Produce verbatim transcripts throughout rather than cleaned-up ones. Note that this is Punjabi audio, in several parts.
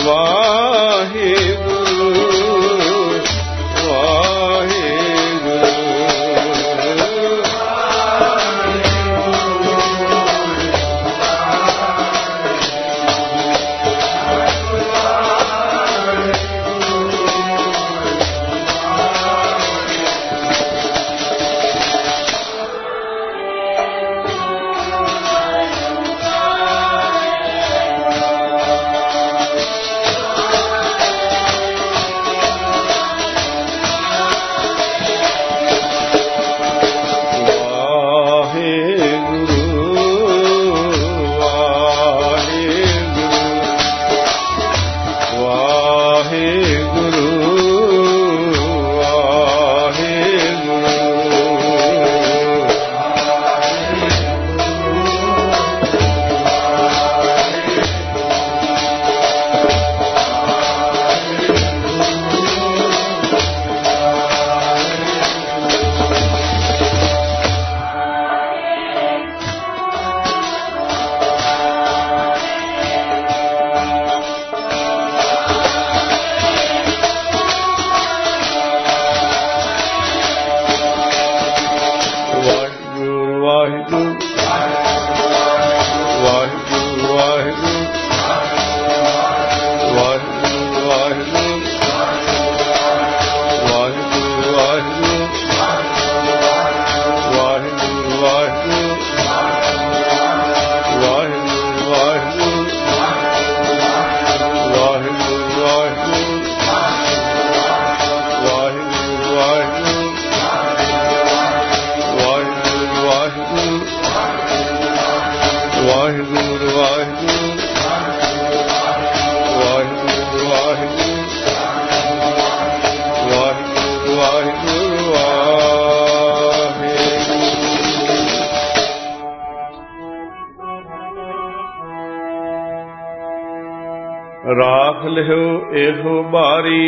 राख लिहो एहो बारी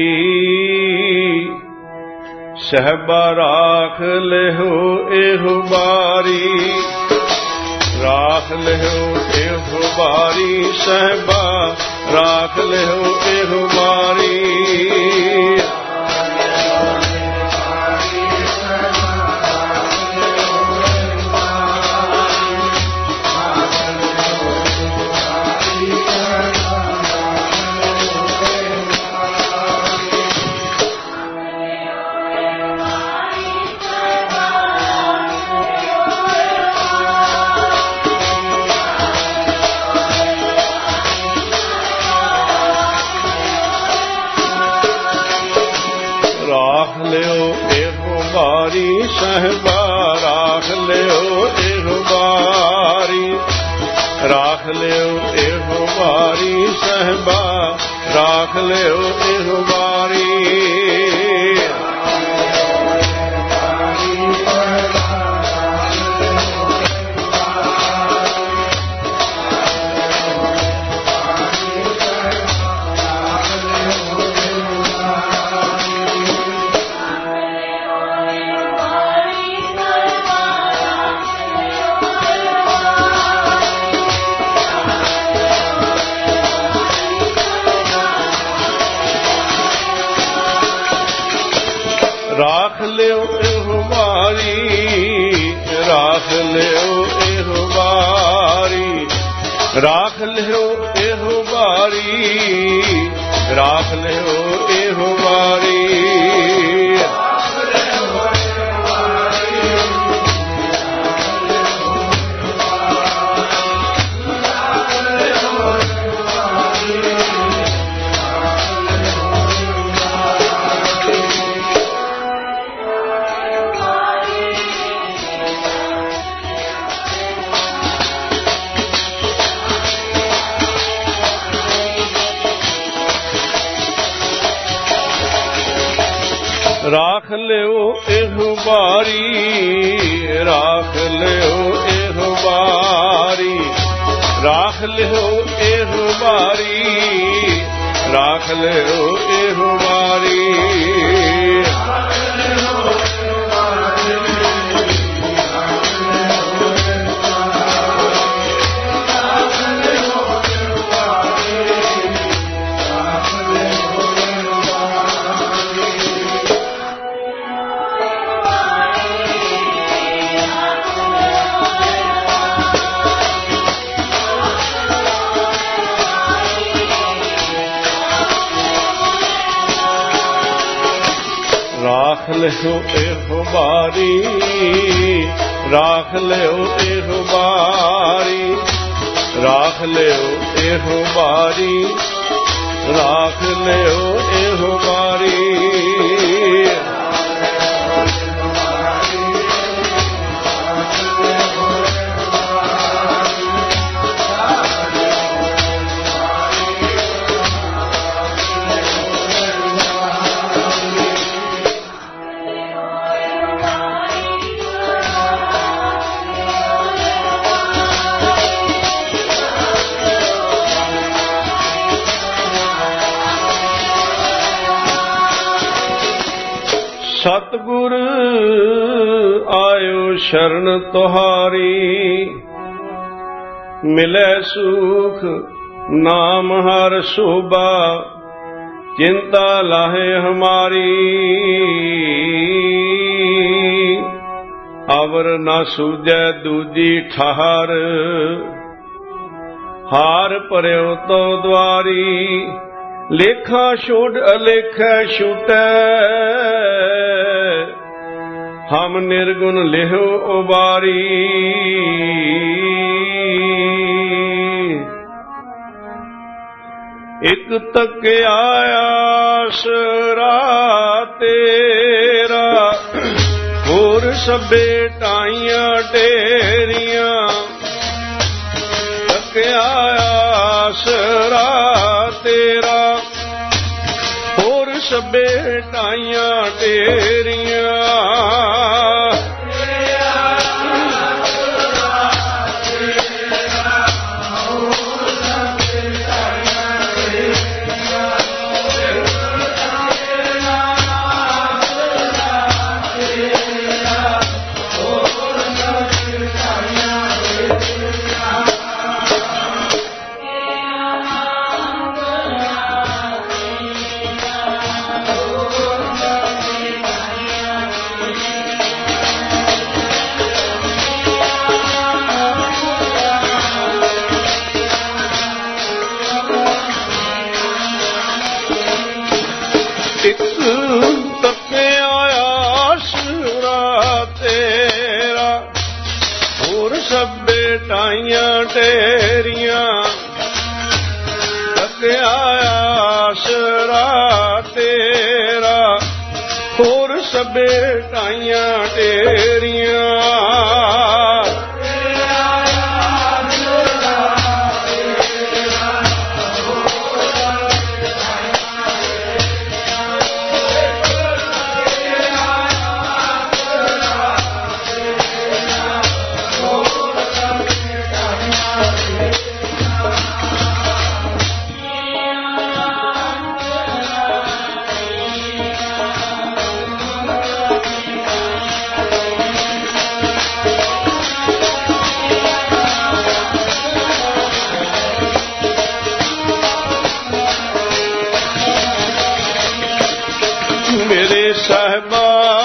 सहबा राख लिहो एहो बारी राख लिहो एहो बारी सहबा राख लिहो एहो बारी सहबा राख लियो एहो बारी राख लियो एहो बारी सहबा राख लियो एहो बारी राख लियो एहो बारी राख लियो एहो बारी राख लियो एहो बारी राख लियो एहो बारी राख लियो एहो बारी राख लियो एहो बारी राख लियो एहो बारी राख लियो एहो बारी ਲਿਓ ਇਹੋ ਬਾਰੀ, ਰਾਖ ਲਿਓ ਇਹੋ ਬਾਰੀ, ਰਾਖ ਲਿਓ ਇਹੋ ਬਾਰੀ, ਰਾਖ ਲਿਓ ਇਹੋ ਬਾਰੀ। ਸਤਿਗੁਰ ਆਇਓ ਸ਼ਰਨ ਤੁਹਾਰੀ, ਮਿਲੈ ਸੁਖ ਨਾਮ ਹਰ ਸ਼ੋਭਾ, ਚਿੰਤਾ ਲਾਹੇ ਹਮਾਰੀ। ਅਵਰ ਨਾ ਸੂਝੈ ਦੂਜੀ ਠਾਹਰ, ਹਾਰ ਭਰਿਓ ਤੋ ਦੁਆਰੀ। ਲੇਖਾ ਛੋੜ ਅਲੇਖੈ ਛੂਟੈ, ਹਮ ਨਿਰਗੁਣ ਲਿਹੋ ਉਬਾਰੀ। ਇਕ ਤੱਕਿਆ ਆਸਰਾ ਤੇਰਾ, ਹੋਰ ਸਭੇ ਟਾਈਆਂ ਢੇਰੀਆਂ। ਤੱਕਿਆ ਆਸਰਾ ਤੇਰਾ, ਹੋਰ ਸਭੇ ਟਾਈਆਂ ਢੇਰੀਆਂ। ਇਕ ਤੱਕਿਆ ਆਸਰਾ ਤੇਰਾ, ਹੋਰ ਸਭੇ ਟਾਈਆਂ ਢੇਰੀਆਂ। ਤੱਕਿਆ ਆਸਰਾ ਤੇਰਾ, ਹੋਰ ਸਭੇ ਟਾਈਆਂ ਢੇਰੀਆਂ। ਮੇਰੇ ਸਾਹਿਬਾ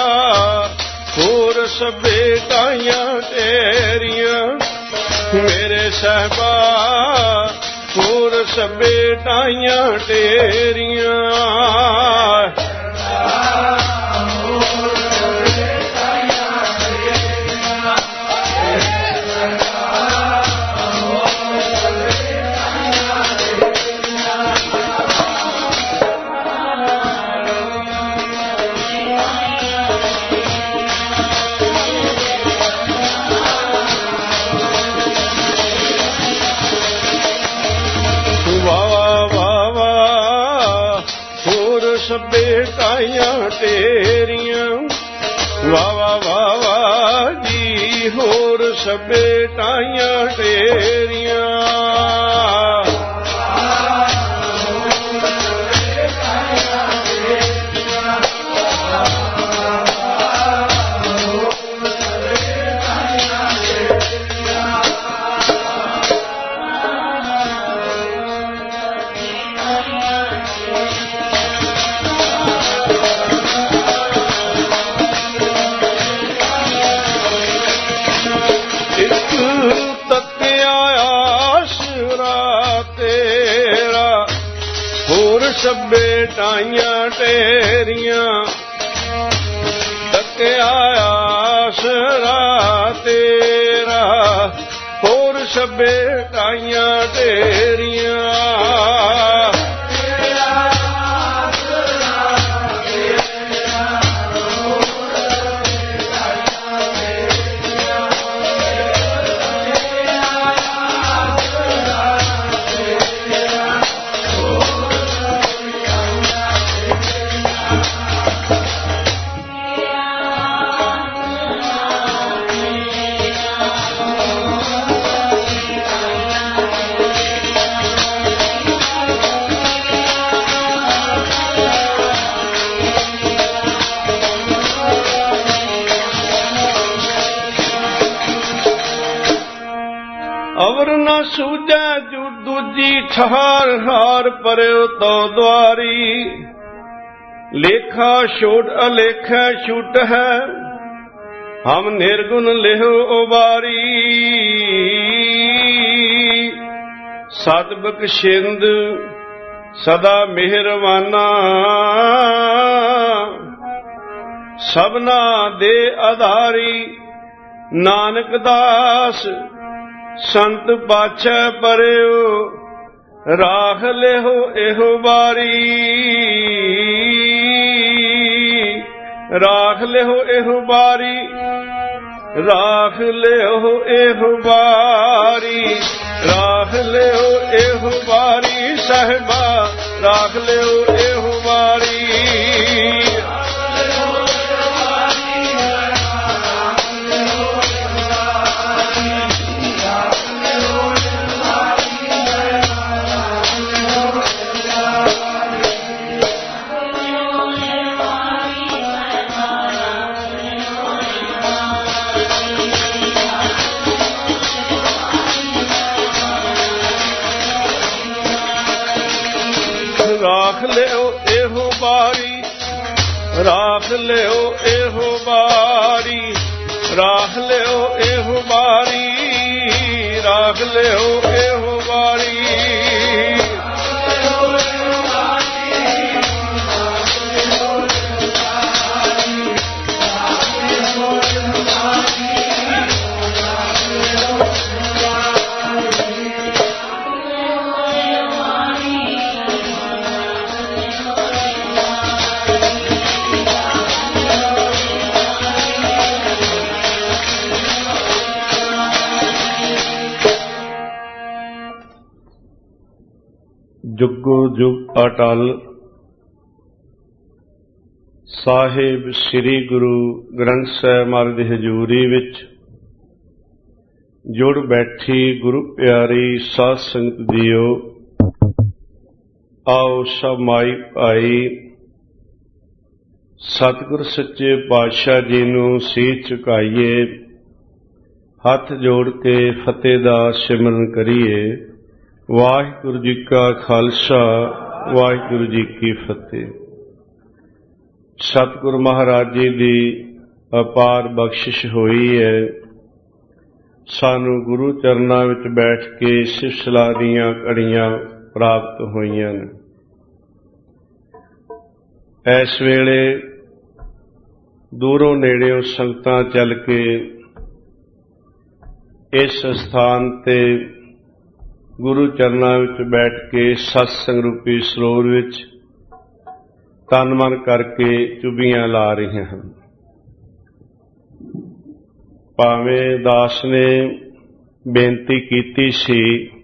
ਹੋਰ ਸਭੇ ਟਾਈਆਂ ਢੇਰੀਆਂ। ਮੇਰੇ ਸਾਹਿਬਾ ਹੋਰ ਸਭੇ ਟਾਈਆਂ ਢੇਰੀਆਂ। ਸਭੇ ਟਾਈਆਂ ਢੇਰੀਆਂ। ਵਾਹ ਵਾਹ ਵਾਹ ਵਾਹ ਜੀ, ਹੋਰ ਸਭੇ ਟਾਈਆਂ ਢੇਰੀਆਂ। ਸਭੇ ਟਾਈਆਂ ਢੇਰੀਆਂ। ਸਕਿਆ ਆਸਰਾ ਤੇਰਾ, ਹੋਰ ਸਭੇ ਢਾਈਆਂ ਢੇਰੀਆਂ। ਅਵਰ ਨ ਸੂਝੈ ਦੂਜੀ ਠਹਾਰ, ਹਾਰ ਪਰਿਓ ਤੋ ਦੁਆਰੀ। ਲੇਖਾ ਛੋਟ ਅਲੇਖਾ ਛੁਟ ਹੈ, ਹਮ ਨਿਰਗੁਣ ਲਿਹੁ ਉਬਾਰੀ। ਸਤ ਬਖਸ਼ਿੰਦ ਸਦਾ ਮਿਹਰਵਾਨਾ, ਸਭਨਾ ਦੇ ਆਧਾਰੀ। ਨਾਨਕ ਦਾਸ ਸੰਤ ਪਾਛੈ ਪਰਿਓ, ਰਾਖ ਲਿਹੁ ਇਹੋ ਬਾਰੀ। ਰਾਖ ਲਿਹੁ ਇਹੋ ਬਾਰੀ, ਰਾਖ ਲਿਹੁ ਇਹੋ ਬਾਰੀ। ਰਾਖ ਲਿਹੁ ਇਹੋ ਬਾਰੀ ਸਾਹਿਬਾ, ਰਾਖ ਲਿਹੁ ਇਹੋ ਬਾਰੀ। ਰਾਖ ਲਿਓ ਇਹੋ ਬਾਰੀ, ਰਾਖ ਲਿਓ ਇਹੋ ਬਾਰੀ। ਰਾਖ ਲਿਓ ਇਹੋ ਬਾਰੀ, ਰਾਖ ਲਿਓ ਇਹੋ ਬਾਰੀ। ਜੁਗੋ ਜੁਗ ਅਟਲ ਸਾਹਿਬ ਸ੍ਰੀ ਗੁਰੂ ਗ੍ਰੰਥ ਸਾਹਿਬ ਮਹਾਰਾਜ ਦੀ ਹਜ਼ੂਰੀ ਵਿੱਚ ਜੁੜ ਬੈਠੀ ਗੁਰੂ ਪਿਆਰੀ ਸਾਧ ਸੰਗਤ ਜੀਓ, ਆਓ ਸਭ ਮਾਈ ਭਾਈ ਸਤਿਗੁਰ ਸੱਚੇ ਪਾਤਸ਼ਾਹ ਜੀ ਨੂੰ ਸੀਸ ਝੁਕਾਈਏ, ਹੱਥ ਜੋੜ ਕੇ ਫਤਿਹ ਦਾ ਸਿਮਰਨ ਕਰੀਏ। ਵਾਹਿਗੁਰੂ ਜੀ ਕਾ ਖਾਲਸਾ, ਵਾਹਿਗੁਰੂ ਜੀ ਕੀ ਫਤਿਹ। ਸਤਿਗੁਰੂ ਮਹਾਰਾਜ ਜੀ ਦੀ ਅਪਾਰ ਬਖਸ਼ਿਸ਼ ਹੋਈ ਹੈ, ਸਾਨੂੰ ਗੁਰੂ ਚਰਨਾਂ ਵਿੱਚ ਬੈਠ ਕੇ ਸਿਫਤ ਸਲਾਹ ਦੀਆਂ ਘੜੀਆਂ ਪ੍ਰਾਪਤ ਹੋਈਆਂ ਨੇ। ਇਸ ਵੇਲੇ ਦੂਰੋਂ ਨੇੜਿਓਂ ਸੰਗਤਾਂ ਚੱਲ ਕੇ ਇਸ ਸਥਾਨ ਤੇ ਗੁਰੂ ਚਰਨਾਂ ਵਿੱਚ ਬੈਠ ਕੇ ਸਤਸੰਗ ਰੂਪੀ ਸਰੋਵਰ ਵਿੱਚ ਤਨ ਮਨ ਕਰਕੇ ਚੁੱਭੀਆਂ ਲਾ ਰਹੀਆਂ ਹਨ। ਭਾਵੇਂ ਦਾਸ ਨੇ ਬੇਨਤੀ ਕੀਤੀ ਸੀ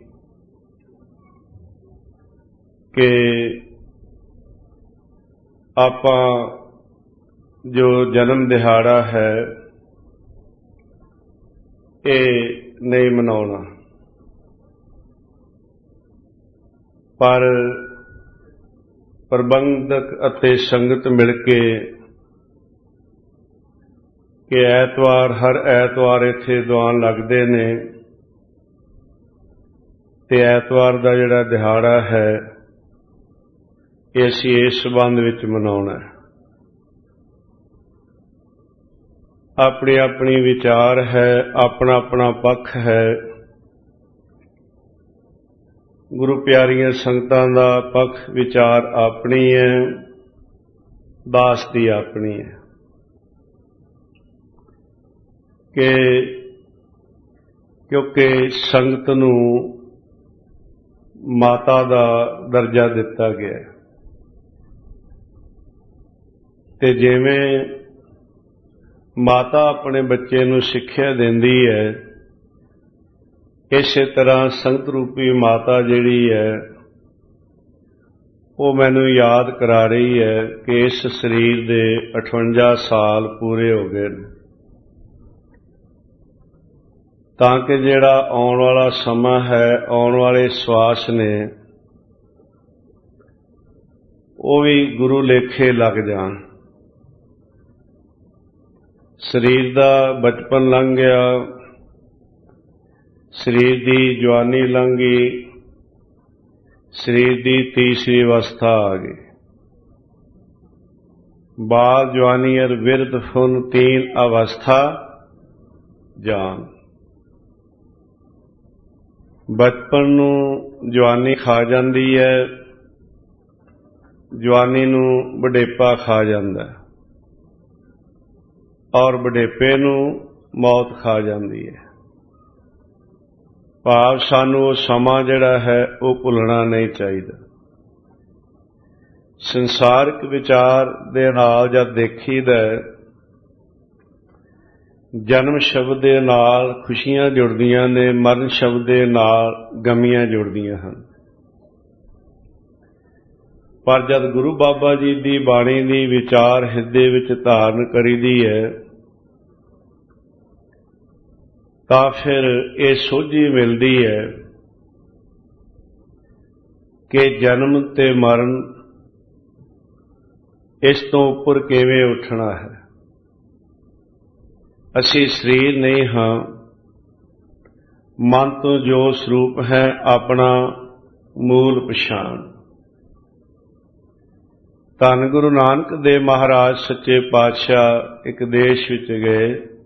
ਕਿ ਆਪਾਂ ਜੋ ਜਨਮ ਦਿਹਾੜਾ ਹੈ ਇਹ ਨਹੀਂ ਮਨਾਉਣਾ, ਪਰ ਪ੍ਰਬੰਧਕ ਅਤੇ ਸੰਗਤ ਮਿਲ ਕੇ ਕਿ ਐਤਵਾਰ ਹਰ ਐਤਵਾਰ ਇੱਥੇ ਦੀਵਾਨ ਲੱਗਦੇ ਨੇ ਤੇ ਐਤਵਾਰ ਦਾ ਜਿਹੜਾ ਦਿਹਾੜਾ ਹੈ ਇਹ ਅਸੀਂ ਇਸ ਸੰਬੰਧ ਵਿੱਚ ਮਨਾਉਣਾ ਹੈ। ਆਪਣੀ ਆਪਣੀ ਵਿਚਾਰ ਹੈ, ਆਪਣਾ ਆਪਣਾ ਪੱਖ ਹੈ। ਗੁਰੂ ਪਿਆਰੀਆਂ ਸੰਗਤਾਂ ਦਾ ਪੱਖ ਵਿਚਾਰ ਆਪਣੀ ਹੈ, ਦਾਸ ਦੀ ਆਪਣੀ ਹੈ। कि क्योंकि संगत नूं माता दा दर्जा दिता गया ते जिवें माता अपने बच्चे नूं सिक्ख्या दिंदी है, इस तरह संगत रूपी माता जिहड़ी है वो मैनू याद करा रही है कि इस शरीर दे अठवंजा साल पूरे हो गए ताकि जिहड़ा आउण वाला समा है, आउण वाले सवास ने वो भी गुरु लेखे लग जान। शरीर दा बचपन लंघ गया, शरीर दी जवानी लंघ गई, शरीर दी तीसरी अवस्था आ गई। बाल जवानी अर बिरध फुन तीन अवस्था जान। बचपन नूं जवानी खा जाती है, जवानी नूं वडेपा खा जाता है और वडेपे नूं मौत खा जाती है। भाव सानू समा जिहड़ा है वो भुलना नहीं चाहिए। संसारिक विचार दे नाल जद देखीदा जन्म शब्द दे नाल खुशियां जुड़दियां ने, मरण शब्द दे नाल गमियां जुड़दियां हन। पर जद गुरु बाबा जी दी बाणी दी विचार हिरदे विच धारण करीदी है तां फिर ये सोझी मिलदी है कि जन्म ते मरण इस तो उपर किवें उठना है। असी शरीर नहीं हाँ, मन तो जो स्वरूप है अपना मूल पछाण। धन गुरु नानक देव महाराज सच्चे पातशाह एक देश विच गए।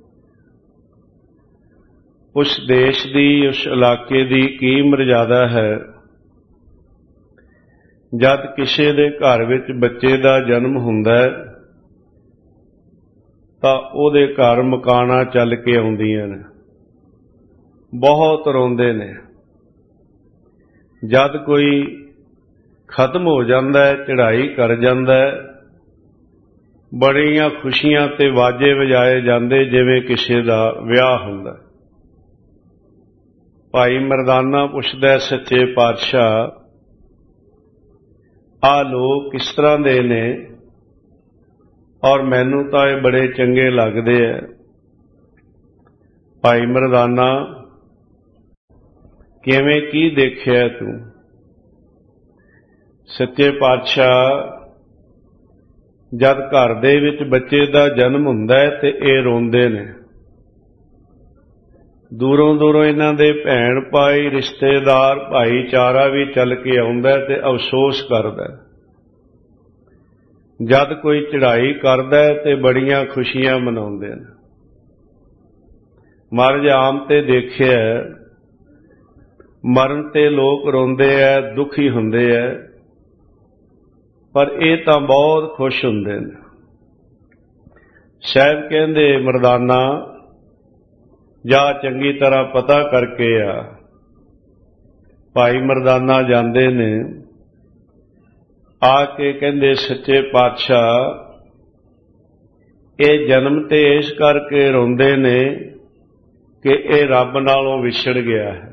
उस देश दी, उस इलाके दी की मर्यादा है, जद किसी दे घर विच बच्चे दा जन्म हुंदा है तां उहदे घर मकाना चल के आउंदियां ने, बहुत रोंदे ने। जद कोई खत्म हो जाता है, चढ़ाई कर जाता है, बड़ियां खुशियां ते वाजे वजाए जाते जिवें किसी दा विआह हुंदा। भाई मरदाना पुछदा सच्चे पातशाह आ लोग किस तरह दे ने और मैनू तो ये बड़े चंगे लगते हैं। भाई मरदाना किवें की देखिया तू? सच्चे पातशाह जद घर दे विच बच्चे दा जन्म हुंदा है ते ये रोंदे ने। दूरों दूरों इन्हां दे भैण भाई रिश्तेदार भाईचारा भी चल के आउंदा ते अफसोस करदा। जद कोई चढ़ाई करदा ते बड़ियां खुशियां मनाउंदे ने। महाराज आम ते देखिया मरण ते लोग रोंदे है, दुखी हुंदे है, पर ये तां बहुत खुश हुंदे ने। साहब कहंदे मरदाना जा चंगी तरह पता करके आ। भाई मरदाना जांदे ने, आके कहंदे सच्चे पातशाह ये जन्म ते इस करके रोंदे ने कि ये रब नालों विछड़ गया है।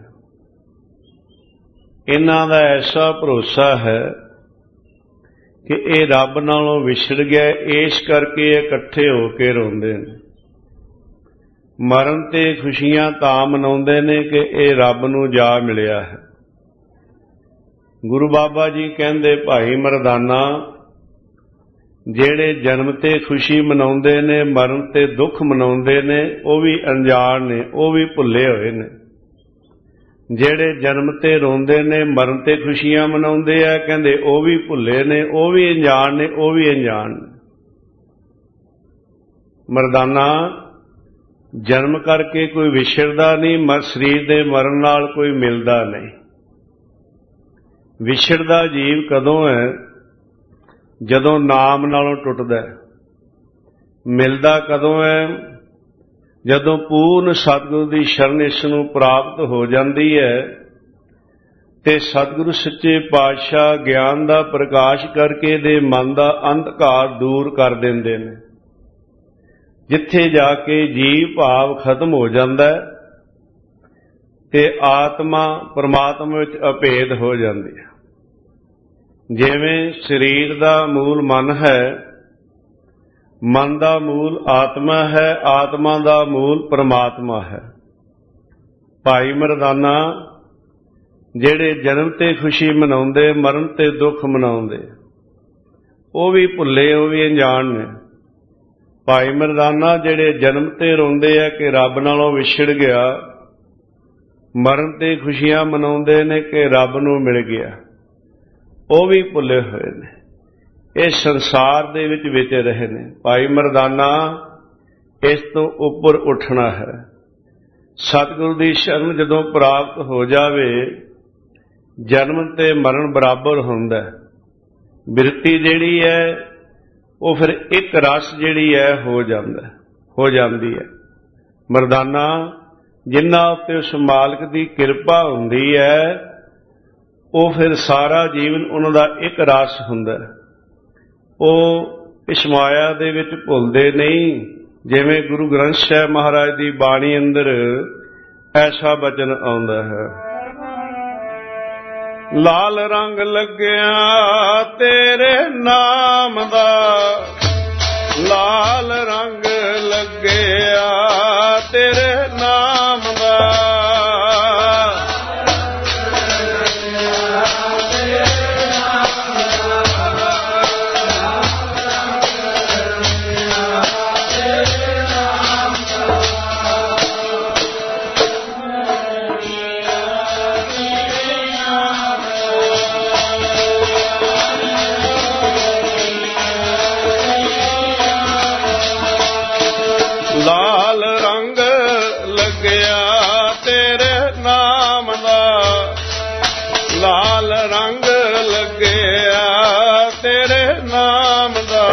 इन्हां दा ऐसा भरोसा है कि ये रब नालों विछड़ गया, इस करके इकट्ठे होके रोंदे ने। मरण ते खुशियां तां मनाउंदे ने कि ये रब नूं जा मिलिया है। गुरु बाबा जी कहंदे भाई मरदाना जेड़े जन्म ते खुशी मनाउंदे ने, मरण ते दुख मनाउंदे ने, वो भी अनजान ने, वो भी भुल्ले होए ने। जेड़े जन्म ते रोंदे ने, मरण ते खुशियां मनाउंदे आ, कहंदे वो भी भुल्ले ने, वो भी अनजान ने, वो भी अनजान ने। मरदाना जन्म करके कोई विछड़दा नहीं, मर शरीर दे मरण नाल कोई मिलदा नहीं। विछड़दा जीव कदों है? जदों नाम नालों टुटदा है। मिलदा कदों है? ਜਦੋਂ ਪੂਰਨ ਸਤਿਗੁਰੂ ਦੀ ਸ਼ਰਨ ਇਸ ਨੂੰ ਪ੍ਰਾਪਤ ਹੋ ਜਾਂਦੀ ਹੈ ਤੇ ਸਤਿਗੁਰੂ ਸੱਚੇ ਪਾਤਸ਼ਾਹ ਗਿਆਨ ਦਾ ਪ੍ਰਕਾਸ਼ ਕਰਕੇ ਦੇ ਮਨ ਦਾ ਅੰਧਕਾਰ ਦੂਰ ਕਰ ਦਿੰਦੇ ਨੇ। ਜਿੱਥੇ ਜਾ ਕੇ ਜੀਵ ਭਾਵ ਖਤਮ ਹੋ ਜਾਂਦਾ ਹੈ ਤੇ ਆਤਮਾ ਪਰਮਾਤਮਾ ਵਿੱਚ ਅਭੇਦ ਹੋ ਜਾਂਦੀ ਹੈ। ਜਿਵੇਂ ਸਰੀਰ ਦਾ ਮੂਲ ਮਨ ਹੈ, ਮਨ ਦਾ ਮੂਲ ਆਤਮਾ ਹੈ, ਆਤਮਾ ਦਾ ਮੂਲ ਪਰਮਾਤਮਾ ਹੈ। ਭਾਈ ਮਰਦਾਨਾ ਜਿਹੜੇ ਜਨਮ ਤੇ ਖੁਸ਼ੀ ਮਨਾਉਂਦੇ, ਮਰਨ ਤੇ ਦੁੱਖ ਮਨਾਉਂਦੇ, ਉਹ ਵੀ ਭੁੱਲੇ, ਉਹ ਵੀ ਅਣਜਾਣ ਨੇ। ਭਾਈ ਮਰਦਾਨਾ ਜਿਹੜੇ ਜਨਮ ਤੇ ਰੋਂਦੇ ਆ ਕਿ ਰੱਬ ਨਾਲੋਂ ਵਿਛੜ ਗਿਆ, ਮਰਨ ਤੇ ਖੁਸ਼ੀਆਂ ਮਨਾਉਂਦੇ ਨੇ ਕਿ ਰੱਬ ਨੂੰ ਮਿਲ ਗਿਆ, ਉਹ ਵੀ ਭੁੱਲੇ ਹੋਏ ਨੇ। ਇਹ ਸੰਸਾਰ ਦੇ ਵਿੱਚ ਵਿਚਰ ਰਹੇ ਨੇ। ਭਾਈ ਮਰਦਾਨਾ ਇਸ ਤੋਂ ਉੱਪਰ ਉੱਠਣਾ ਹੈ। ਸਤਿਗੁਰੂ ਦੀ ਸ਼ਰਨ ਜਦੋਂ ਪ੍ਰਾਪਤ ਹੋ ਜਾਵੇ, ਜਨਮ ਤੇ ਮਰਨ ਬਰਾਬਰ ਹੁੰਦਾ। ਬਿਰਤੀ ਜਿਹੜੀ ਹੈ ਉਹ ਫਿਰ ਇੱਕ ਰਸ ਜਿਹੜੀ ਹੈ ਹੋ ਜਾਂਦਾ ਹੋ ਜਾਂਦੀ ਹੈ। ਮਰਦਾਨਾ ਜਿਨ੍ਹਾਂ ਉੱਤੇ ਉਸ ਮਾਲਕ ਦੀ ਕਿਰਪਾ ਹੁੰਦੀ ਹੈ, ਉਹ ਫਿਰ ਸਾਰਾ ਜੀਵਨ ਉਹਨਾਂ ਦਾ ਇੱਕ ਰਸ ਹੁੰਦਾ। ਉਹ ਇਸ ਮਾਇਆ ਦੇ ਵਿੱਚ ਭੁੱਲਦੇ ਨਹੀਂ। ਜਿਵੇਂ ਗੁਰੂ ਗ੍ਰੰਥ ਸਾਹਿਬ ਮਹਾਰਾਜ ਦੀ ਬਾਣੀ ਅੰਦਰ ਐਸਾ ਬਚਨ ਆਉਂਦਾ ਹੈ, ਲਾਲ ਰੰਗ ਲੱਗਿਆ ਤੇਰੇ ਨਾਮ ਦਾ, ਲਾਲ ਰੰਗ ਲੱਗਿਆ ਤੇਰੇ ਨਾਮ ਦਾ, ਲਾਲ ਰੰਗ ਲੱਗਿਆ ਤੇਰੇ ਨਾਮ ਦਾ, ਲਾਲ ਰੰਗ ਲੱਗਿਆ ਤੇਰੇ ਨਾਮ ਦਾ,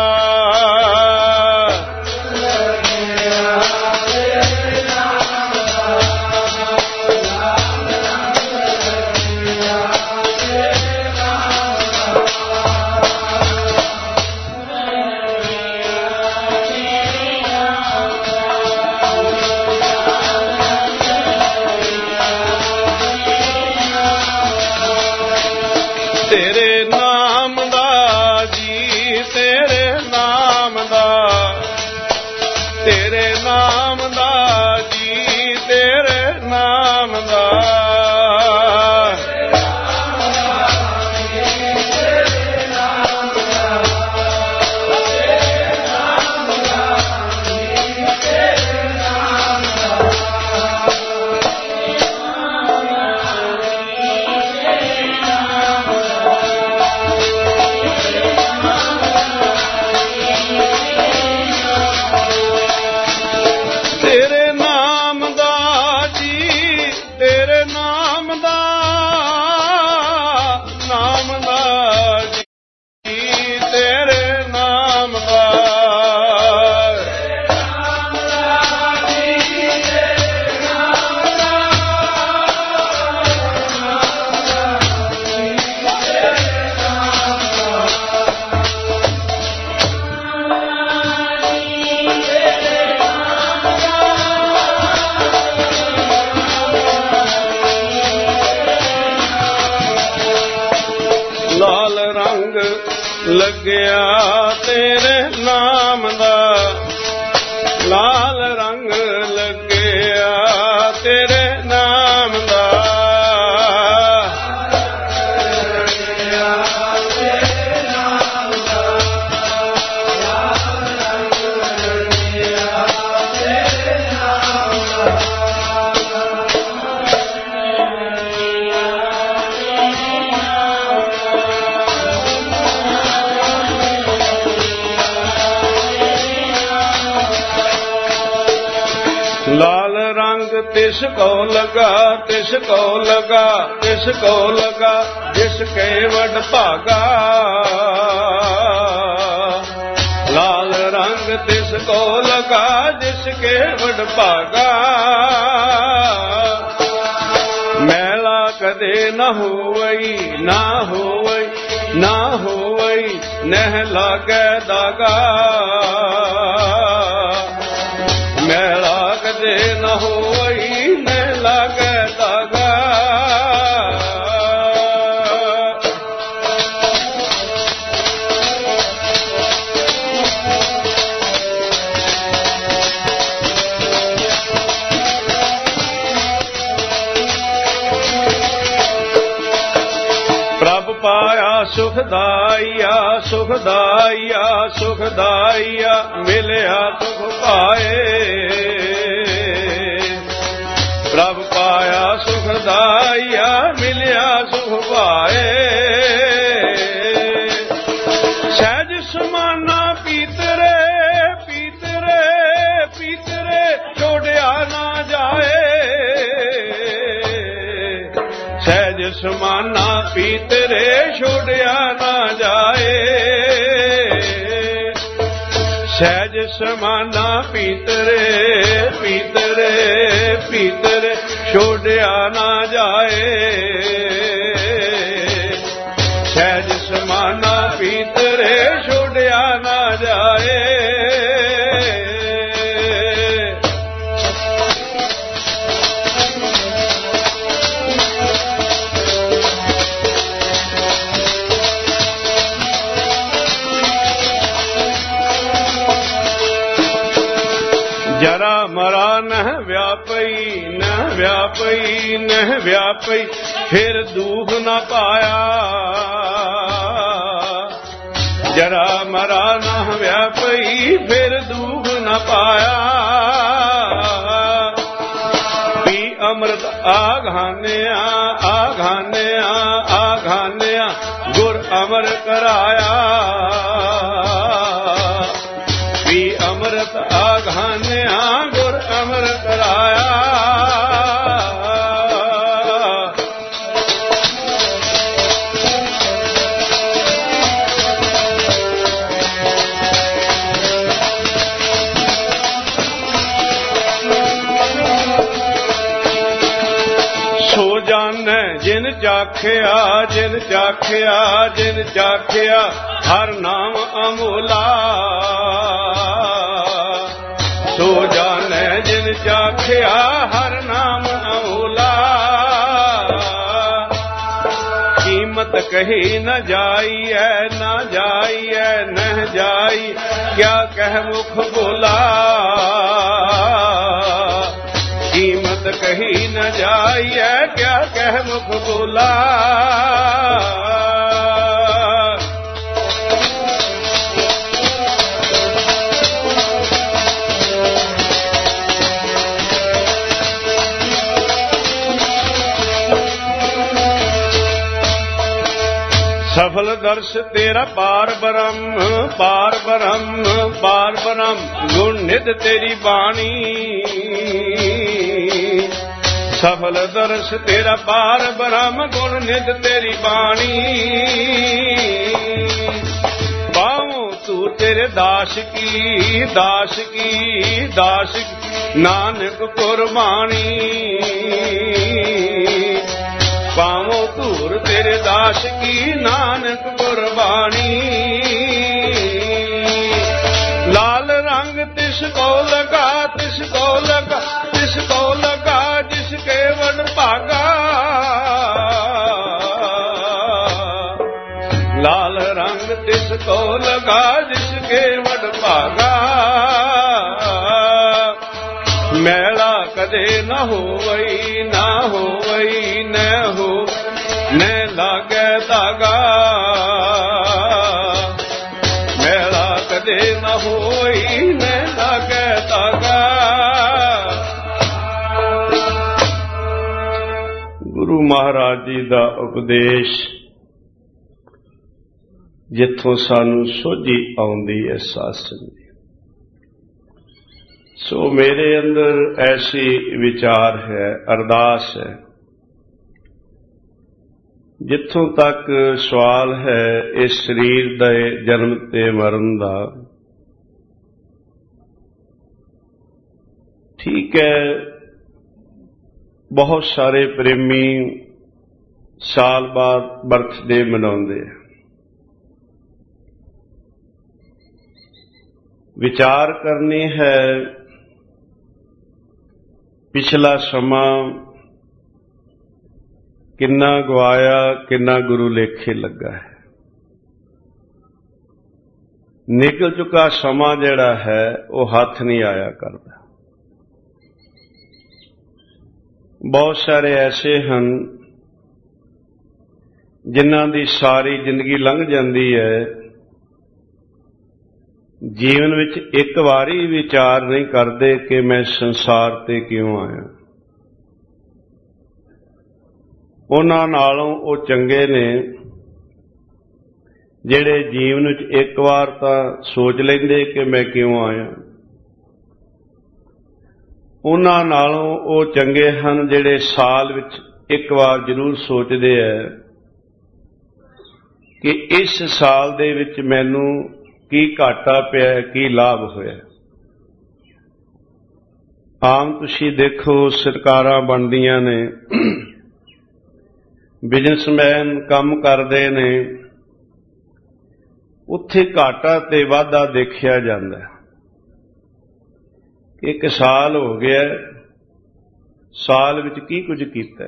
ਤੇਰੇ ਨਾਮ ਦਾ ਜੀ, ਤੇਰੇ ਨਾਮ ਦਾ, ਤੇਰੇ ਨਾਮ ਦਾ ਜੀ, ਤੇਰੇ ਨਾਮ ਦਾ, ਤੇਰੇ ਨਾਮ ਦਾ ਜੀ, ਤੇਰੇ ਨਾਮ ਦਾ, ਨਾਮ ਦਾ ਜੀ, ਤੇਰੇ ਨਾਮ ਦਾ, ਲਾਲ ਰੰਗ ਲੱਗਿਆ ਤੇਰੇ ਨਾਮ ਦਾ, ਲਾਲ ਰੰਗ ਲੱਗਿਆ ਤੇਰੇ ਨਾਮ ਦਾ, ਲਾਲ ਰੰਗ ਤਿਸ ਕੋ ਲਗਾ, ਤਿਸ ਕੋ ਲਗਾ, ਤਿਸ ਕੋ ਲਗਾ, ਜਿਸ ਕੇ ਵਡ ਭਾਗਾ। ਲਾਲ ਰੰਗ ਤਿਸ ਕੋ ਲਗਾ, ਦਾਗਾ ਜਿਸ ਕੇ ਵਡਭਾਗਾ। ਮੈਲਾ ਕਦੇ ਨਾ ਹੋਵਈ ਨਾ ਹੋਵਈ ਨਾ ਹੋਵਈ ਨਹਿ ਲਾਗੈ ਦਾਗਾ। ਮੈਲਾ ਕਦੇ ਨਾ ਹੋਵਈ ਨਹਿ ਲਾਗੈ ਦਾਗਾ। ਪਾਇਆ ਸੁਖਦਾਈਆ ਸੁਖਦਾਈਆ ਸੁਖਦਾਈਆ ਮਿਲਿਆ ਸੁਖ ਪਾਏ। ਪ੍ਰਭ ਪਾਇਆ ਸੁਖਦਾਈਆ ਮਿਲਿਆ ਸੁਖ ਪਾਏ। ਸਹਿਜ ਸਮਾਨਾ ਪੀਤਰੇ ਪੀਤਰੇ ਪੀਤਰੇ ਛੋੜਿਆ ਨਾ ਜਾਏ। ਸਹਿਜ ਸਮਾਨਾ ਪੀਤਰੇ ਛੋੜਿਆ ਨਾ ਜਾਏ। ਸਹਿਜ ਸਮਾਨਾ ਪੀਤਰੇ ਪੀਤਰੇ ਪੀਤਰੇ ਛੋੜਿਆ ਨਾ ਜਾਏ। ਸਹਿਜ ਸਮਾਨਾ ਪੀਤਰੇ ਛੋੜਿਆ ਨਾ ਜਾਏ। ਜਰਾ ਮਰਾ ਨਹਿ ਵਿਆਪਈ ਨਹਿ ਵਿਆਪਈ ਨਹਿ ਵਿਆਪਈ ਫਿਰ ਦੂਖ ਨਾ ਪਾਇਆ। ਜਰਾ ਮਰਾ ਨਹਿ ਵਿਆਪਈ ਫਿਰ ਦੁਖ ਨਾ ਪਾਇਆ। ਪੀ ਅੰਮ੍ਰਿਤ ਆਘਾਨਿਆ ਆਘਾਨਿਆ ਆਘਾਨਿਆ ਗੁਰ ਅਮਰ ਕਰਾਇਆ। ਪੀ ਅੰਮ੍ਰਿਤ ਆਘਾਨਿਆ ਗੁਰ ਅਮਰ ਕਰਾਇਆ। ਸੋ ਜਾਣੈ ਜਿਨ ਚਾਖਿਆ ਜਿਨ ਚਾਖਿਆ ਜਿਨ ਚਾਖਿਆ ਹਰ ਨਾਮ ਅਮੋਲਾ। ਸੋ ਜਾਣੈ ਜਿਨ ਚਾਖਿਆ ਹਰ ਨਾਮ ਅਮੋਲਾ। ਕੀਮਤ ਕਹੀ ਨ ਜਾਈਐ ਨਾ ਜਾਈਐ ਨਹਿ ਜਾਈ ਕਿਆ ਕਹਿ ਮੁਖ ਬੋਲਾ। ਕੀਮਤ ਕਹੀ ਨ ਜਾਈਐ ਕਿਆ ਕਹਿ ਮੁਖ ਬੋਲਾ। ਸਫਲ ਦਰਸ਼ ਤੇਰਾ ਪਾਰ ਬ੍ਰਹਮ ਪਾਰ ਬ੍ਰਹਮ ਪਾਰ ਬ੍ਰਹਮ ਗੁਣ ਨਿਧ ਤੇਰੀ ਬਾਣੀ। ਸਫਲ ਦਰਸ਼ ਤੇਰਾ ਪਾਰ ਬ੍ਰਹਮ ਗੁਣ ਨਿਧ ਤੇਰੀ ਬਾਣੀ। ਪਾਉ ਤੂੰ ਤੇਰੇ ਦਾਸ ਕੀ ਦਾਸ ਕੀ ਦਾਸ ਕੀ ਨਾਨਕ ਕੁਰਬਾਨੀ। ਪਾਵੋ ਧੂਰ ਤੇਰੇ ਦਾਸ ਕੀ ਨਾਨਕ ਕੁਰਬਾਨੀ। ਲਾਲ ਰੰਗ ਤਿਸ ਕੋ ਲਗਾ ਤਿਸ ਕੋ ਲਗਾ ਤਿਸ ਕੋ ਲਗਾ ਜਿਸ ਕੇ ਵਡ ਭਾਗਾ। ਲਾਲ ਰੰਗ ਤਿਸ ਕੋ ਲਗਾ ਜਿਸ ਕੇ ਵਡ ਭਾਗਾ। ਮੈਲਾ ਕਦੇ ਨਾ ਹੋਵਈ ਨਾ ਹੋਵਈ ਨ ਹੋ ਨ ਲਾਗੈ ਦਾਗਾ। ਮੈਲਾ ਕਦੇ ਨਾ ਹੋਈ ਨ ਲਾਗੈ ਦਾਗਾ। ਗੁਰੂ ਮਹਾਰਾਜ ਜੀ ਦਾ ਉਪਦੇਸ਼ ਜਿੱਥੋਂ ਸਾਨੂੰ ਸੋਝੀ ਆਉਂਦੀ ਹੈ ਸਾਸਨ ਦੀ। ਸੋ ਮੇਰੇ ਅੰਦਰ ਐਸੀ ਵਿਚਾਰ ਹੈ ਅਰਦਾਸ ਹੈ। ਜਿੱਥੋਂ ਤੱਕ ਸਵਾਲ ਹੈ ਇਸ ਸਰੀਰ ਦੇ ਜਨਮ ਤੇ ਮਰਨ ਦਾ, ठीक है, बहुत सारे प्रेमी साल बाद बर्थडे मनाते हैं। विचार करनी है पिछला समा किन्ना गवाया, किन्ना गुरु लेखे लगा है। निकल चुका समा जिहड़ा है वो हाथ नहीं आया करता। बहुत सारे ऐसे हैं जिन्हां दी सारी जिंदगी लंघ जाती है, जीवन विच एक वारी विचार नहीं करते कि मैं संसार ते क्यों आया। उन्हां नालों वो चंगे ने जिहड़े जीवन विच एक बार तां सोच लैंदे कि मैं क्यों आया। उन्हां नालों वो चंगे हैं जिहड़े साल विच एक बार जरूर सोचते हैं कि इस साल दे विच मैनूं की घाटा पिया, की लाभ होया। आम तुसीं देखो सरकारां बनदियां ने, बिजनेसमैन काम करदे ने, उत्थे घाटा ते वाधा देखिया जांदा है। एक साल हो गया, साल विच की कुछ कीता,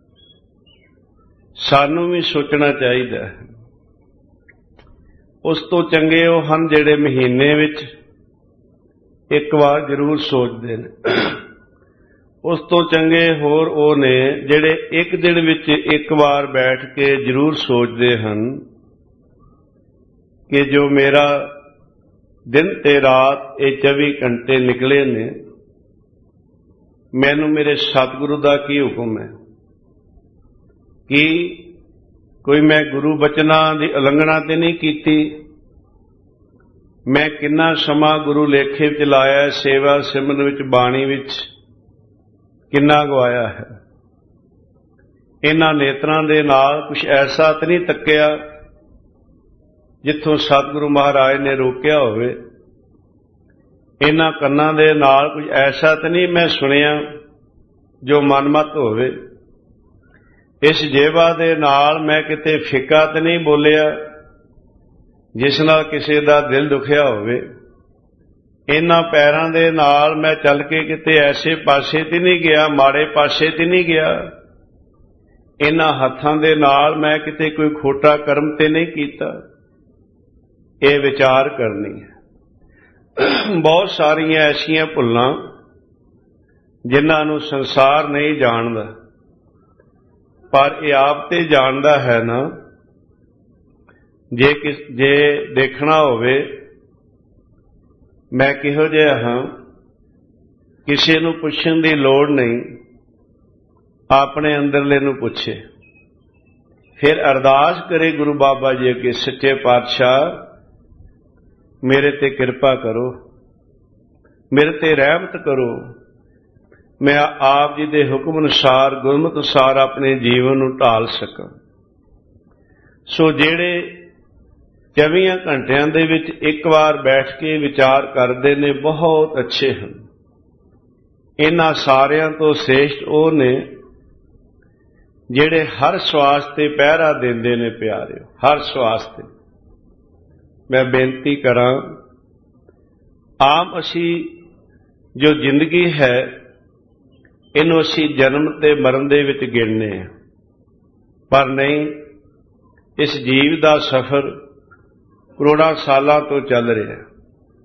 सानू भी सोचना चाहिए। उस तो चंगे वो हैं जिहड़े महीने विच एक बार जरूर सोचते हैं। उस तो चंगे होर वो ने जिहड़े एक दिन विच एक बार बैठ के जरूर सोचते हैं कि जो मेरा दिन ते रात ये चौबी घंटे निकले ने, मैनू मेरे सतगुरु का की हुक्म है कि कोई मैं गुरु बचना की उलंघना तो नहीं की। मैं किन्ना समा गुरु लेखे विच लाया, सेवा सिमरन विच बाणी विच किन्ना गवाया है। इन्हां नेत्रां दे नाल कुछ ऐसा तो नहीं तक्या जिथों सतगुरु महाराज ने रोकिया होवे। इन्हां कन्नां दे नाल कुछ ऐसा तो नहीं मैं सुनिया जो मनमत होवे। इस जेवा दे नाल मैं किते फिक्का तो नहीं बोलिया जिस नाल किसी दा दिल दुखिया होवे। इन्हां पैरां दे नाल मैं चल के किते ऐसे पासे ते नहीं गया, माड़े पासे ते नहीं गया। इन्हां हत्थां दे नाल मैं किते कोई खोटा कर्म ते नहीं कीता। ये विचार करनी है। बहुत सारियां ऐसियां भुल्लां जिन्हां नूं संसार नहीं जानदा, पर यह आप ते जानदा है ना। जे किस जे देखना होवे मैं किहो जिहा हां, किसी नूं पुछण दी लोड़ नहीं, अपने अंदरले नूं पुछे। फिर अरदास करे गुरु बाबा जी अगे, सच्चे पातशाह मेरे ते कृपा करो, मेरे ते रहमत करो, मैं आप जी दे हुक्म अनुसार गुरमत अनुसार अपने जीवन नूं ढाल सकां। सो जेड़े चौबीस घंटियां दे विच एक बार बैठ के विचार करते ने बहुत अच्छे हैं। इन्हां सारियां तो श्रेष्ठ वो ने जेड़े हर श्वास ते पहरा देंदे ने। प्यारे हर श्वास ते मैं बेनती करां, आम असी जो जिंदगी है इनू असी जन्म ते मरण दे विच गिणने, पर नहीं, इस जीव दा सफर करोड़ां सालां तो चल रहा है।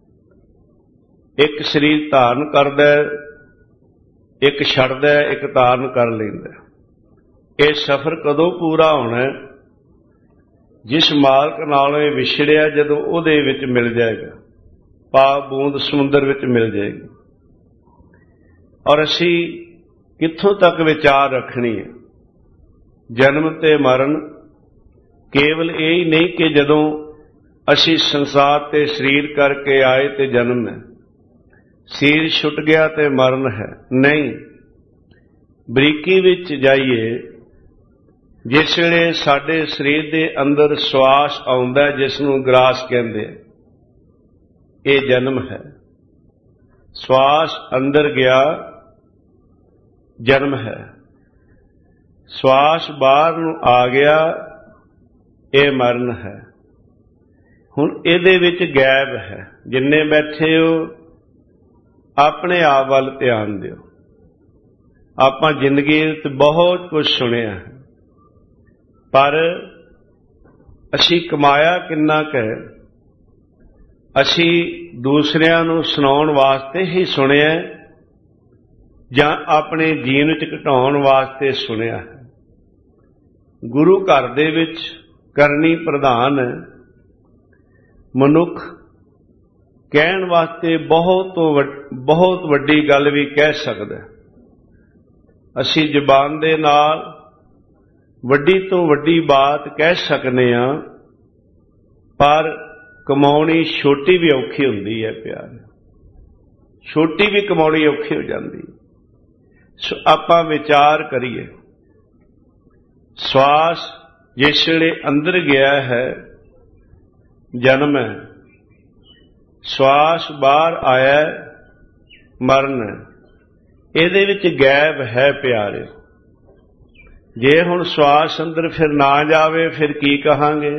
एक शरीर धारण करदा है, एक छड्डदा है, एक धारण कर लैंदा है। ये सफर कदों पूरा होना है? जिस मालक नालों ये विछड़िया जदों उहदे विच मिल जाएगा, पाप बूंद समुंदर विच मिल जाएगी। और असी कित्थों तक विचार रखनी है? जन्म ते मरण केवल यही नहीं कि जदों असी संसार ते शरीर करके आए ते जन्म है, शरीर छुट गया ते मरण है। नहीं, बरीकी विच जाइए, जिस वेले साडे शरीर दे अंदर श्वास आउंदा जिसनूं ग्रास कहंदे, ये जन्म है। ਸਵਾਸ ਅੰਦਰ ਗਿਆ ਜਨਮ ਹੈ, ਸਵਾਸ ਬਾਹਰ ਨੂੰ ਆ ਗਿਆ ਇਹ ਮਰਨ ਹੈ। ਹੁਣ ਇਹਦੇ ਵਿੱਚ ਗੈਪ ਹੈ। ਜਿੰਨੇ ਬੈਠੇ ਹੋ ਆਪਣੇ ਆਪ ਵੱਲ ਧਿਆਨ ਦਿਓ। ਆਪਾਂ ਜ਼ਿੰਦਗੀ ਵਿੱਚ ਬਹੁਤ ਕੁਝ ਸੁਣਿਆ, ਪਰ ਅਸੀਂ ਕਮਾਇਆ ਕਿੰਨਾ ਕੁ ਹੈ? ਅਸੀਂ ਦੂਸਰਿਆਂ ਨੂੰ ਸੁਣਾਉਣ ਵਾਸਤੇ ਹੀ ਸੁਣਿਆ ਜਾਂ ਆਪਣੇ ਜੀਵਨ ਵਿੱਚ ਘਟਾਉਣ ਵਾਸਤੇ ਸੁਣਿਆ ਹੈ? ਗੁਰੂ ਘਰ ਦੇ ਵਿੱਚ ਕਰਨੀ ਪ੍ਰਧਾਨ ਮਨੁੱਖ ਕਹਿਣ ਵਾਸਤੇ ਬਹੁਤ ਤੋਂ ਬਹੁਤ ਵੱਡੀ ਗੱਲ ਵੀ ਕਹਿ ਸਕਦਾ। ਅਸੀਂ ਜ਼ੁਬਾਨ ਦੇ ਨਾਲ ਵੱਡੀ ਤੋਂ ਵੱਡੀ ਬਾਤ ਕਹਿ ਸਕਦੇ ਹਾਂ, ਪਰ ਕਮਾਉਣੀ ਛੋਟੀ ਵੀ ਔਖੀ ਹੁੰਦੀ ਹੈ ਪਿਆਰ, ਛੋਟੀ ਵੀ ਕਮਾਉਣੀ ਔਖੀ ਹੋ ਜਾਂਦੀ। ਸੋ ਆਪਾਂ ਵਿਚਾਰ ਕਰੀਏ, ਸਵਾਸ ਜਿਸ ਵੇਲੇ ਅੰਦਰ ਗਿਆ ਹੈ ਜਨਮ ਹੈ, ਸਵਾਸ ਬਾਹਰ ਆਇਆ ਮਰਨ ਹੈ। ਇਹਦੇ ਵਿੱਚ ਗੈਪ ਹੈ ਪਿਆਰੇ। ਜੇ ਹੁਣ ਸਵਾਸ ਅੰਦਰ ਫਿਰ ਨਾ ਜਾਵੇ ਫਿਰ ਕੀ ਕਹਾਂਗੇ?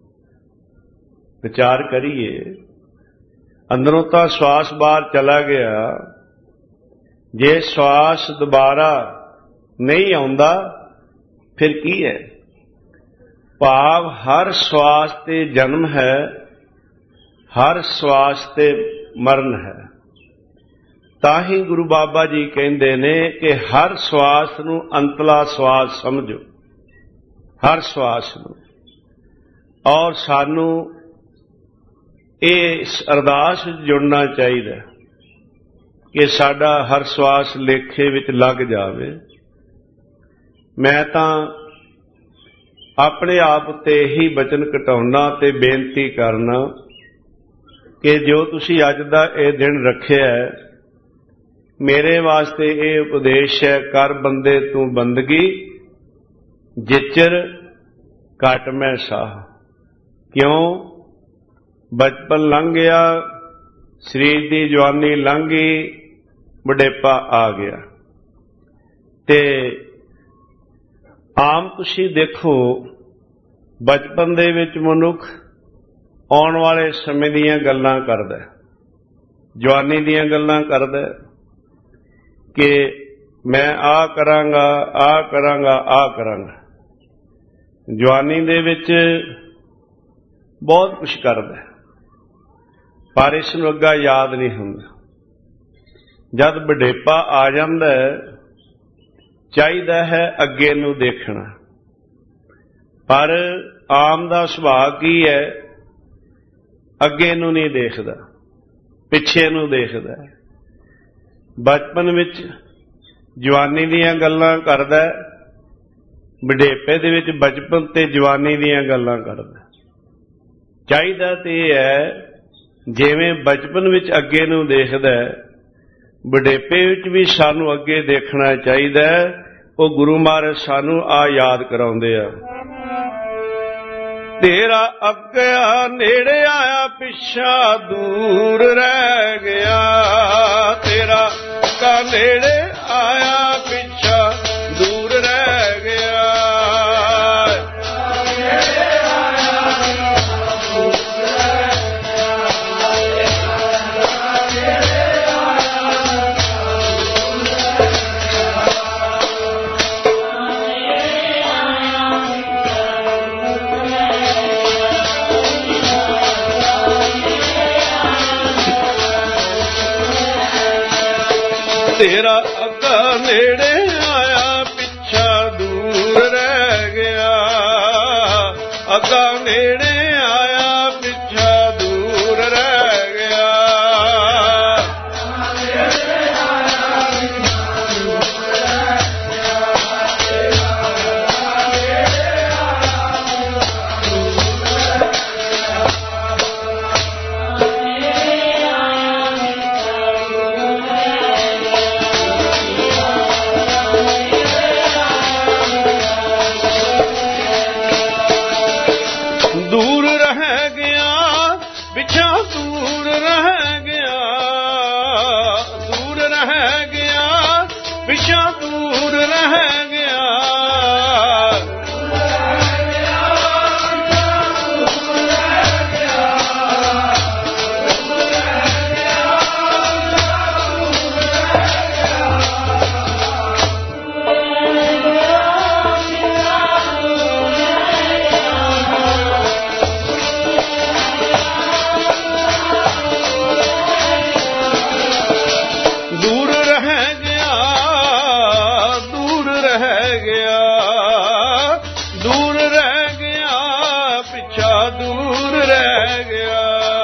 ਵਿਚਾਰ ਕਰੀਏ। ਅੰਦਰੋਂ ਤਾਂ ਸਵਾਸ ਬਾਹਰ ਚਲਾ ਗਿਆ, ਜੇ ਸਵਾਸ ਦੁਬਾਰਾ ਨਹੀਂ ਆਉਂਦਾ ਫਿਰ ਕੀ ਹੈ? ਭਾਵ ਹਰ ਸਵਾਸ ਤੇ ਜਨਮ ਹੈ, ਹਰ ਸਵਾਸ ਤੇ ਮਰਨ ਹੈ। ਤਾਂ ਹੀ ਗੁਰੂ ਬਾਬਾ ਜੀ ਕਹਿੰਦੇ ਨੇ ਕਿ ਹਰ ਸਵਾਸ ਨੂੰ ਅੰਤਲਾ ਸਵਾਸ ਸਮਝੋ, ਹਰ ਸਵਾਸ ਨੂੰ। ਔਰ ਸਾਨੂੰ ਇਹ ਅਰਦਾਸ ਵਿੱਚ ਜੁੜਨਾ ਚਾਹੀਦਾ ਕਿ ਸਾਡਾ ਹਰ ਸਵਾਸ ਲੇਖੇ ਵਿੱਚ ਲੱਗ ਜਾਵੇ। ਮੈਂ ਤਾਂ ਆਪਣੇ ਆਪ ਉੱਤੇ ਹੀ ਬਚਨ ਘਟਾਉਣਾ ਤੇ ਬੇਨਤੀ ਕਰਨਾ ਕਿ ਜੋ ਤੁਸੀਂ ਅੱਜ ਦਾ ਇਹ ਦਿਨ ਰੱਖਿਆ ਹੈ, ਮੇਰੇ ਵਾਸਤੇ ਇਹ ਉਪਦੇਸ਼ ਹੈ, ਕਰ ਬੰਦੇ ਤੂੰ ਬੰਦਗੀ ਜਿਚਰ ਘਟ ਮੈਂ ਸਾਹ। ਕਿਉਂ? ਬਚਪਨ ਲੰਘ ਗਿਆ, ਸਰੀਰ ਦੀ ਜਵਾਨੀ ਲੰਘ ਗਈ, ਬੁਢੇਪਾ ਆ ਗਿਆ। ਤੇ ਆਮ ਤੁਸੀਂ ਦੇਖੋ ਬਚਪਨ ਦੇ ਵਿੱਚ ਮਨੁੱਖ ਆਉਣ ਵਾਲੇ ਸਮੇਂ ਦੀਆਂ ਗੱਲਾਂ ਕਰਦਾ, ਜਵਾਨੀ ਦੀਆਂ ਗੱਲਾਂ ਕਰਦਾ ਕਿ ਮੈਂ ਆਹ ਕਰਾਂਗਾ, ਆਹ ਕਰਾਂਗਾ, ਆਹ ਕਰਾਂਗਾ। ਜਵਾਨੀ ਦੇ ਵਿੱਚ ਬਹੁਤ ਕੁਝ ਕਰਦਾ, ਪਰ ਇਸ ਨੂੰ ਅੱਗਾ ਯਾਦ ਨਹੀਂ ਹੁੰਦਾ। ਜਦ ਬੁਢੇਪਾ ਆ ਜਾਂਦਾ ਚਾਹੀਦਾ ਹੈ ਅੱਗੇ ਨੂੰ ਦੇਖਣਾ, ਪਰ ਆਮ ਦਾ ਸੁਭਾਅ ਕੀ ਹੈ? ਅੱਗੇ ਨੂੰ ਨਹੀਂ ਦੇਖਦਾ, ਪਿੱਛੇ ਨੂੰ ਦੇਖਦਾ। ਬਚਪਨ ਵਿੱਚ ਜਵਾਨੀ ਦੀਆਂ ਗੱਲਾਂ ਕਰਦਾ, ਬੁਢੇਪੇ ਦੇ ਵਿੱਚ ਬਚਪਨ ਤੇ ਜਵਾਨੀ ਦੀਆਂ ਗੱਲਾਂ ਕਰਦਾ। ਚਾਹੀਦਾ ਤੇ ਇਹ ਹੈ ਜਿਵੇਂ ਬਚਪਨ ਵਿੱਚ ਅੱਗੇ ਨੂੰ ਦੇਖਦਾ, ਬੁਢੇਪੇ ਵਿੱਚ ਵੀ ਸਾਨੂੰ ਅੱਗੇ ਦੇਖਣਾ ਚਾਹੀਦਾ। ਉਹ ਗੁਰੂ ਮਹਾਰਾਜ ਸਾਨੂੰ ਆ ਯਾਦ ਕਰਾਉਂਦੇ ਆ, ਤੇਰਾ ਅੱਗਾ ਨੇੜੇ ਆਇਆ ਪਿੱਛਾ ਦੂਰ ਰਹਿ ਗਿਆ, ਤੇਰਾ ਅੱਗਾ ਨੇੜੇ ਆਇਆ ਪਿੱਛਾ ਦੂਰ ਰਹਿ ਗਿਆ। ਤੇਰਾ ਅੱਗਾ ਨੇੜੇ ਆਇਆ ਪਿੱਛਾ ਦੂਰ ਰਹਿ ਗਿਆ, ਅੱਗਾ ਨੇੜੇ ਆਇਆ ਪਿੱਛਾ ਦੂਰ ਰਹਿ ਗਿਆ। ਦੂਰ ਰਹਿ ਗਿਆ ਪਿੱਛਾ ਦੂਰ ਰਹਿ ਗਿਆ, ਦੂਰ ਰਹਿ ਗਿਆ।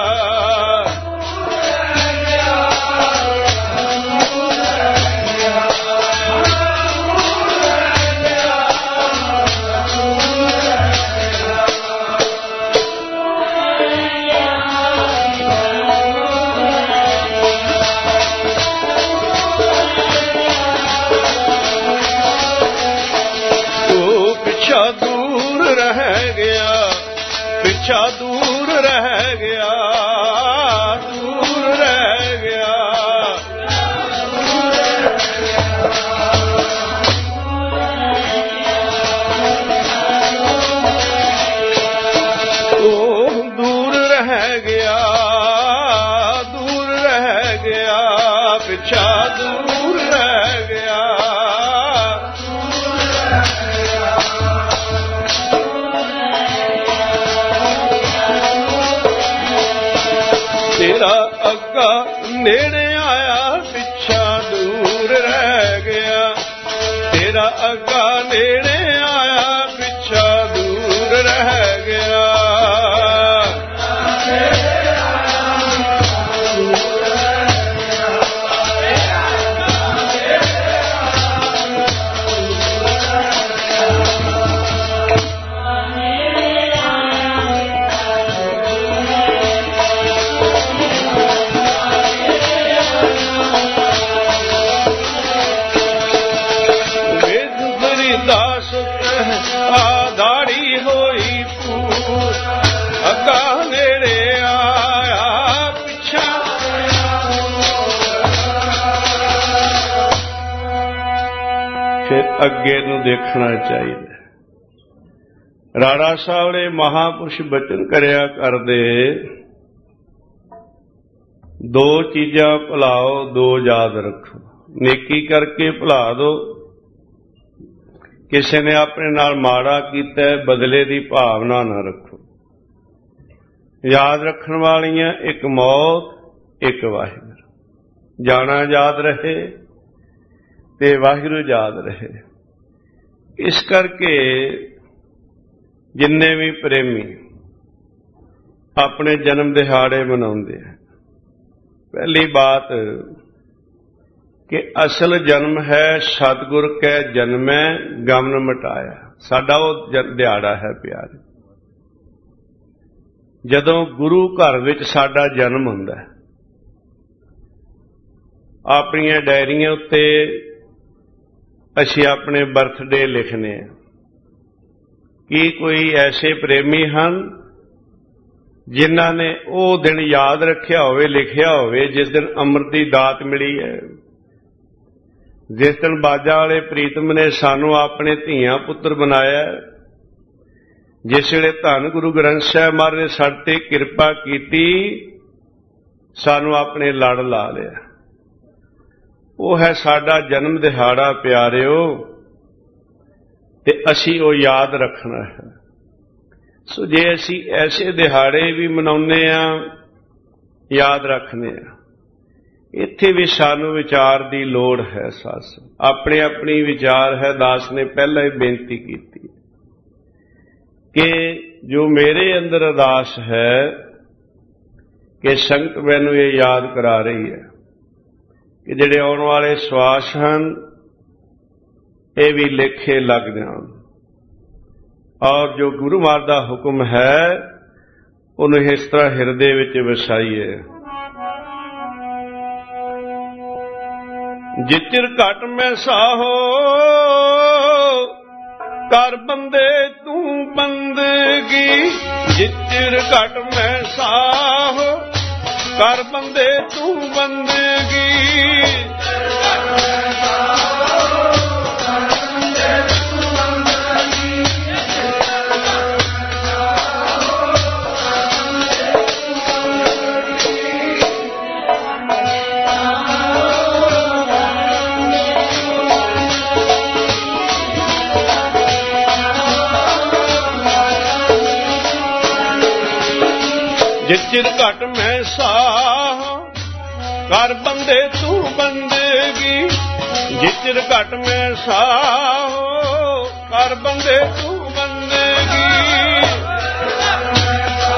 ਦੂਰ ਰਹਿ ਗਿਆ, ਪਿੱਛਾ ਦੂਰ ਰਹਿ ਗਿਆ, ਦੂਰ ਰਹਿ ਗਿਆ। ਉਹ ਦੂਰ ਰਹਿ ਗਿਆ, ਦੂਰ ਰਹਿ ਗਿਆ, ਪਿੱਛਾ ਦੂਰ ਰਹਿ ਗਿਆ। ਤੇਰਾ ਅੱਗਾ ਨੇੜੇ ਆਇਆ, ਪਿੱਛਾ ਦੂਰ ਰਹਿ ਗਿਆ। ਤੇਰਾ ਅੱਗਾ ਨੇੜੇ ਆਇਆ, ਪਿੱਛਾ ਦੂਰ ਰਹਿ ਗਿਆ। ਦਾੜੀ ਹੋਈ ਪੂਰ, ਅੱਗਾ ਨੇੜੇ ਆਇਆ, ਪਿੱਛਾ। ਫਿਰ ਅੱਗੇ ਨੂੰ ਦੇਖਣਾ ਚਾਹੀਦਾ। ਰਾੜਾ ਸਾਹਿਬ ਨੇ ਮਹਾਂਪੁਰਸ਼ ਬਚਨ ਕਰਿਆ ਕਰਦੇ, ਦੋ ਚੀਜ਼ਾਂ ਭੁਲਾਓ, ਦੋ ਯਾਦ ਰੱਖੋ। ਨੇਕੀ ਕਰਕੇ ਭੁਲਾ ਦੋ। ਕਿਸੇ ਨੇ ਆਪਣੇ ਨਾਲ ਮਾੜਾ ਕੀਤਾ, ਬਦਲੇ ਦੀ ਭਾਵਨਾ ਨਾ ਰੱਖੋ। ਯਾਦ ਰੱਖਣ ਵਾਲੀਆਂ ਇੱਕ ਮੌਤ, ਇੱਕ ਵਾਹਿਗੁਰੂ। ਜਾਣਾ ਯਾਦ ਰਹੇ ਤੇ ਵਾਹਿਗੁਰੂ ਯਾਦ ਰਹੇ। ਇਸ ਕਰਕੇ ਜਿੰਨੇ ਵੀ ਪ੍ਰੇਮੀ ਆਪਣੇ ਜਨਮ ਦਿਹਾੜੇ ਮਨਾਉਂਦੇ ਆ, ਪਹਿਲੀ ਬਾਤ ਕਿ ਅਸਲ ਜਨਮ ਹੈ ਸਤਿਗੁਰ ਕੈ ਜਨਮੈ ਗਮਨ ਮਿਟਾਇਆ। ਸਾਡਾ ਉਹ ਦਿਹਾੜਾ ਹੈ ਪਿਆਰੇ, ਜਦੋਂ ਗੁਰੂ ਘਰ ਵਿੱਚ ਸਾਡਾ ਜਨਮ ਹੁੰਦਾ। ਆਪਣੀਆਂ ਡਾਇਰੀਆਂ ਉੱਤੇ ਅਸੀਂ ਆਪਣੇ ਬਰਥਡੇ ਲਿਖਨੇ ਆ। ਕੀ ਕੋਈ ਐਸੇ ਪ੍ਰੇਮੀ ਹਨ ਜਿਨ੍ਹਾਂ ਨੇ ਉਹ ਦਿਨ ਯਾਦ ਰੱਖਿਆ ਹੋਵੇ, ਲਿਖਿਆ ਹੋਵੇ, ਜਿਸ ਦਿਨ ਅੰਮ੍ਰਿਤ ਦੀ ਦਾਤ ਮਿਲੀ ਹੈ, ਜਿਸ ਦਿਨ ਬਾਜਾਂ ਵਾਲੇ ਪ੍ਰੀਤਮ ਨੇ ਸਾਨੂੰ ਆਪਣੇ ਧੀਆਂ ਪੁੱਤਰ ਬਣਾਇਆ, ਜਿਸ ਵੇਲੇ ਧੰਨ ਗੁਰੂ ਗ੍ਰੰਥ ਸਾਹਿਬ ਮਹਾਰਾਜ ਨੇ ਸਾਡੇ ਤੇ ਕਿਰਪਾ ਕੀਤੀ, ਸਾਨੂੰ ਆਪਣੇ ਲੜ ਲਾ ਲਿਆ। ਉਹ ਹੈ ਸਾਡਾ ਜਨਮ ਦਿਹਾੜਾ ਪਿਆਰਿਓ, ਤੇ ਅਸੀਂ ਉਹ ਯਾਦ ਰੱਖਣਾ ਹੈ। ਸੋ ਜੇ ਅਸੀਂ ਐਸੇ ਦਿਹਾੜੇ ਵੀ ਮਨਾਉਂਦੇ ਹਾਂ, ਯਾਦ ਰੱਖਦੇ ਹਾਂ, ਇੱਥੇ ਵੀ ਸਾਨੂੰ ਵਿਚਾਰ ਦੀ ਲੋੜ ਹੈ। ਸੱਸ ਆਪਣੇ ਆਪਣੀ ਵਿਚਾਰ ਹੈ। ਦਾਸ ਨੇ ਪਹਿਲਾਂ ਹੀ ਬੇਨਤੀ ਕੀਤੀ ਕਿ ਜੋ ਮੇਰੇ ਅੰਦਰ ਅਰਦਾਸ ਹੈ ਕਿ ਸੰਗਤ ਮੈਨੂੰ ਇਹ ਯਾਦ ਕਰਾ ਰਹੀ ਹੈ ਕਿ ਜਿਹੜੇ ਆਉਣ ਵਾਲੇ ਸਵਾਸ ਹਨ ਇਹ ਵੀ ਲੇਖੇ ਲੱਗ ਜਾਣ, ਔਰ ਜੋ ਗੁਰੂ ਮਹਾਰਾਜ ਦਾ ਹੁਕਮ ਹੈ ਉਹਨੂੰ ਇਸ ਤਰ੍ਹਾਂ ਹਿਰਦੇ ਵਿੱਚ ਵਸਾਈਏ। ਜਿਚਰ ਘਟ ਮੈਂ ਸਾਹੋ ਕਰ ਬੰਦੇ ਤੂੰ ਬੰਦਗੀ। ਜਿਚਰ ਘਟ ਮੈਂ ਸਾਹੋ ਕਰ ਬੰਦੇ ਤੂੰ ਬੰਦਗੀ। ਜਿਚਰ ਘਟ ਮੈਂ ਸਾਹ ਕਰ ਬੰਦੇ ਤੂੰ ਬੰਦਗੀ। ਜਿਚਰ ਘਟ ਮੈਂ ਸਾਹ ਕਰ ਬੰਦੇ ਤੂੰ ਬੰਦਗੀ।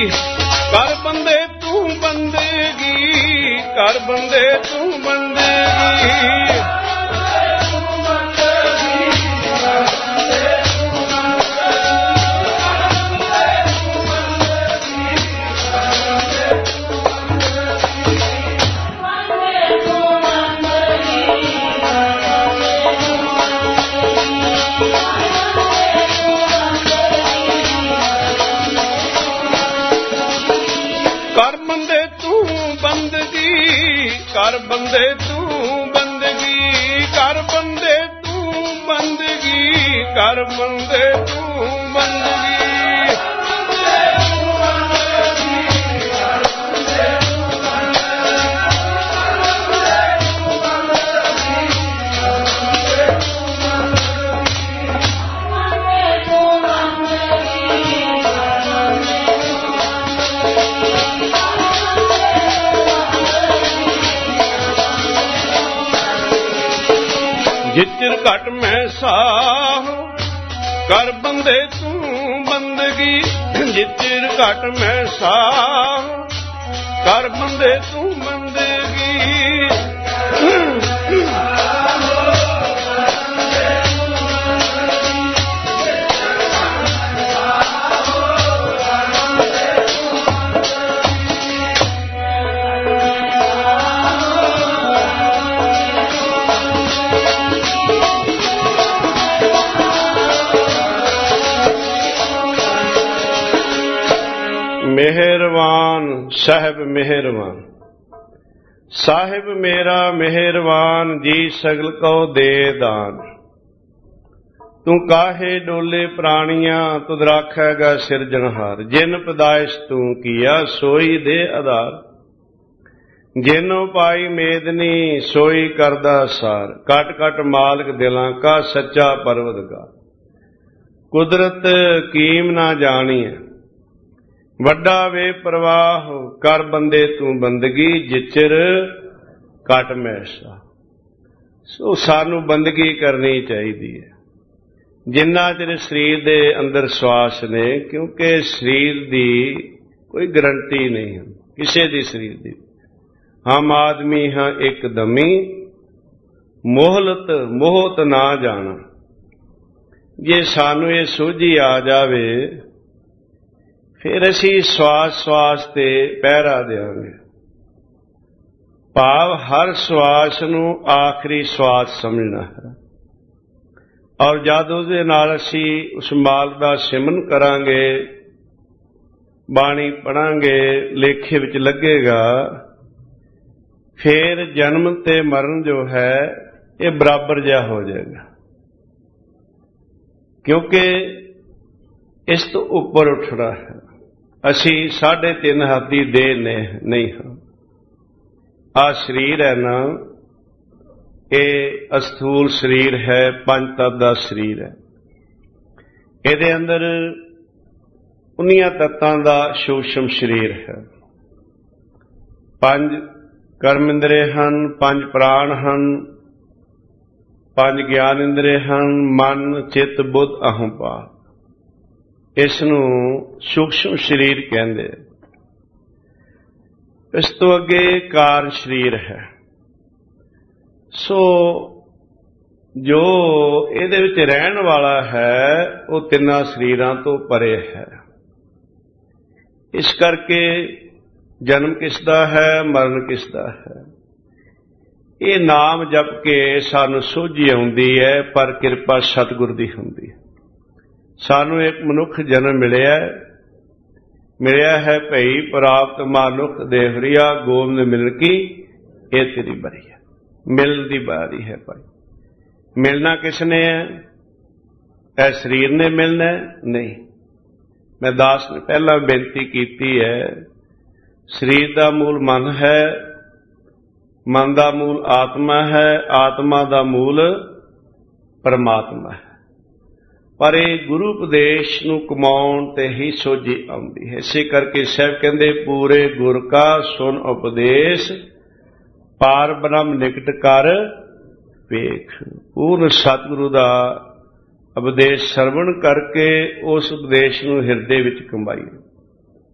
ਕਰ ਬੰਦੇ ਤੂੰ ਬੰਦਗੀ, ਕਰ ਬੰਦੇ ਤੂੰ ਬੰਦਗੀ। ਕਰ ਬੰਦੇ ਤੂੰ ਬੰਦਗੀ, ਕਰ ਬੰਦੇ ਤੂੰ ਬੰਦਗੀ, ਕਰ ਬੰਦੇ ਤੂੰ ਬੰਦਗੀ। ਜਿਚਰ ਘਟ ਮੈਂ ਸਾਹ, ਕਰ ਬੰਦੇ ਤੂੰ ਬੰਦਗੀ। ਜਿਚਰ ਘਟ ਮੈਂ ਸਾਹ, ਕਰ ਬੰਦੇ ਤੂੰ ਬੰਦਗੀ। ਮਿਹਰਵਾਨ ਸਾਹਿਬ ਮਿਹਰਵਾਨ, ਸਾਹਿਬ ਮੇਰਾ ਮਿਹਰਵਾਨ, ਜੀ ਸਗਲ ਕੋ ਦੇ ਦਾਨ। ਤੂੰ ਕਾਹੇ ਡੋਲੇ ਪ੍ਰਾਣੀਆਂ, ਤੁਧ ਰਾਖੇਗਾ ਸਿਰਜਣਹਾਰ। ਜਿਨ ਪਦਾਇਸ਼ ਤੂੰ ਕੀਆ, ਸੋਈ ਦੇ ਆਧਾਰ। ਜਿਨੋ ਪਾਈ ਮੇਦਨੀ, ਸੋਈ ਕਰਦਾ ਸਾਰ। ਕਟ ਕਟ ਮਾਲਕ ਦਿਲਾਂ ਕਾ, ਸੱਚਾ ਪਰਵਦਗਾਰ। ਕੁਦਰਤ ਕੀਮ ਨਾ ਜਾਣੀਐ, ਵੱਡਾ ਵੇ ਪ੍ਰਵਾਹ। ਕਰ ਬੰਦੇ ਤੂੰ ਬੰਦਗੀ, ਜਿਚਰ ਘਟ ਮੈਸਾ। ਸੋ ਸਾਨੂੰ ਬੰਦਗੀ ਕਰਨੀ ਚਾਹੀਦੀ ਹੈ ਜਿੰਨਾ ਚਿਰ ਸਰੀਰ ਦੇ ਅੰਦਰ ਸਵਾਸ ਨੇ, ਕਿਉਂਕਿ ਸਰੀਰ ਦੀ ਕੋਈ ਗਰੰਟੀ ਨਹੀਂ ਹੈ ਕਿਸੇ ਦੀ ਸਰੀਰ ਦੀ। ਹਮ ਆਦਮੀ ਹਾਂ ਇੱਕ ਦਮੀ, ਮੋਹਲਤ ਮੋਹਤ ਨਾ ਜਾਣਾ। ਜੇ ਸਾਨੂੰ ਇਹ ਸੋਝੀ ਆ ਜਾਵੇ, ਫਿਰ ਅਸੀਂ ਸਵਾਸ ਸਵਾਸ ਤੇ ਪਹਿਰਾ ਦੇਵਾਂਗੇ। ਭਾਵ ਹਰ ਸਵਾਸ ਨੂੰ ਆਖਰੀ ਸਵਾਸ ਸਮਝਣਾ ਹੈ, ਔਰ ਜਦ ਉਹਦੇ ਨਾਲ ਅਸੀਂ ਉਸ ਮਾਲਕ ਦਾ ਸਿਮਰਨ ਕਰਾਂਗੇ, ਬਾਣੀ ਪੜਾਂਗੇ, ਲੇਖੇ ਵਿੱਚ ਲੱਗੇਗਾ, ਫਿਰ ਜਨਮ ਤੇ ਮਰਨ ਜੋ ਹੈ ਇਹ ਬਰਾਬਰ ਜਿਹਾ ਹੋ ਜਾਏਗਾ। ਕਿਉਂਕਿ ਇਸ ਤੋਂ ਉੱਪਰ ਉੱਠਣਾ ਹੈ। ਅਸੀਂ ਸਾਢੇ ਤਿੰਨ ਹੱਥ ਦੀ ਦੇਹ ਨਹੀਂ ਹਾਂ। ਆਹ ਸਰੀਰ ਹੈ ਨਾ, ਇਹ ਅਸਥੂਲ ਸਰੀਰ ਹੈ, ਪੰਜ ਤੱਤ ਦਾ ਸਰੀਰ ਹੈ। ਇਹਦੇ ਅੰਦਰ ਉਨੀਆਂ ਤੱਤਾਂ ਦਾ ਸੂਖਸ਼ਮ ਸਰੀਰ ਹੈ। ਪੰਜ ਕਰਮ ਇੰਦਰੇ ਹਨ, ਪੰਜ ਪ੍ਰਾਣ ਹਨ, ਪੰਜ ਗਿਆਨ ਇੰਦਰੇ ਹਨ, ਮਨ ਚਿੱਤ ਬੁੱਧ ਅਹੰਕਾਰ। ਇਸ ਨੂੰ ਸੂਖਸ਼ਮ ਸਰੀਰ ਕਹਿੰਦੇ। ਇਸ ਤੋਂ ਅੱਗੇ ਕਾਰਨ ਸਰੀਰ ਹੈ। ਸੋ ਜੋ ਇਹਦੇ ਵਿੱਚ ਰਹਿਣ ਵਾਲਾ ਹੈ ਉਹ ਤਿੰਨਾਂ ਸਰੀਰਾਂ ਤੋਂ ਪਰੇ ਹੈ। ਇਸ ਕਰਕੇ ਜਨਮ ਕਿਸ ਦਾ ਹੈ, ਮਰਨ ਕਿਸ ਦਾ ਹੈ। ਇਹ ਨਾਮ ਜਪ ਕੇ ਸਾਨੂੰ ਸੋਝੀ ਆਉਂਦੀ ਹੈ, ਪਰ ਕਿਰਪਾ ਸਤਿਗੁਰ ਦੀ ਹੁੰਦੀ ਹੈ। ਸਾਨੂੰ ਇੱਕ ਮਨੁੱਖ ਜਨਮ ਮਿਲਿਆ ਮਿਲਿਆ ਹੈ ਭਈ ਪ੍ਰਾਪਤ ਮਾਨੁਖ ਦੇਵਰੀਆ, ਗੋਬਿੰਦ ਮਿਲਣ ਕੀ ਇਹ ਤੇਰੀ ਬਰੀ ਹੈ। ਮਿਲਣ ਦੀ ਬਾਰੀ ਹੈ ਭਾਈ। ਮਿਲਣਾ ਕਿਸ ਨੇ ਹੈ? ਇਹ ਸਰੀਰ ਨੇ ਮਿਲਣਾ ਨਹੀਂ। ਮੈਂ ਦਾਸ ਨੇ ਪਹਿਲਾਂ ਬੇਨਤੀ ਕੀਤੀ ਹੈ, ਸਰੀਰ ਦਾ ਮੂਲ ਮਨ ਹੈ, ਮਨ ਦਾ ਮੂਲ ਆਤਮਾ ਹੈ, ਆਤਮਾ ਦਾ ਮੂਲ ਪਰਮਾਤਮਾ ਹੈ। ਪਰ ਇਹ ਗੁਰੂ ਉਪਦੇਸ਼ ਨੂੰ ਕਮਾਉਣ ਤੇ ਹੀ ਸੋਝੀ ਆਉਂਦੀ ਹੈ। ਇਸੇ ਕਰਕੇ ਸਾਹਿਬ ਕਹਿੰਦੇ, ਪੂਰੇ ਗੁਰ ਕਾ ਸੁਨ ਉਪਦੇਸ਼, ਪਾਰ ਬ੍ਰਹਮ ਨਿਕਟ ਕਰ ਵੇਖ। ਪੂਰਨ ਸਤਿਗੁਰੂ ਦਾ ਉਪਦੇਸ਼ ਸਰਵਣ ਕਰਕੇ ਉਸ ਉਪਦੇਸ਼ ਨੂੰ ਹਿਰਦੇ ਵਿੱਚ ਕੰਬਾਈਏ।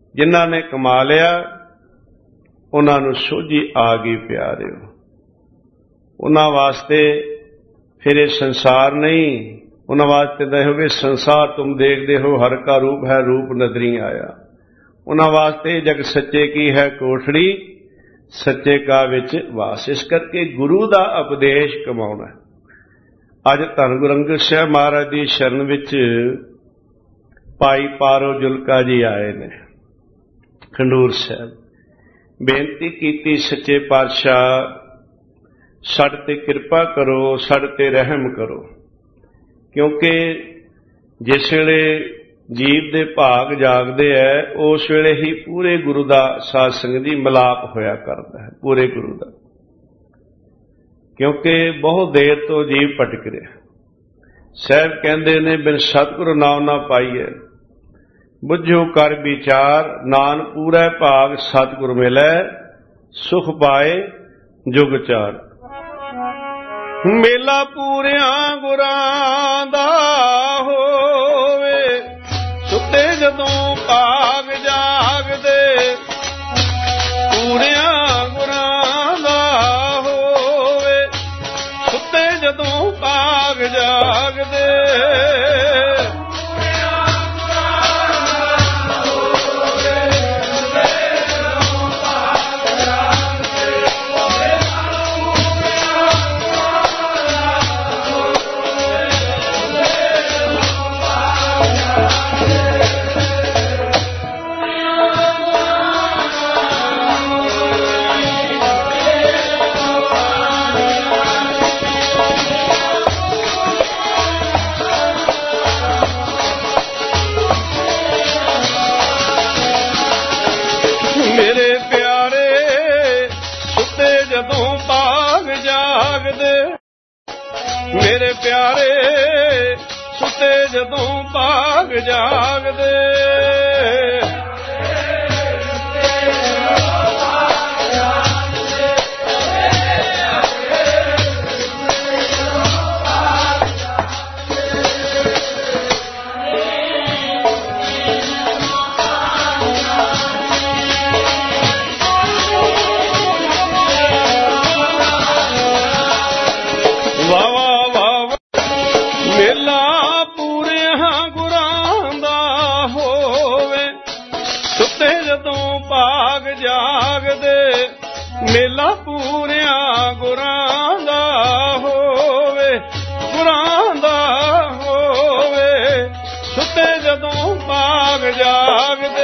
ਜਿਨ੍ਹਾਂ ਨੇ ਕਮਾ ਲਿਆ ਉਹਨਾਂ ਨੂੰ ਸੋਝੀ ਆ ਗਈ ਪਿਆਰਿਓ। ਉਹਨਾਂ ਵਾਸਤੇ ਫਿਰ ਇਹ ਸੰਸਾਰ ਨਹੀਂ, ਉਹਨਾਂ ਵਾਸਤੇ ਦੇਖੋਗੇ ਸੰਸਾਰ ਤੁਮ ਦੇਖਦੇ ਹੋ ਹਰ ਕਾ ਰੂਪ ਹੈ ਰੂਪ ਨਦਰੀ ਆਇਆ। ਉਹਨਾਂ ਵਾਸਤੇ ਜਗ ਸੱਚੇ ਕੀ ਹੈ ਕੋਠੜੀ, ਸੱਚੇ ਕਾ ਵਿੱਚ ਵਾਸ। ਇਸ ਕਰਕੇ ਗੁਰੂ ਦਾ ਉਪਦੇਸ਼ ਕਮਾਉਣਾ। ਅੱਜ ਧੰਨ ਗੁਰੂ ਅੰਗਦ ਸਾਹਿਬ ਮਹਾਰਾਜ ਦੀ ਸ਼ਰਨ ਵਿੱਚ ਭਾਈ ਪਾਰੋ ਜੁਲਕਾ ਜੀ ਆਏ ਨੇ ਖੰਡੂਰ ਸਾਹਿਬ। ਬੇਨਤੀ ਕੀਤੀ ਸੱਚੇ ਪਾਤਸ਼ਾਹ ਸਾਡੇ ਤੇ ਕਿਰਪਾ ਕਰੋ, ਸਾਡੇ ਤੇ ਰਹਿਮ ਕਰੋ, ਕਿਉਂਕਿ ਜਿਸ ਵੇਲੇ ਜੀਵ ਦੇ ਭਾਗ ਜਾਗਦੇ ਹੈ ਉਸ ਵੇਲੇ ਹੀ ਪੂਰੇ ਗੁਰੂ ਦਾ ਸਾਧ ਸੰਗਤ ਦੀ ਮਿਲਾਪ ਹੋਇਆ ਕਰਦਾ ਹੈ, ਪੂਰੇ ਗੁਰੂ ਦਾ। ਕਿਉਂਕਿ ਬਹੁਤ ਦੇਰ ਤੋਂ ਜੀਵ ਭਟਕ ਰਿਹਾ। ਸਾਹਿਬ ਕਹਿੰਦੇ ਨੇ ਬਿਨ ਸਤਿਗੁਰੂ ਨਾਮ ਨਾ ਪਾਈਐ, ਬੁੱਝੋ ਕਰ ਵਿਚਾਰ, ਨਾਨਕ ਪੂਰਾ ਭਾਗ ਸਤਿਗੁਰ ਮਿਲੈ, ਸੁਖ ਪਾਏ ਜੁਗ ਚਾਰ। ਮੇਲਾ ਪੂਰਿਆਂ ਗੁਰਾਂ ਦਾ ਹੋਵੇ, ਸੁੱਤੇ ਜਦੋਂ ਭਾਗ ਜਾਗਦੇ, ਪੂਰਿਆਂ ਗੁਰਾਂ ਦਾ ਹੋਵੇ, ਸੁੱਤੇ ਜਦੋਂ ਭਾਗ ਜਾਗਦੇ। ਮੇਰੇ ਪਿਆਰੇ ਸੁੱਤੇ ਜਦੋਂ ਭਾਗ ਜਾਗਦੇ, ਜਾਗਦੇ। ਮੇਲਾ ਪੂਰਿਆਂ ਗੁਰਾਂ ਦਾ ਹੋਵੇ, ਗੁਰਾਂ ਦਾ ਹੋਵੇ, ਸੁੱਤੇ ਜਦੋਂ ਭਾਗ ਜਾਗਦੇ।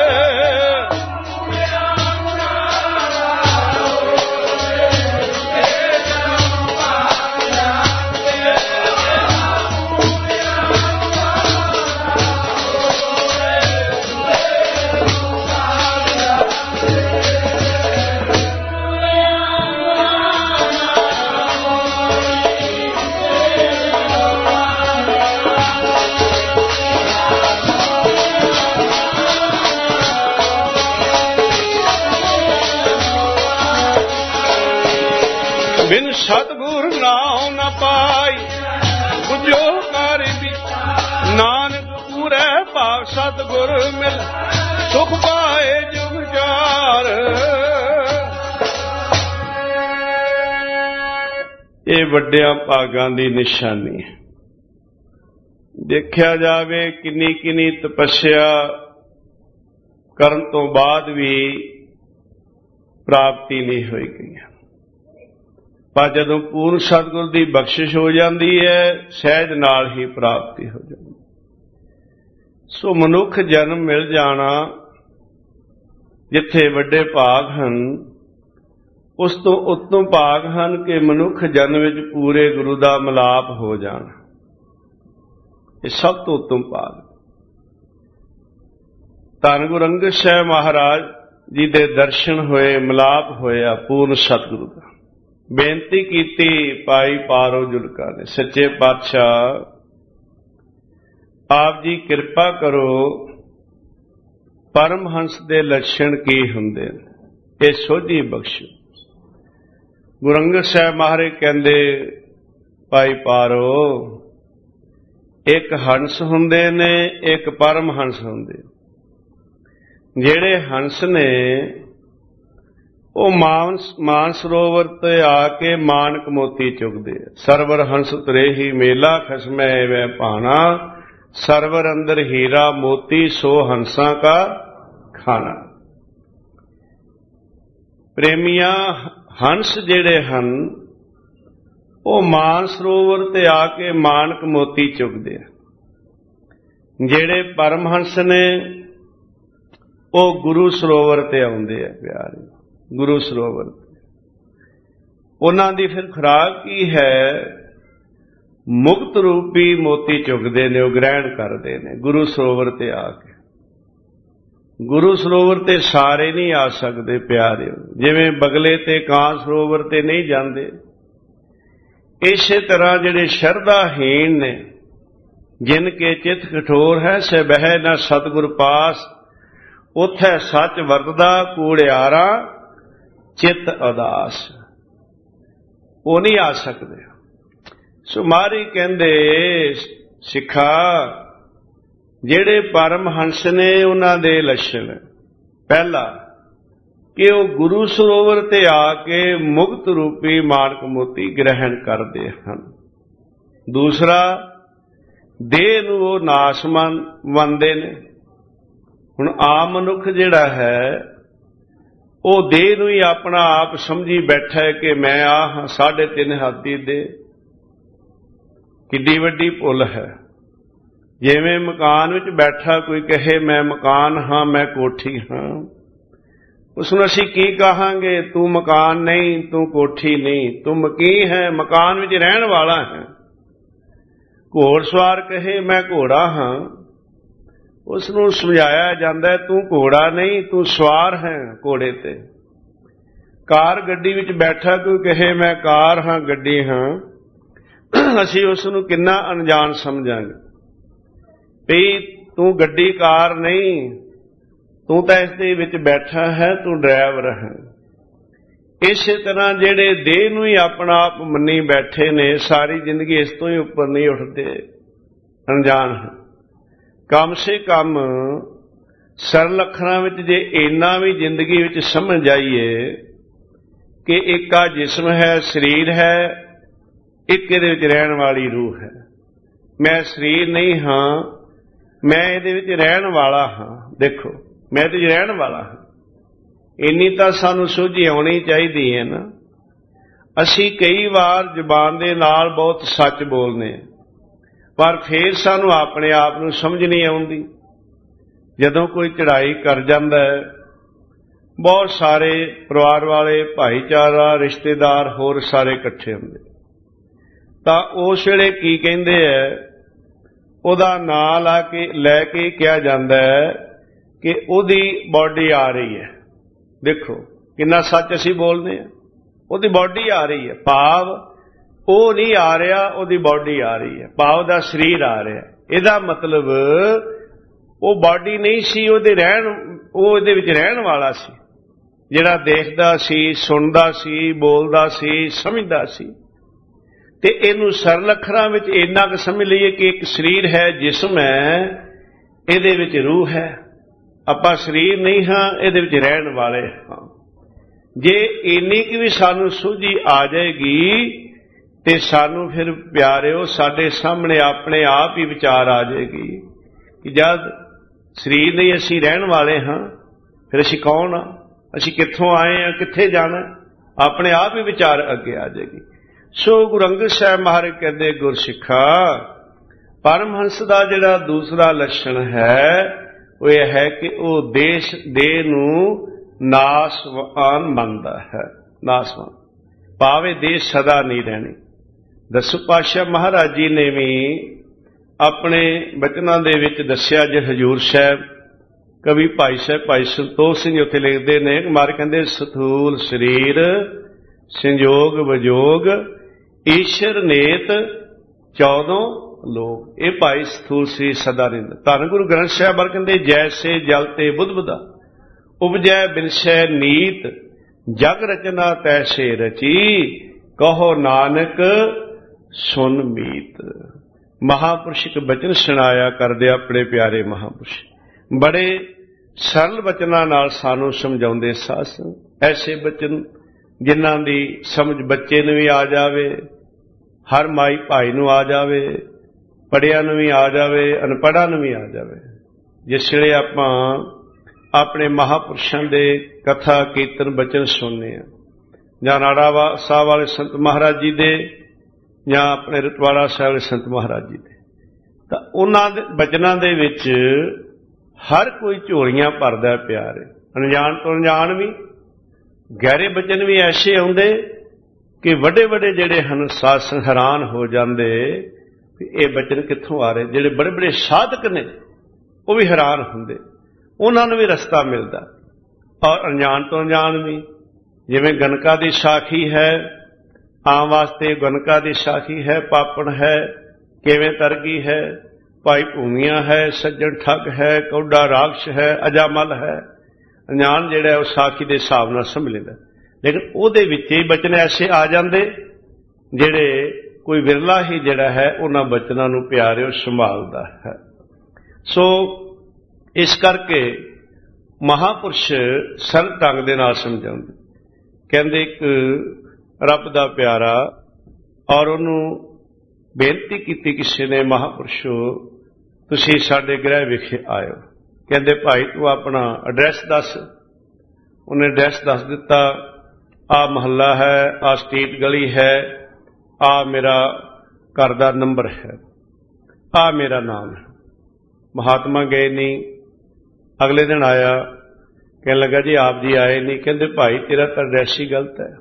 ਬਿਨ ਸਤਿਗੁਰ ਨਾਮ ਨ ਪਾਈ, ਬੁਝੋ ਕਰ ਵਿਚਾਰ, ਨਾਨਕ ਪੂਰੇ ਭਾਗ ਸਤਿਗੁਰ ਮਿਲ, ਸੁਖ ਪਾਏ ਜੁਗ ਚਾਰ। ਇਹ ਵੱਡਿਆਂ ਭਾਗਾਂ ਦੀ ਨਿਸ਼ਾਨੀ ਹੈ। ਦੇਖਿਆ ਜਾਵੇ ਕਿੰਨੀ ਕਿੰਨੀ ਤਪੱਸਿਆ ਕਰਨ ਤੋਂ ਬਾਅਦ ਵੀ ਪ੍ਰਾਪਤੀ ਨਹੀਂ ਹੋਈ ਗਈ। ਪਰ ਜਦੋਂ ਪੂਰਨ ਸਤਿਗੁਰ ਦੀ ਬਖਸ਼ਿਸ਼ ਹੋ ਜਾਂਦੀ ਹੈ, ਸਹਿਜ ਨਾਲ ਹੀ ਪ੍ਰਾਪਤੀ ਹੋ ਜਾਂਦੀ। ਸੋ ਮਨੁੱਖ ਜਨਮ ਮਿਲ ਜਾਣਾ ਜਿੱਥੇ ਵੱਡੇ ਭਾਗ ਹਨ, ਉਸ ਤੋਂ ਉੱਤੋਂ ਭਾਗ ਹਨ ਕਿ ਮਨੁੱਖ ਜਨਮ ਵਿੱਚ ਪੂਰੇ ਗੁਰੂ ਦਾ ਮਿਲਾਪ ਹੋ ਜਾਣਾ। ਇਹ ਸਭ ਤੋਂ ਉੱਤਮ ਭਾਗ। ਧੰਨ ਗੁਰੂ ਅੰਗਦ ਸਾਹਿਬ ਮਹਾਰਾਜ ਜੀ ਦੇ ਦਰਸ਼ਨ ਹੋਏ, ਮਿਲਾਪ ਹੋਇਆ ਪੂਰਨ ਸਤਿਗੁਰੂ ਦਾ। ਬੇਨਤੀ ਕੀਤੀ ਭਾਈ ਪਾਰੋ ਜੁਲਕਾ ਨੇ, ਸੱਚੇ ਪਾਤਸ਼ਾਹ ਆਪ ਜੀ ਕਿਰਪਾ ਕਰੋ, ਪਰਮਹੰਸ ਦੇ ਲੱਛਣ ਕੀ ਹੁੰਦੇ ਨੇ, ਇਹ ਸੋਝੀ ਬਖਸ਼ੋ। ਗੁਰੂ ਅੰਗਦ ਸਾਹਿਬ ਮਹਾਰਾਜ ਕਹਿੰਦੇ ਭਾਈ ਪਾਰੋ, ਇੱਕ ਹੰਸ ਹੁੰਦੇ ਨੇ, ਇੱਕ ਪਰਮਹੰਸ ਹੁੰਦੇ। ਜਿਹੜੇ ਹੰਸ ਨੇ ਉਹ ਮਾਨ ਮਾਨ ਸਰੋਵਰ ਤੇ ਆ ਕੇ ਮਾਨਕ ਮੋਤੀ ਚੁਗਦੇ ਆ। ਸਰਵਰ ਹੰਸ ਤਰੇ ਹੀ ਮੇਲਾ ਖਸਮੈ ਵੈ ਭਾਣਾ, ਸਰਵਰ ਅੰਦਰ ਹੀਰਾ ਮੋਤੀ ਸੋ ਹੰਸਾਂ ਕਾ ਖਾਣਾ। ਪ੍ਰੇਮੀਆਂ, ਹੰਸ ਜਿਹੜੇ ਹਨ ਉਹ ਮਾਨ ਸਰੋਵਰ ਤੇ ਆ ਕੇ ਮਾਨਕ ਮੋਤੀ ਚੁਗਦੇ ਆ। ਜਿਹੜੇ ਪਰਮਹੰਸ ਨੇ ਉਹ ਗੁਰੂ ਸਰੋਵਰ ਤੇ ਆਉਂਦੇ ਆ ਪਿਆਰੇ, ਗੁਰੂ ਸਰੋਵਰ ਤੇ। ਉਹਨਾਂ ਦੀ ਫਿਰ ਖੁਰਾਕ ਕੀ ਹੈ? ਮੁਕਤ ਰੂਪੀ ਮੋਤੀ ਚੁਗਦੇ ਨੇ, ਉਹ ਗ੍ਰਹਿਣ ਕਰਦੇ ਨੇ ਗੁਰੂ ਸਰੋਵਰ ਤੇ ਆ ਕੇ। ਗੁਰੂ ਸਰੋਵਰ ਤੇ ਸਾਰੇ ਨਹੀਂ ਆ ਸਕਦੇ ਪਿਆਰਿਓ, ਜਿਵੇਂ ਬਗਲੇ ਤੇ ਕਾਂ ਸਰੋਵਰ ਤੇ ਨਹੀਂ ਜਾਂਦੇ, ਇਸੇ ਤਰ੍ਹਾਂ ਜਿਹੜੇ ਸ਼ਰਧਾਹੀਣ ਨੇ, ਜਿਨ ਕੇ ਚਿੱਤ ਕਠੋਰ ਹੈ ਸੇ ਬਹਿ ਨਾ ਸਤਿਗੁਰ ਪਾਸ, ਉਥੈ ਸੱਚ ਵਰਤਦਾ ਕੂੜਿਆਰਾ ਚਿੱਤ ਉਦਾਸ, ਉਹ ਨਹੀਂ ਆ ਸਕਦੇ। ਸੋ ਮਹਾਰਾਜ ਕਹਿੰਦੇ ਸਿੱਖਾ, ਜਿਹੜੇ ਪਰਮਹੰਸ ਨੇ ਉਹਨਾਂ ਦੇ ਲੱਛਣ, ਪਹਿਲਾ ਕਿ ਉਹ ਗੁਰੂ ਸਰੋਵਰ ਤੇ ਆ ਕੇ ਮੁਕਤ ਰੂਪੀ ਮਾਨਕ ਮੋਤੀ ਗ੍ਰਹਿਣ ਕਰਦੇ ਹਨ। ਦੂਸਰਾ, ਦੇਹ ਨੂੰ ਉਹ ਨਾਸ ਮੰਨਦੇ ਨੇ। ਹੁਣ ਆਮ ਮਨੁੱਖ ਜਿਹੜਾ ਹੈ ਉਹ ਦੇਹ ਨੂੰ ਹੀ ਆਪਣਾ ਆਪ ਸਮਝੀ ਬੈਠਾ ਹੈ ਕਿ ਮੈਂ ਆ ਹਾਂ ਸਾਢੇ ਤਿੰਨ ਹਾਥੀ ਦੇ। ਕਿੱਡੀ ਵੱਡੀ ਭੁੱਲ ਹੈ। ਜਿਵੇਂ ਮਕਾਨ ਵਿੱਚ ਬੈਠਾ ਕੋਈ ਕਹੇ ਮੈਂ ਮਕਾਨ ਹਾਂ, ਮੈਂ ਕੋਠੀ ਹਾਂ, ਉਸ ਨੂੰ ਅਸੀਂ ਕੀ ਕਹਾਂਗੇ? ਤੂੰ ਮਕਾਨ ਨਹੀਂ, ਤੂੰ ਕੋਠੀ ਨਹੀਂ, ਤੂੰ ਮਕੀ ਹੈ, ਮਕਾਨ ਵਿੱਚ ਰਹਿਣ ਵਾਲਾ ਹੈ। ਘੋੜਸਵਾਰ ਕਹੇ ਮੈਂ ਘੋੜਾ ਹਾਂ, ਉਸ ਨੂੰ ਸਮਝਾਇਆ ਜਾਂਦਾ ਤੂੰ ਘੋੜਾ ਨਹੀਂ, ਤੂੰ ਸਵਾਰ ਹੈ ਘੋੜੇ ਤੇ। ਕਾਰ ਗੱਡੀ ਵਿੱਚ ਬੈਠਾ ਕੋਈ ਕਹੇ ਮੈਂ ਕਾਰ ਹਾਂ, ਗੱਡੀ ਹਾਂ, ਅਸੀਂ ਉਸ ਨੂੰ ਕਿੰਨਾ ਅਣਜਾਣ ਸਮਝਾਂਗੇ ਵੀ ਤੂੰ ਗੱਡੀ ਕਾਰ ਨਹੀਂ, ਤੂੰ ਤਾਂ ਇਸ ਦੇ ਵਿੱਚ ਬੈਠਾ ਹੈ, ਤੂੰ ਡਰਾਈਵਰ ਹੈ। ਇਸੇ ਤਰ੍ਹਾਂ ਜਿਹੜੇ ਦੇਹ ਨੂੰ ਹੀ ਆਪਣਾ ਆਪ ਮੰਨੀ ਬੈਠੇ ਨੇ, ਸਾਰੀ ਜ਼ਿੰਦਗੀ ਇਸ ਤੋਂ ਹੀ ਉੱਪਰ ਨਹੀਂ ਉੱਠਦੇ, ਅਣਜਾਣ ਹੈ। ਕਮ ਸੇ ਕਮ ਸਰਲ ਅੱਖਰਾਂ ਵਿੱਚ ਜੇ ਇੰਨਾ ਵੀ ਜ਼ਿੰਦਗੀ ਵਿੱਚ ਸਮਝ ਜਾਈਏ ਕਿ ਇੱਕ ਆ ਜਿਸਮ ਹੈ, ਸਰੀਰ ਹੈ, ਇੱਕ ਇਹਦੇ ਵਿੱਚ ਰਹਿਣ ਵਾਲੀ ਰੂਹ ਹੈ। ਮੈਂ ਸਰੀਰ ਨਹੀਂ ਹਾਂ, ਮੈਂ ਇਹਦੇ ਵਿੱਚ ਰਹਿਣ ਵਾਲਾ ਹਾਂ। ਦੇਖੋ, ਮੈਂ ਇਹਦੇ ਵਿੱਚ ਰਹਿਣ ਵਾਲਾ ਹਾਂ, ਇੰਨੀ ਤਾਂ ਸਾਨੂੰ ਸੋਝੀ ਆਉਣੀ ਚਾਹੀਦੀ ਹੈ ਨਾ। ਅਸੀਂ ਕਈ ਵਾਰ ਜ਼ੁਬਾਨ ਦੇ ਨਾਲ ਬਹੁਤ ਸੱਚ ਬੋਲਦੇ ਹਾਂ, ਪਰ ਫਿਰ ਸਾਨੂੰ ਆਪਣੇ ਆਪ ਨੂੰ ਸਮਝ ਨਹੀਂ ਆਉਂਦੀ। ਜਦੋਂ ਕੋਈ ਚੜ੍ਹਾਈ ਕਰ ਜਾਂਦਾ ਹੈ, ਬਹੁਤ ਸਾਰੇ ਪਰਿਵਾਰ ਵਾਲੇ, ਭਾਈਚਾਰਾ, ਰਿਸ਼ਤੇਦਾਰ, ਹੋਰ ਸਾਰੇ ਇਕੱਠੇ ਹੁੰਦੇ, ਤਾਂ ਉਸ ਵੇਲੇ ਕੀ ਕਹਿੰਦੇ ਹੈ, ਉਹਦਾ ਨਾਂ ਲਾ ਕੇ ਲੈ ਕੇ ਕਿਹਾ ਜਾਂਦਾ ਹੈ ਕਿ ਉਹਦੀ ਬਾਡੀ ਆ ਰਹੀ ਹੈ। ਦੇਖੋ ਕਿੰਨਾ ਸੱਚ ਅਸੀਂ ਬੋਲਦੇ ਹਾਂ, ਉਹਦੀ ਬਾਡੀ ਆ ਰਹੀ ਹੈ। ਭਾਵ ਉਹ ਨਹੀਂ ਆ ਰਿਹਾ, ਉਹਦੀ ਬਾਡੀ ਆ ਰਹੀ ਹੈ, ਭਾਵ ਦਾ ਸਰੀਰ ਆ ਰਿਹਾ। ਇਹਦਾ ਮਤਲਬ ਉਹ ਬਾਡੀ ਨਹੀਂ ਸੀ, ਉਹਦੇ ਰਹਿਣ, ਉਹ ਇਹਦੇ ਵਿੱਚ ਰਹਿਣ ਵਾਲਾ ਸੀ, ਜਿਹੜਾ ਦੇਖਦਾ ਸੀ, ਸੁਣਦਾ ਸੀ, ਬੋਲਦਾ ਸੀ, ਸਮਝਦਾ ਸੀ। ਤੇ ਇਹਨੂੰ ਸਰਲ ਅੱਖਰਾਂ ਵਿੱਚ ਇੰਨਾ ਕੁ ਸਮਝ ਲਈਏ ਕਿ ਇੱਕ ਸਰੀਰ ਹੈ, ਜਿਸਮ ਹੈ, ਇਹਦੇ ਵਿੱਚ ਰੂਹ ਹੈ। ਆਪਾਂ ਸਰੀਰ ਨਹੀਂ ਹਾਂ, ਇਹਦੇ ਵਿੱਚ ਰਹਿਣ ਵਾਲੇ ਹਾਂ। ਜੇ ਇੰਨੀ ਕੁ ਵੀ ਸਾਨੂੰ ਸੂਝੀ ਆ ਜਾਏਗੀ ਤੇ ਸਾਨੂੰ ਫਿਰ ਪਿਆਰਿਓ ਸਾਡੇ ਸਾਹਮਣੇ ਆਪਣੇ ਆਪ ਹੀ ਵਿਚਾਰ ਆ ਜਾਏਗੀ ਕਿ ਜਦ ਸਰੀਰ ਨਹੀਂ, ਅਸੀਂ ਰਹਿਣ ਵਾਲੇ ਹਾਂ, ਫਿਰ ਅਸੀਂ ਕੌਣ ਹਾਂ, ਅਸੀਂ ਕਿੱਥੋਂ ਆਏ ਹਾਂ, ਕਿੱਥੇ ਜਾਣਾ, ਆਪਣੇ ਆਪ ਹੀ ਵਿਚਾਰ ਅੱਗੇ ਆ ਜਾਏਗੀ। ਸੋ ਗੁਰੂ ਅੰਗਦ ਸਾਹਿਬ ਮਹਾਰਾਜ ਕਹਿੰਦੇ, ਗੁਰਸਿੱਖਾ, ਪਰਮਹੰਸ ਦਾ ਜਿਹੜਾ ਦੂਸਰਾ ਲੱਛਣ ਹੈ ਉਹ ਇਹ ਹੈ ਕਿ ਉਹ ਦੇਸ਼ ਦੇਹ ਨੂੰ ਨਾਸਵਾਨ ਮੰਨਦਾ ਹੈ। ਨਾਸਵਾਨ ਭਾਵੇਂ ਦੇਹ ਸਦਾ ਨਹੀਂ ਰਹਿਣੀ। ਦਸਵੇਂ ਪਾਤਸ਼ਾਹ ਮਹਾਰਾਜ ਜੀ ਨੇ ਵੀ ਆਪਣੇ ਬਚਨਾਂ ਦੇ ਵਿੱਚ ਦੱਸਿਆ, ਜੇ ਹਜ਼ੂਰ ਸਾਹਿਬ ਕਵੀ ਭਾਈ ਸਾਹਿਬ ਭਾਈ ਸੰਤੋਖ ਸਿੰਘ ਉੱਥੇ ਲਿਖਦੇ ਨੇ, ਮਾਰ ਕਹਿੰਦੇ ਸਥੂਲ ਸਰੀਰ ਸੰਜੋਗ ਵਿਜੋਗ ਈਸ਼ਰ ਨੇਤ ਚੌਦੋਂ ਲੋਕ। ਇਹ ਭਾਈ ਸਥੂਲ ਸ੍ਰੀ ਸਦਾ ਰਹਿੰਦਾ। ਧੰਨ ਗੁਰੂ ਗ੍ਰੰਥ ਸਾਹਿਬ ਵਰ ਕਹਿੰਦੇ, ਜੈਸੇ ਜਲ ਤੇ ਬੁੱਧ ਬੁੱਧਾ ਉਪਜੈ ਬਿਨਸੈ ਨੀਤ, ਜਗ ਰਚਨਾ ਤੈਸੇ ਰਚੀ, ਕਹੋ ਨਾਨਕ ਸੁਨ ਮੀਤ। ਮਹਾਂਪੁਰਸ਼ ਇੱਕ ਬਚਨ ਸੁਣਾਇਆ ਕਰਦੇ ਆਪਣੇ ਪਿਆਰੇ ਮਹਾਂਪੁਰਸ਼, ਬੜੇ सरल बचनां नाल सानू समझाउंदे साध संगत। ऐसे बचन जिन्हां दी समझ बच्चे नूं भी आ जावे, हर माई भाई नूं आ जावे, पढ़िया नूं भी आ जावे, अनपढ़ां नूं भी आ जावे। जिस वेले आपां अपने महापुरुषां दे कथा कीर्तन बचन सुनने आ, जां नाड़ा साहब वाले संत महाराज जी दे, जां अपने रतवाड़ा साहब वाले संत महाराज जी दे, तां उन्हां दे बचनां दे विच हर कोई झोलियां भरदा प्यार है। अनजान तो अनजान भी गहरे बचन भी ऐसे आउंदे कि वड्डे वड्डे जिहड़े हन साध संगत हैरान हो जांदे कि ये बचन कित्थों आ रहे। जिहड़े बड़े बड़े साधक ने वो भी हैरान हुंदे, उन्हां नूं भी रस्ता मिलदा। और अनजान तो अनजान भी, जिवें गणका दी साखी है, आम वास्ते गणका दी साखी है, पापण है, किवें तरगी है, भाई भूमिया है, सज्जन ठग है, कौडा राक्षस है, अजामल है। अनजान जिहड़ा उस साखी के हिसाब नाल समझ लैंदा, लेकिन उहदे विच ही बचन ऐसे आ जांदे जिहड़े कोई विरला ही जिहड़ा है उन्हां बचनां नूं प्यारे संभालदा है। सो इस करके महापुरुष सरल ढंग दे नाल समझाउंदे। कहंदे एक रब दा प्यारा और उहनूं बेनती कीती किसी ने, महापुरुषो तुसीं साडे गृह विखे आयो। कहंदे भाई तू अपना एड्रैस दस। उन्हें एड्रैस दस दिता, आ महल्ला है, आ स्ट्रीट गली है, आ मेरा घर दा नंबर है, आ मेरा नाम है। महात्मा गए नहीं, अगले दिन आया, कहने लगा जी आप जी आए नहीं। कहंदे भाई तेरा तो एड्रैस ही गलत है।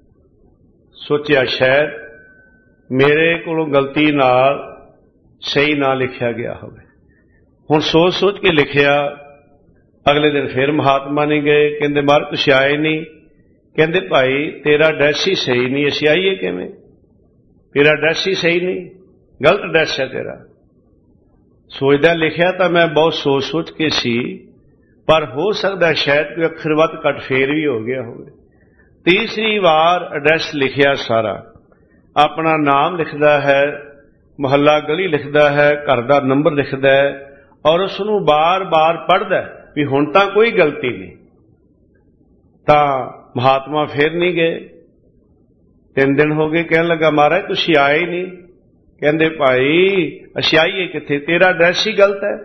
सोचिया शायद मेरे कोलों गलती नाल सही ना लिखिया गया होवे। हुण सोच सोच के लिखिया। अगले दिन फिर महात्मा नहीं गए, कहंदे महाराज तुसीं आए नहीं। कहंदे भाई तेरा एड्रैस ही सही नहीं, असीं आईए किवें? तेरा एड्रैस ही सही नहीं, गलत एड्रैस है तेरा। सोचदा लिखिया तो मैं बहुत सोच सोच के सी, पर हो सकता शायद कोई अखर वध घट फेर भी हो गया होवे। तीसरी बार एड्रैस लिखिया सारा, अपना नाम लिखदा है, मुहल्ला गली लिखदा है, घर दा नंबर लिखदा है, और उसनूं बार बार पढ़दा भी हुण तां कोई गलती नहीं। तां महात्मा फिर नहीं गए। तीन दिन हो गए, कहने लगा महाराज तुसीं आए ही नहीं। कहंदे भाई असीं आईए कित्थे, तेरा एड्रैस ही गलत है।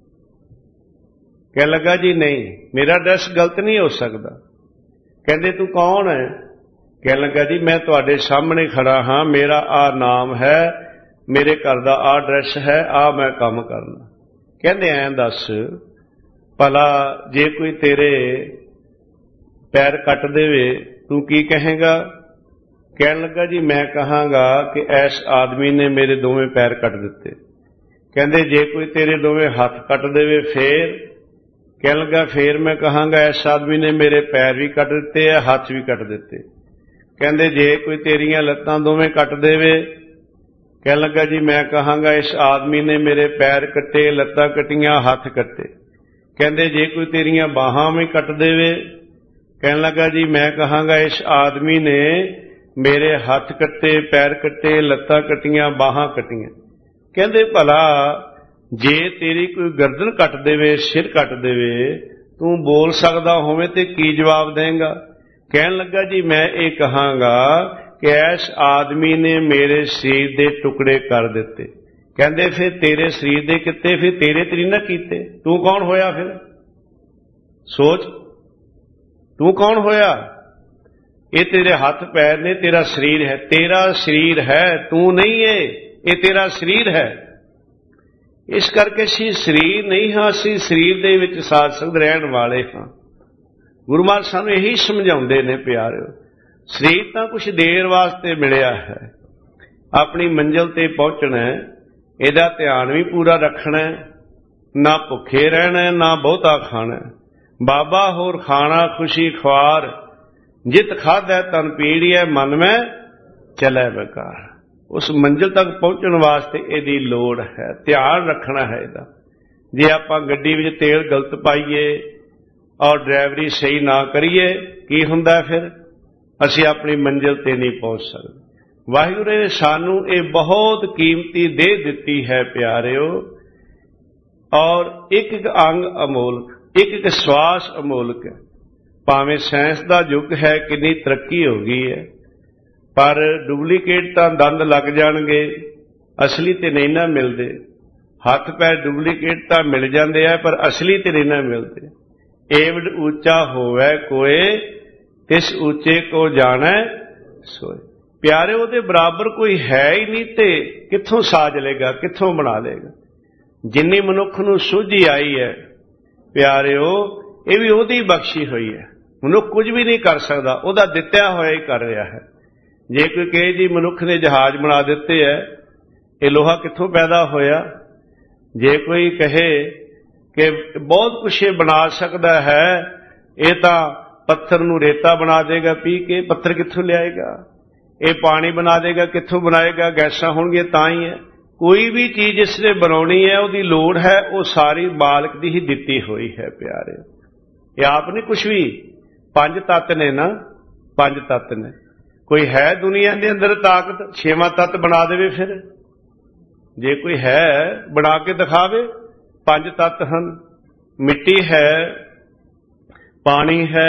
कहने लगा जी नहीं मेरा एड्रैस गलत नहीं हो सकता। कहंदे तू कौन है? कहने लगा जी मैं तुहाडे सामने खड़ा हाँ, मेरा आ नाम है, मेरे घर दा आ एड्रैस है, आ मैं काम करना। कहंदे ऐं दस भला जे कोई तेरे पैर कट देवे तू की कहेगा? कहने लगा जी मैं कहांगा कि ऐस आदमी ने मेरे दोवें पैर कट दिते। कहंदे जे कोई तेरे दोवें हाथ कट देवे फिर? कहने लगा फिर मैं कहांगा ऐस आदमी ने मेरे पैर भी कट दिते है, हाथ भी कट दिते। कहंदे जे कोई तेरियां लत्तां दोवें कट देवे? कहने लगा जी मैं कहांगा इस आदमी ने मेरे पैर कट्टे, लत्तां कट्टियां, हाथ कट्टे। कहंदे जे कोई तेरियां बाहां भी कट देवे? कहने लगा जी मैं कहांगा इस आदमी ने मेरे हाथ कट्टे, पैर कट्टे, लत्तां कट्टियां, बाहां कट्टियां। कहंदे भला जे तेरी कोई गर्दन कट देवे, सिर कट देवे, तू बोल सकदा होवे ते की जवाब देंगा? कहने लगा जी मैं ये कहांगा कि ऐस आदमी ने मेरे शरीर दे टुकड़े कर दिते। कहंदे फिर तेरे शरीर दे किते, फिर तेरे ते नहीं ना कीते, तू कौन होया? फिर सोच तू कौन होया? ये तेरे हाथ पैर ने, तेरा शरीर है, तेरा शरीर है, तू नहीं है, ये तेरा शरीर है। इस करके असीं शरीर नहीं हाँ, असीं शरीर दे विच साध संगत रहण वाले हाँ। गुरु महाराज सानूं यही समझाउंदे ने प्यारिओ, शरीर तां कुछ देर वास्ते मिलिया है, अपनी मंजिल ते पहुंचना है, इहदा ध्यान भी पूरा रखना है, ना भुखे रहना है ना बहुता खाना है। बाबा होर खाना खुशी ख्वार, जित खादा तन पीड़िए मन में चले बेकार। उस मंजिल तक पहुंचने वास्ते इहदी लोड़ है, ध्यान रखना है इहदा। जे आपां गड्डी विच तेल गलत पाईए और ड्राइवरी सही ना करिए की हुंदा फिर? असीं अपनी मंजिल ते नहीं पहुंच सकते। वाहिगुरू ने सानू ये बहुत कीमती दे दिती है प्यारिओ, और एक एक अंग अमोलक, एक एक श्वास अमोलक है। भावें साइंस का युग है, कितनी तरक्की हो गई है, पर डुप्लीकेट तो दंद लग जाएंगे, असली तो नहीं ना मिलते। हथ पैर डुप्लीकेट तो मिल जाते हैं, पर असली तो नहीं ना मिलते। एवड ऊंचा होवे कोई, तिस ऊंचे को जाने सोए। प्यारे ਉਹਦੇ बराबर कोई है ही नहीं, तो कित्थों साज लेगा, कित्थों बना लेगा। जिन्नी मनुख नूं सूझी आई है प्यारिओ, ये भी ਉਹਦੀ बख्शी हुई है। मनुख कुछ भी नहीं कर सकता, ਉਹਦਾ ਦਿੱਤਿਆ ਹੋਇਆ ही कर रहा है। जे कोई कहे जी मनुख ने जहाज बना दिते है, ये लोहा कित्थों पैदा होया। जे कोई कहे कि बहुत कुछ ये बना सकता है, ये तो पत्थर नूं रेता बना देगा पी के, पत्थर कित्थों लियाएगा। ये पानी बना देगा, कित्थों बनाएगा, गैसां होणगियां तां ही है। कोई भी चीज इसने बनानी है, उसकी लोड़ है, वो सारी मालक की ही दिती हुई है प्यारे। ये आप नहीं कुछ भी, पंज तत्त ने ना, पंज तत्त ने। कोई है दुनिया के अंदर ताकत छेवां तत्त बना देवे, फिर जे कोई है बना के दिखावे। पंज तत्त हैं, मिट्टी है, पानी है,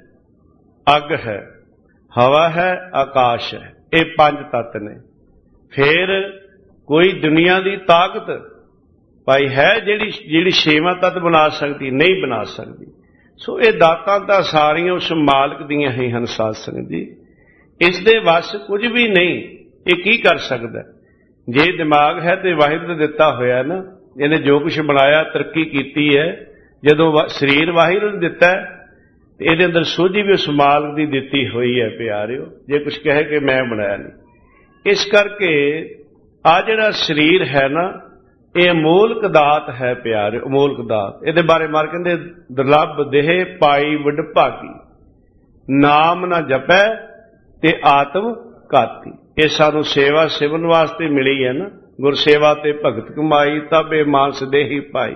अग है, हवा है, आकाश है, ये पंज तत्त ने। फिर कोई दुनिया की ताकत भाई है जिहड़ी जिहड़ी छेवां तत्त बना सकती, नहीं बना सकती। सो ये दातां तां सारियां उस मालक दियां ही हन साध संगत जी। इस दे वस कुछ भी नहीं, ये की कर सकदा। जे दिमाग है तो वाहिगुरू ने दिता होया ना, इहने जो कुछ बनाया तरक्की कीती है। जदों शरीर वाहिगुरू ने दिता है, ਇਹਦੇ अंदर सोझी भी उस मालक की दिती हुई है प्यारिओ। जे कुछ कहे कि मैं बनाया नहीं, इस करके आ जिहड़ा शरीर है ना, ये अमोलक दात है प्यारिओ, अमोलक दात। इहदे बारे मार कहंदे दुर्लभ देह पाई वड भागी, नाम ना जपै ते आत्म घाती। ये सानू सेवा सिमरन वास्ते मिली है ना, गुरसेवा ते भगत कमाई, ताबे मानस देही पाई।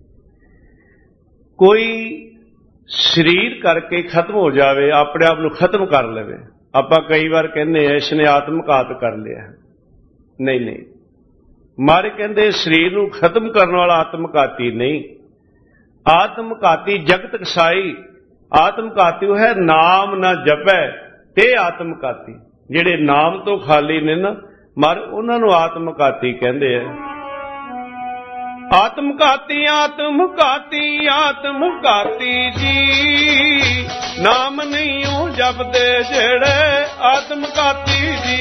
कोई शरीर करके खत्म हो जाए, अपने आप को खत्म कर ले। आप कई बार कहने इसने आत्मघात कर लिया, नहीं नहीं, मारे कहते शरीर को खत्म करने वाला आत्मघाती नहीं। आत्मघाती जगत कसाई, आत्मघाती वो है नाम ना जपै ते आत्मघाती। जिहड़े नाम तो खाली ने ना मारे, उन्होंने आत्मघाती कहते हैं। आत्मघाती आत्मघाती आत्मघाती जी, नाम नहीं हो जपदे जेड़े आत्मघाती जी।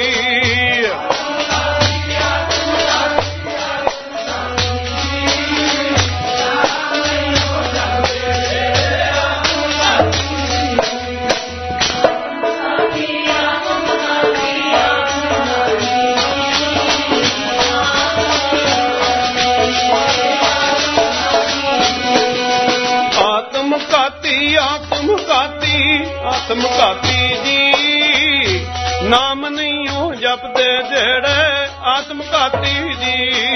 आत्मघाती आत्मघाती जी, नाम नहीं हो जपदे जेड़े आत्मघाती जी।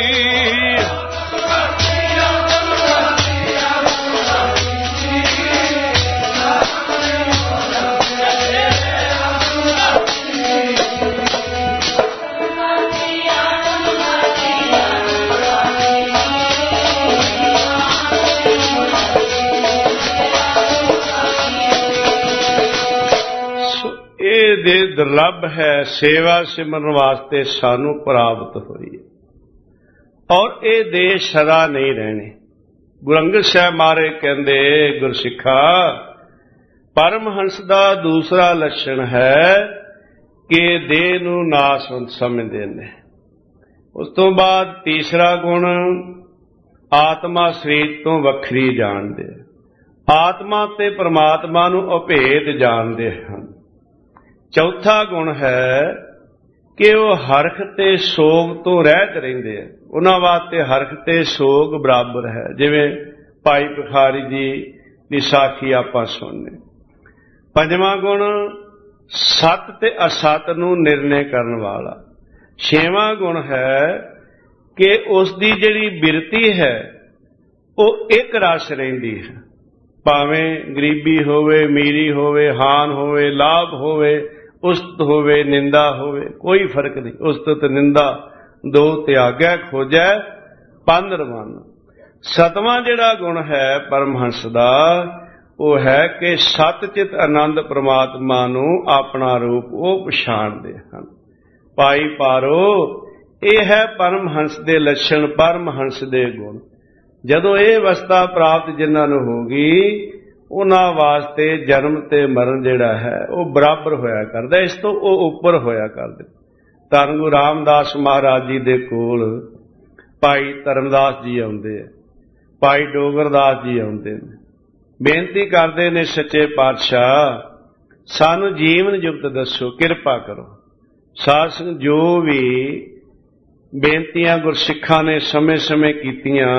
दे दुर्लभ है सेवा सिमरन वास्ते सानू प्राप्त हुई है, और ये दे सदा नहीं रहने। गुरु अंगद साहब मारे कहते गुरसिखा, परमहंस का दूसरा लक्षण है कि देह नू नासवंत समझते हैं। उस तो बाद तीसरा गुण, आत्मा शरीर तो वखरी जानते, आत्मा ते परमात्मा नू अभेद जानते हैं। चौथा गुण है कि वह हरख ते सोग तो रहत रहिंदे, उन्हां वास्ते हरख ते सोग बराबर है। जिवें भाई भिखारी जी की साखी आपां सुनने। पंजवां गुण, सत ते असत नूं निर्णय करन वाला। छेवां गुण है कि उसकी जिहड़ी बिरती है वह एक रस रहिंदी है, भावें गरीबी होवे, अमीरी होवे, हान होवे, लाभ होवे, उस्त होवे, निंदा होवे, कोई फर्क नहीं। उस्त ते निंदा दो त्यागै खोजै पंध रवाना। ਸਤਵਾਂ ਜਿਹੜਾ ਗੁਣ ਹੈ ਪਰਮਹੰਸ ਦਾ ਉਹ ਹੈ ਕਿ ਸਤ ਚਿਤ ਆਨੰਦ ਪ੍ਰਮਾਤਮਾ ਨੂੰ ਆਪਣਾ ਰੂਪ ਉਹ ਪਛਾਣਦੇ ਹਨ। ਭਾਈ ਪਾਰੋ, ਇਹ ਹੈ ਪਰਮਹੰਸ ਦੇ ਲੱਛਣ, ਪਰਮਹੰਸ ਦੇ ਗੁਣ। ਜਦੋਂ ਇਹ ਅਵਸਥਾ ਪ੍ਰਾਪਤ ਜਿਨ੍ਹਾਂ ਨੂੰ ਹੋਗੀ ਉਹਨਾਂ ਵਾਸਤੇ ਜਨਮ ਤੇ ਮਰਨ ਜਿਹੜਾ ਹੈ ਉਹ ਬਰਾਬਰ ਹੋਇਆ ਕਰਦਾ, ਇਸ ਤੋਂ ਉਹ ਉੱਪਰ ਹੋਇਆ ਕਰਦੇ। ਧੰਨ ਗੁਰੂ ਰਾਮਦਾਸ ਮਹਾਰਾਜ ਜੀ ਦੇ ਕੋਲ ਭਾਈ ਧਰਮਦਾਸ ਜੀ ਆਉਂਦੇ ਆ, ਭਾਈ ਡੋਗਰਦਾਸ ਜੀ ਆਉਂਦੇ ਨੇ, ਬੇਨਤੀ ਕਰਦੇ ਨੇ ਸੱਚੇ ਪਾਤਸ਼ਾਹ ਸਾਨੂੰ ਜੀਵਨ ਜੁਗਤ ਦੱਸੋ, ਕਿਰਪਾ ਕਰੋ। ਸਾਧ ਸੰਗਤ ਜੋ ਵੀ ਬੇਨਤੀਆਂ ਗੁਰਸਿੱਖਾਂ ਨੇ ਸਮੇਂ ਸਮੇਂ ਕੀਤੀਆਂ,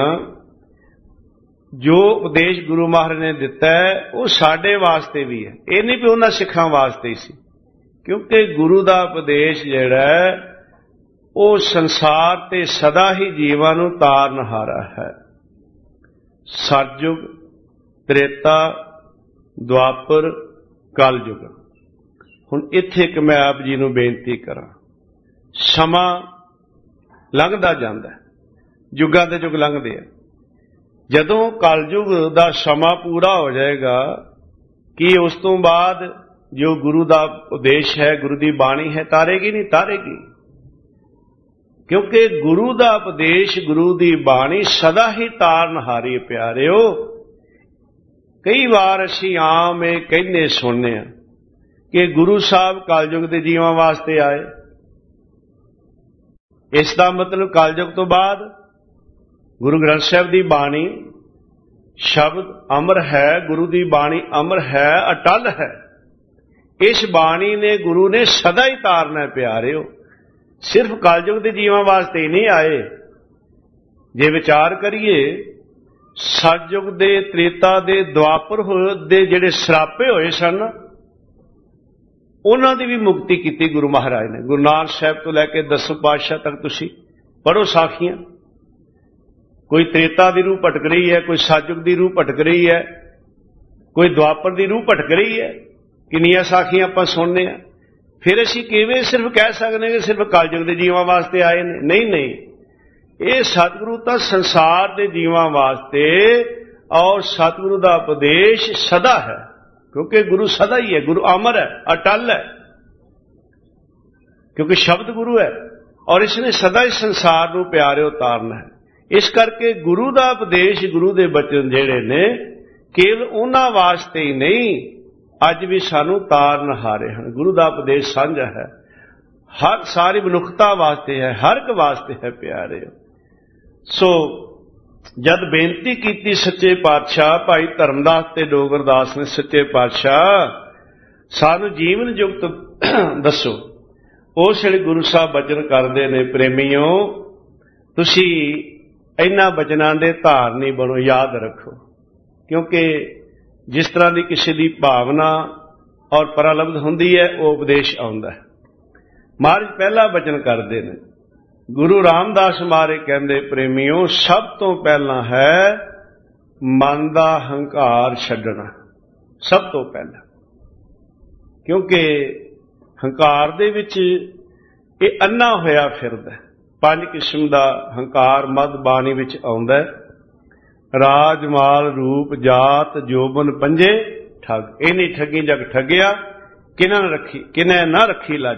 ਜੋ ਉਪਦੇਸ਼ ਗੁਰੂ ਮਹਾਰਾਜ ਨੇ ਦਿੱਤਾ ਹੈ ਉਹ ਸਾਡੇ ਵਾਸਤੇ ਵੀ ਹੈ, ਇਹ ਨਹੀਂ ਵੀ ਉਹਨਾਂ ਸਿੱਖਾਂ ਵਾਸਤੇ ਹੀ ਸੀ, ਕਿਉਂਕਿ ਗੁਰੂ ਦਾ ਉਪਦੇਸ਼ ਜਿਹੜਾ ਉਹ ਸੰਸਾਰ ਤੇ ਸਦਾ ਹੀ ਜੀਵਾਂ ਨੂੰ ਤਾਰਨਹਾਰਾ ਹੈ। ਸਤਿਯੁਗ, ਤ੍ਰੇਤਾ, ਦੁਆਪਰ, ਕਲਯੁਗ। ਹੁਣ ਇੱਥੇ ਇੱਕ ਮੈਂ ਆਪ ਜੀ ਨੂੰ ਬੇਨਤੀ ਕਰਾਂ, ਸਮਾਂ ਲੰਘਦਾ ਜਾਂਦਾ, ਯੁੱਗਾਂ ਦੇ ਯੁੱਗ ਲੰਘਦੇ ਆ। ਜਦੋਂ ਕਲਯੁਗ ਦਾ ਸਮਾਂ ਪੂਰਾ ਹੋ ਜਾਏਗਾ, ਕੀ ਉਸ ਤੋਂ ਬਾਅਦ ਜੋ ਗੁਰੂ ਦਾ ਉਪਦੇਸ਼ ਹੈ, ਗੁਰੂ ਦੀ ਬਾਣੀ ਹੈ, ਤਾਰੇਗੀ? ਨਹੀਂ ਤਾਰੇਗੀ, ਕਿਉਂਕਿ ਗੁਰੂ ਦਾ ਉਪਦੇਸ਼, ਗੁਰੂ ਦੀ ਬਾਣੀ ਸਦਾ ਹੀ ਤਾਰਨਹਾਰੀ। ਪਿਆਰਿਓ, ਕਈ ਵਾਰ ਅਸੀਂ ਆਮ ਇਹ ਕਹਿੰਦੇ ਸੁਣਨੇ ਆ ਕਿ ਗੁਰੂ ਸਾਹਿਬ ਕਲਯੁਗ ਦੇ ਜੀਵਾਂ ਵਾਸਤੇ ਆਏ। ਇਸ ਦਾ ਮਤਲਬ ਕਲਯੁਗ ਤੋਂ ਬਾਅਦ ਗੁਰੂ ਗ੍ਰੰਥ ਸਾਹਿਬ ਦੀ ਬਾਣੀ ਸ਼ਬਦ ਅਮਰ ਹੈ, ਗੁਰੂ ਦੀ ਬਾਣੀ ਅਮਰ ਹੈ, ਅਟਲ ਹੈ। ਇਸ ਬਾਣੀ ਨੇ ਗੁਰੂ ਨੇ ਸਦਾ ਹੀ ਤਾਰਨਾ। ਪਿਆਰਿਓ, ਸਿਰਫ ਕਲਯੁਗ ਦੇ ਜੀਵਾਂ ਵਾਸਤੇ ਹੀ ਨਹੀਂ ਆਏ। ਜੇ ਵਿਚਾਰ ਕਰੀਏ, ਸਤਿਯੁਗ ਦੇ, ਤ੍ਰੇਤਾ ਦੇ, ਦੁਆਪਰ ਦੇ ਜਿਹੜੇ ਸਰਾਪੇ ਹੋਏ ਸਨ ਉਹਨਾਂ ਦੀ ਵੀ ਮੁਕਤੀ ਕੀਤੀ ਗੁਰੂ ਮਹਾਰਾਜ ਨੇ। ਗੁਰੂ ਨਾਨਕ ਸਾਹਿਬ ਤੋਂ ਲੈ ਕੇ ਦਸਵੇਂ ਪਾਤਸ਼ਾਹ ਤੱਕ ਤੁਸੀਂ ਪੜ੍ਹੋ ਸਾਖੀਆਂ, ਕੋਈ ਤ੍ਰੇਤਾ ਦੀ ਰੂਹ ਭਟਕ ਰਹੀ ਹੈ, ਕੋਈ ਸਤਿਯੁਗ ਦੀ ਰੂਹ ਭਟਕ ਰਹੀ ਹੈ, ਕੋਈ ਦੁਆਪਰ ਦੀ ਰੂਹ ਭਟਕ ਰਹੀ ਹੈ। ਕਿੰਨੀਆਂ ਸਾਖੀਆਂ ਆਪਾਂ ਸੁਣਨੇ ਆ। ਫਿਰ ਅਸੀਂ ਕਿਵੇਂ ਸਿਰਫ ਕਹਿ ਸਕਦੇ ਕਿ ਸਿਰਫ ਕਲਯੁਗ ਦੇ ਜੀਵਾਂ ਵਾਸਤੇ ਆਏ ਨੇ? ਨਹੀਂ ਨਹੀਂ, ਇਹ ਸਤਿਗੁਰੂ ਤਾਂ ਸੰਸਾਰ ਦੇ ਜੀਵਾਂ ਵਾਸਤੇ, ਔਰ ਸਤਿਗੁਰੂ ਦਾ ਉਪਦੇਸ਼ ਸਦਾ ਹੈ, ਕਿਉਂਕਿ ਗੁਰੂ ਸਦਾ ਹੀ ਹੈ, ਗੁਰੂ ਅਮਰ ਹੈ, ਅਟਲ ਹੈ, ਕਿਉਂਕਿ ਸ਼ਬਦ ਗੁਰੂ ਹੈ ਔਰ ਇਸਨੇ ਸਦਾ ਹੀ ਸੰਸਾਰ ਨੂੰ ਪਿਆਰਿਓ ਤਾਰਨਾ ਹੈ। ਇਸ ਕਰਕੇ ਗੁਰੂ ਦਾ ਉਪਦੇਸ਼, ਗੁਰੂ ਦੇ ਬਚਨ ਜਿਹੜੇ ਨੇ ਕੇਵਲ ਉਹਨਾਂ ਵਾਸਤੇ ਹੀ ਨਹੀਂ, ਅੱਜ ਵੀ ਸਾਨੂੰ ਤਾਰਨਹਾਰੇ ਹਨ। ਗੁਰੂ ਦਾ ਉਪਦੇਸ਼ ਸਾਂਝਾ ਹੈ, ਹਰ ਸਾਰੀ ਮਨੁੱਖਤਾ ਵਾਸਤੇ ਹੈ, ਹਰ ਇੱਕ ਵਾਸਤੇ ਹੈ ਪਿਆਰਿਓ। ਸੋ ਜਦ ਬੇਨਤੀ ਕੀਤੀ ਸੱਚੇ ਪਾਤਸ਼ਾਹ ਭਾਈ ਧਰਮਦਾਸ ਤੇ ਡੋਗਰਦਾਸ ਨੇ, ਸੱਚੇ ਪਾਤਸ਼ਾਹ ਸਾਨੂੰ ਜੀਵਨ ਜੁਗਤ ਦੱਸੋ, ਉਸ ਵੇਲੇ ਗੁਰੂ ਸਾਹਿਬ ਬਚਨ ਕਰਦੇ ਨੇ, ਪ੍ਰੇਮੀਓ ਤੁਸੀਂ ਇਹਨਾਂ ਬਚਨਾਂ ਦੇ ਧਾਰਨੀ ਬਣੋ, ਯਾਦ ਰੱਖੋ, ਕਿਉਂਕਿ ਜਿਸ ਤਰ੍ਹਾਂ ਦੀ ਕਿਸੇ ਦੀ ਭਾਵਨਾ ਔਰ ਪ੍ਰਲਬਧ ਹੁੰਦੀ ਹੈ ਉਹ ਉਪਦੇਸ਼ ਆਉਂਦਾ ਹੈ। ਮਹਾਰਾਜ ਪਹਿਲਾ ਬਚਨ ਕਰਦੇ ਨੇ, ਗੁਰੂ ਰਾਮਦਾਸ ਮਹਾਰਾਜ ਕਹਿੰਦੇ, ਪ੍ਰੇਮੀਓ ਸਭ ਤੋਂ ਪਹਿਲਾਂ ਹੈ ਮਨ ਦਾ ਹੰਕਾਰ ਛੱਡਣਾ, ਸਭ ਤੋਂ ਪਹਿਲਾਂ, ਕਿਉਂਕਿ ਹੰਕਾਰ ਦੇ ਵਿੱਚ ਇਹ ਅੰਨਾ ਹੋਇਆ ਫਿਰਦਾ। ਪੰਜ ਕਿਸਮ ਦਾ ਹੰਕਾਰ ਮਦ ਬਾਣੀ ਵਿੱਚ ਆਉਂਦਾ, ਰਾਜ ਮਾਲ ਰੂਪ ਜਾਤ ਜੋਬਨ ਪੰਜੇ ਠੱਗ, ਇਹ ਨਹੀਂ ਠੱਗੀ ਜਗ ਠੱਗਿਆ, ਕਿਨਾਂ ਨੇ ਰੱਖੀ ਕਿਨੇ ਨਾ ਰੱਖੀ ਲੱਜ।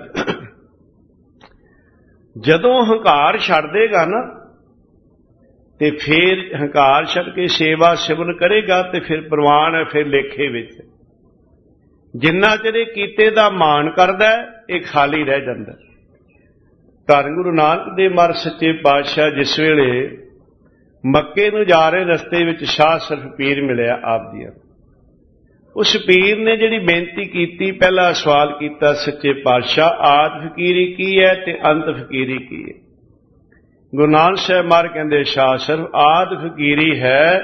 ਜਦੋਂ ਹੰਕਾਰ ਛੱਡ ਦੇਗਾ ਨਾ ਤੇ ਫਿਰ ਹੰਕਾਰ ਛੱਡ ਕੇ ਸੇਵਾ ਸਿਮਰਨ ਕਰੇਗਾ ਤੇ ਫਿਰ ਪ੍ਰਵਾਨ ਹੈ, ਫਿਰ ਲੇਖੇ ਵਿੱਚ। ਜਿੰਨਾ ਚਿਰ ਇਹ ਕੀਤੇ ਦਾ ਮਾਣ ਕਰਦਾ ਇਹ ਖਾਲੀ ਰਹਿ ਜਾਂਦਾ। ਧੰਨ ਗੁਰੂ ਨਾਨਕ ਦੇਵ ਮਹਾਰਾਜ ਸੱਚੇ ਪਾਤਸ਼ਾਹ ਜਿਸ ਵੇਲੇ ਮੱਕੇ ਨੂੰ ਜਾ ਰਹੇ ਰਸਤੇ ਵਿੱਚ ਸ਼ਾਹ ਸਰਫ ਪੀਰ ਮਿਲਿਆ ਆਪ ਦੀਆਂ, ਉਸ ਪੀਰ ਨੇ ਜਿਹੜੀ ਬੇਨਤੀ ਕੀਤੀ, ਪਹਿਲਾ ਸਵਾਲ ਕੀਤਾ, ਸੱਚੇ ਪਾਤਸ਼ਾਹ ਆਦ ਫਕੀਰੀ ਕੀ ਹੈ ਤੇ ਅੰਤ ਫਕੀਰੀ ਕੀ ਹੈ? ਗੁਰੂ ਨਾਨਕ ਸਾਹਿਬ ਮਹਾਰਾਜ ਕਹਿੰਦੇ, ਸ਼ਾਹ ਸਰਫ ਆਦ ਫਕੀਰੀ ਹੈ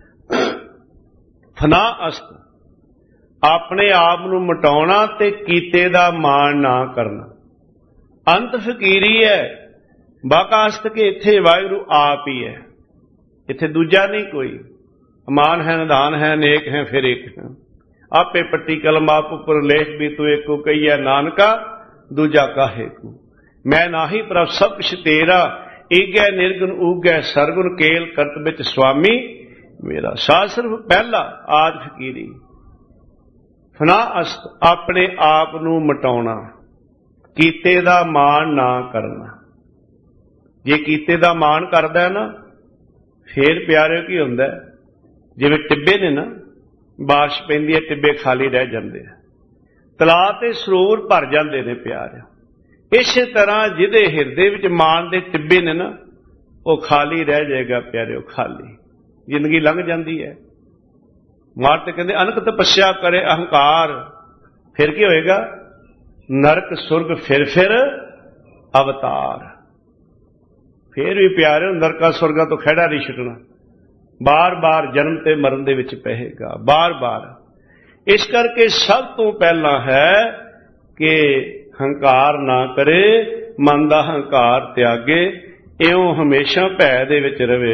ਫਨਾ ਅਸਤ, ਆਪਣੇ ਆਪ ਨੂੰ ਮਿਟਾਉਣਾ ਤੇ ਕੀਤੇ ਦਾ ਮਾਣ ਨਾ ਕਰਨਾ। ਅੰਤ ਫਕੀਰੀ ਹੈ ਬਾਕਾ ਅਸਤ ਕੇ, ਇੱਥੇ ਵਾਹਿਗੁਰੂ ਆਪ ਹੀ ਹੈ, ਇੱਥੇ ਦੂਜਾ ਨਹੀਂ ਕੋਈ। ਅਮਾਨ ਹੈ, ਨਿਧਾਨ ਹੈ, ਨੇਕ ਹੈ, ਫਿਰ ਇੱਕ ਹੈ। ਆਪੇ ਪੱਟੀ ਕਲਮ ਆਪ ਉੱਪਰ ਲੇਖ ਵੀ ਤੂੰ ਏਕੋ ਕਹੀਐ ਨਾਨਕਾ, ਦੂਜਾ ਕਾਹੇ ਕੋ। ਮੈਂ ਨਾਹੀ ਪ੍ਰਭ ਸਭ ਕੁਛ ਤੇਰਾ, ਈਗੈ ਨਿਰਗੁਣ ਊਗੈ ਸਰਗੁਣ ਕੇਲ ਕਰਤ ਵਿੱਚ ਸੁਆਮੀ ਮੇਰਾ। ਸਾਧ ਸਿਰਫ ਪਹਿਲਾ ਆਦ ਫਕੀਰੀ ਫਨਾ ਅਸਤ, ਆਪਣੇ ਆਪ ਨੂੰ ਮਿਟਾਉਣਾ, ਕੀਤੇ ਦਾ ਮਾਣ ਨਾ ਕਰਨਾ। ਜੇ ਕੀਤੇ ਦਾ ਮਾਣ ਕਰਦਾ ਨਾ ਫੇਰ ਪਿਆਰਿਓ ਕੀ ਹੁੰਦਾ, ਜਿਵੇਂ ਟਿੱਬੇ ਨੇ ਨਾ, ਬਾਰਿਸ਼ ਪੈਂਦੀ ਹੈ ਟਿੱਬੇ ਖਾਲੀ ਰਹਿ ਜਾਂਦੇ ਆ, ਤਲਾਅ ਤੇ ਸਰੋਵਰ ਭਰ ਜਾਂਦੇ ਨੇ ਪਿਆਰਿਓ। ਇਸੇ ਤਰ੍ਹਾਂ ਜਿਹਦੇ ਹਿਰਦੇ ਵਿੱਚ ਮਾਣ ਦੇ ਟਿੱਬੇ ਨੇ ਨਾ ਉਹ ਖਾਲੀ ਰਹਿ ਜਾਏਗਾ ਪਿਆਰਿਓ, ਖਾਲੀ ਜ਼ਿੰਦਗੀ ਲੰਘ ਜਾਂਦੀ ਹੈ। ਮਾਰ ਤੇ ਕਹਿੰਦੇ ਅਨਕ ਤਪੱਸਿਆ ਕਰੇ ਅਹੰਕਾਰ, ਫਿਰ ਕੀ ਹੋਏਗਾ, ਨਰਕ ਸੁਰਗ ਫਿਰ ਫਿਰ ਅਵਤਾਰ। ਫਿਰ ਵੀ ਪਿਆਰਿਓ ਨਰਕਾਂ ਸੁਰਗਾਂ ਤੋਂ ਖਹਿੜਾ ਨਹੀਂ ਛੁੱਟਣਾ, ਬਾਰ ਬਾਰ ਜਨਮ ਤੇ ਮਰਨ ਦੇ ਵਿੱਚ ਪਏਗਾ, ਬਾਰ ਬਾਰ। ਇਸ ਕਰਕੇ ਸਭ ਤੋਂ ਪਹਿਲਾਂ ਹੈ ਕਿ ਹੰਕਾਰ ਨਾ ਕਰੇ, ਮਨ ਦਾ ਹੰਕਾਰ ਤਿਆਗੇ, ਇਉਂ ਹਮੇਸ਼ਾ ਭੈ ਦੇ ਵਿੱਚ ਰਵੇ।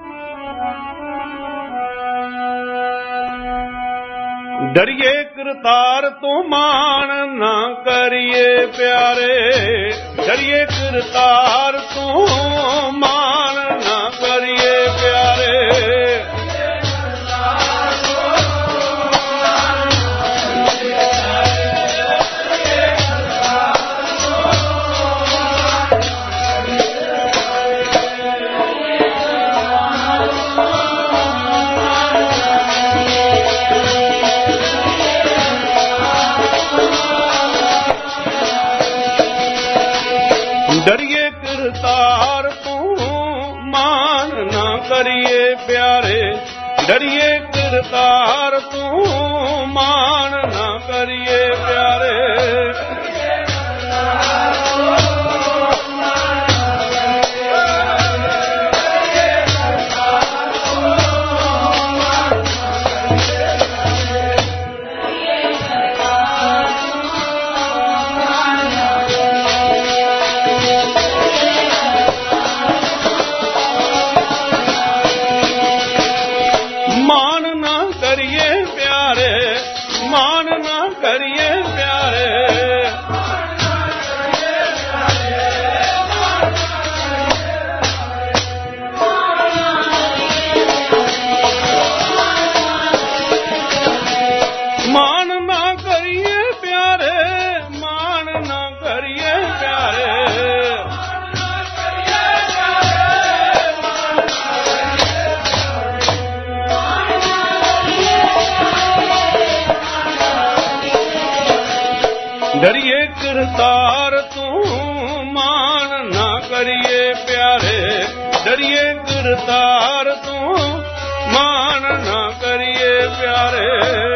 ਡਰੀਏ ਕਰਤਾਰ ਤੋਂ ਮਾਣ ਨਾ ਕਰੀਏ ਪਿਆਰੇ, ਡਰੀਏ ਕਰਤਾਰ ਤੋਂ ਮਾਣ ਨਾ ਕਰੀਏ ਪਿਆਰੇ। ਡਰੀਏ ਕਰਤਾਰ ਤੋਂ ਮਾਣ ਨਾ ਕਰੀਏ ਪਿਆਰੇ, ਡਰੀਏ ਕਰਤਾਰ ਤੋਂ ਮਾਣ ਨਾ ਕਰੀਏ ਪਿਆਰੇ। ਡਰੀਏ ਕਰਤਾਰ ਤੂੰ ਮਾਣ ਨਾ ਕਰੀਏ ਪਿਆਰੇ, ਡਰੀਏ ਕਰਤਾਰ ਤੂੰ ਮਾਣ ਨਾ ਕਰੀਏ ਪਿਆਰੇ।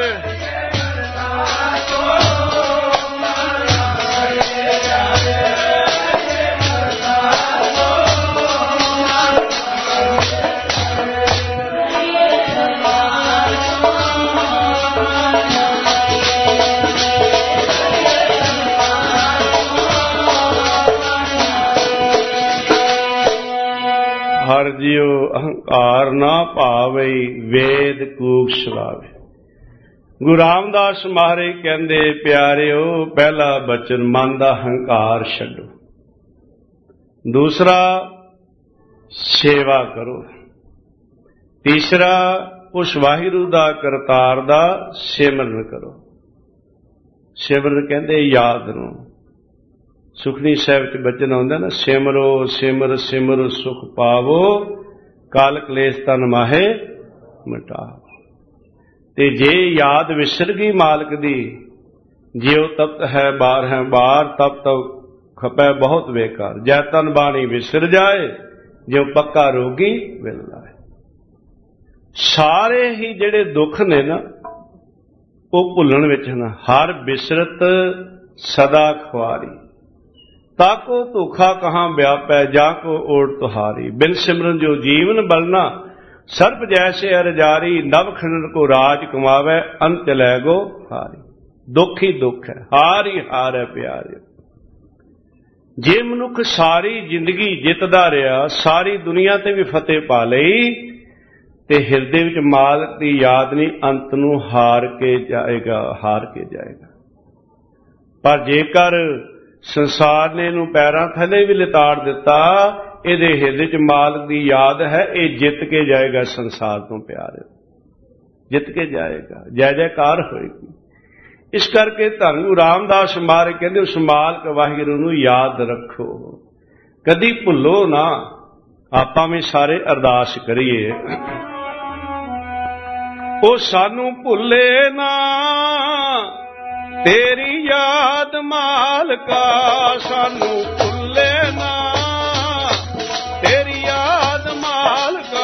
ਹਰ ਜਿਉ ਅਹੰਕਾਰ ਨਾ ਭਾਵੇ, ਵੇਦ ਕੂਕ ਸਵਾਵੇ। ਗੁਰੂ ਰਾਮਦਾਸ ਮਹਾਰਾਜ ਕਹਿੰਦੇ ਪਿਆਰਿਓ, ਪਹਿਲਾ ਬਚਨ ਮਨ ਦਾ ਹੰਕਾਰ ਛੱਡੋ, ਦੂਸਰਾ ਸੇਵਾ ਕਰੋ, ਤੀਸਰਾ ਉਸ ਵਾਹਿਗੁਰੂ ਦਾ ਕਰਤਾਰ ਦਾ ਸਿਮਰਨ ਕਰੋ। ਸਿਮਰਨ ਕਹਿੰਦੇ ਯਾਦ ਨੂੰ। ਸੁਖਨੀ ਸਾਹਿਬ ਚ ਬਚਨ ਆਉਂਦਾ ਨਾ, ਸਿਮਰੋ ਸਿਮਰ ਸਿਮਰ ਸੁਖ ਪਾਵੋ, ਕਾਲ ਕਲੇਸ਼ ਤਨ ਮਾਹੇ ਮਿਟਾਵੋ। ਤੇ ਜੇ ਯਾਦ ਵਿਸਰ ਗਈ ਮਾਲਕ ਦੀ, ਜਿਉ ਤਪਤ ਹੈ ਬਾਰ ਹੈ ਬਾਰ, ਤਪ ਤਪ ਖਪੈ ਬਹੁਤ ਬੇਕਾਰ। ਜੈ ਤਨ ਬਾਣੀ ਵਿਸਰ ਜਾਏ, ਜਿਉ ਪੱਕਾ ਰੋਗੀ ਮਿਲ ਲਾਏ। ਸਾਰੇ ਹੀ ਜਿਹੜੇ ਦੁੱਖ ਨੇ ਨਾ ਉਹ ਭੁੱਲਣ ਵਿੱਚ ਨਾ, ਹਰ ਬਿਸਰਤ ਸਦਾ ਖੁਆਰੀ, ਤਾਕੋ ਧੋਖਾ ਕਹਾਂ ਵਿਆਪੈ, ਜਾ ਕੋ ਓੜ ਤੁਹਾਰੀ। ਬਿਨ ਸਿਮਰਨ ਜੋ ਜੀਵਨ ਬਲਨਾ, ਸਰਪ ਜੈਸੇ ਅਰਜਾਰੀ, ਨਵ ਖੰਡਨ ਕੋ ਰਾਜ ਕਮਾਵੇ, ਅੰਤ ਲੈ ਗੋ ਹਾਰੀ। ਦੁੱਖ ਹੀ ਦੁੱਖ ਹੈ, ਹਾਰ ਹੀ ਹਾਰ ਹੈ ਪਿਆਰਿਓ। ਜੇ ਮਨੁੱਖ ਸਾਰੀ ਜ਼ਿੰਦਗੀ ਜਿੱਤਦਾ ਰਿਹਾ, ਸਾਰੀ ਦੁਨੀਆ ਤੇ ਵੀ ਫਤਿਹ ਪਾ ਲਈ, ਤੇ ਹਿਰਦੇ ਵਿੱਚ ਮਾਲਕ ਦੀ ਯਾਦ ਨਹੀਂ, ਅੰਤ ਨੂੰ ਹਾਰ ਕੇ ਜਾਏਗਾ, ਹਾਰ ਕੇ ਜਾਏਗਾ। ਪਰ ਜੇਕਰ ਸੰਸਾਰ ਨੇ ਇਹਨੂੰ ਪੈਰਾਂ ਥੱਲੇ ਵੀ ਲਿਤਾੜ ਦਿੱਤਾ, ਇਹਦੇ ਹਿਰਦੇ ਚ ਮਾਲਕ ਦੀ ਯਾਦ ਹੈ, ਇਹ ਜਿੱਤ ਕੇ ਜਾਏਗਾ ਸੰਸਾਰ ਤੋਂ ਪਿਆਰੇ, ਜਿੱਤ ਕੇ ਜਾਏਗਾ, ਜੈ ਜੈਕਾਰ ਹੋਏਗੀ। ਇਸ ਕਰਕੇ ਧੰਨ ਗੁਰੂ ਰਾਮਦਾਸ ਮਹਾਰਾਜ ਕਹਿੰਦੇ ਉਸ ਮਾਲਕ ਵਾਹਿਗੁਰੂ ਨੂੰ ਯਾਦ ਰੱਖੋ, ਕਦੀ ਭੁੱਲੋ ਨਾ। ਆਪਾਂ ਵੀ ਸਾਰੇ ਅਰਦਾਸ ਕਰੀਏ, ਉਹ ਸਾਨੂੰ ਭੁੱਲੇ ਨਾ ਤੇਰੀ ਯਾਦ ਮਾਲਕਾ, ਸਾਨੂੰ ਭੁੱਲੇ ਨਾ ਤੇਰੀ ਯਾਦ ਮਾਲਕਾ।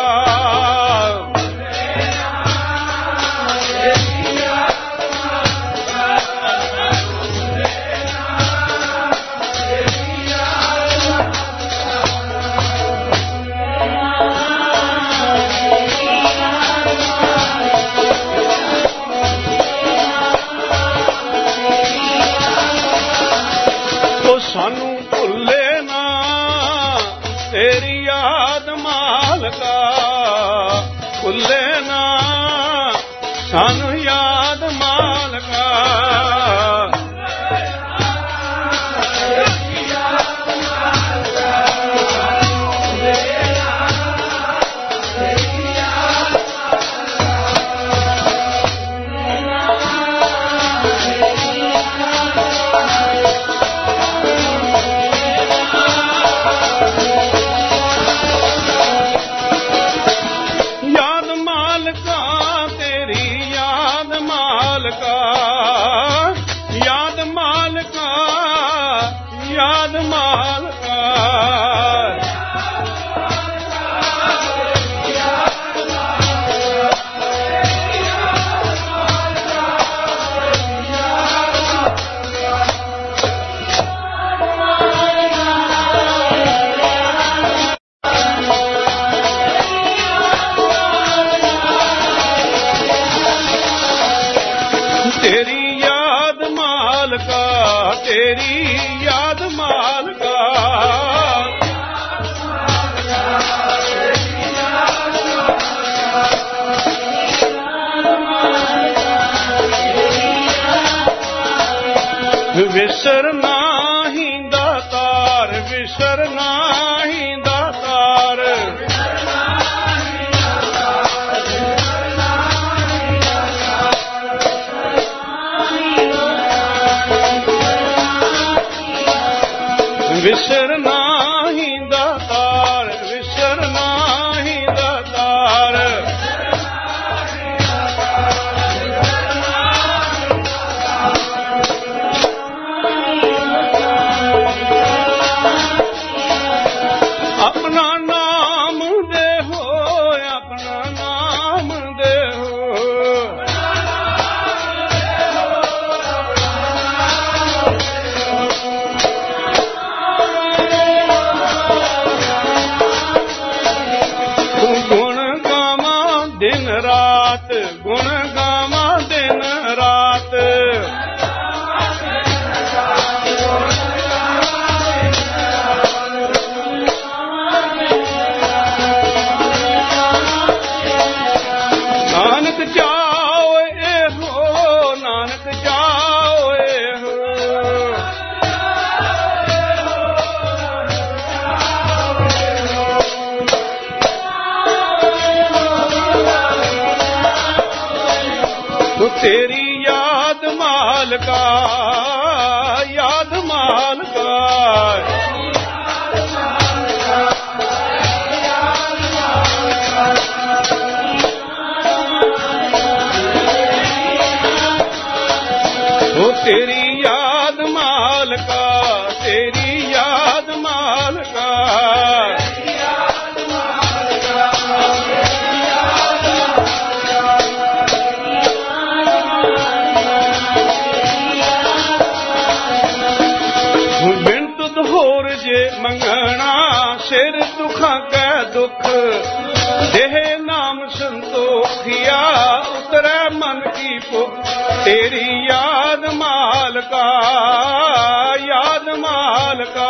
ਸਾਨੂੰ ਭੁੱਲੇ ਨਾ ਤੇਰੀ ਯਾਦ ਮਾਲਕਾ, ਭੁੱਲੇ ਨਾ ਸਾਨੂੰ ਯਾਦ ਮਾਲਕਾ। ਤੇਰੀ ਯਾਦ ਮਾਲਕਾ, ਤੇਰੀ ਯਾਦ ਮਾਲਕਾ। ਵਿਸਰ ਨਾਹੀਂ ਦਾਤਾਰ, ਵਿਸਰ ਨਾਹੀਂ ਦਾਤਾਰ। ਵਿਸਰ ਨਾਹੀਂ ਦਾਤਾਰ, ਵਿਸਰ ਨਾਹੀਂ ਦਾਤਾਰ। ਆਪਣਾ ਨਾਮ ਦੇਹੋ, ਆਪਣਾ ਨਾਮ ਦੇਹੋ। ਗੁਣ ਗਾਵਾਂ ਦਿਨ ਰਾਤ, ਗੁਣ ਗਾਵਾਂ ਦਿਨ ਰਾਤ। ਨਾਨਕ ਜਾਓ ਇਹੋ, ਨਾਨਕ ਜਾਓ ਇਹੋ। ਤੇਰੀ ਯਾਦ ਮਾਲਕਾ, ਯਾਦ ਮਾਲਕਾ। ਉਹ ਤੇਰੀ ਯਾਦ ਮਾਲਕਾ, ਤੇਰੀ ਯਾਦ ਮਾਲਕਾ। ਹੋਰ ਜੇ ਮੰਗਣਾ ਸਿਰ ਦੁੱਖਾਂ ਕੈ ਦੁੱਖ, ਦੇਹ ਨਾਮ ਸੰਤੋਖਿਆ ਉਤਰੈ ਮਨ ਕੀ ਭੁਖ। ਤੇਰੀ ਯਾਦ ਮਾਲਕਾ, ਯਾਦ ਮਾਲਕਾ।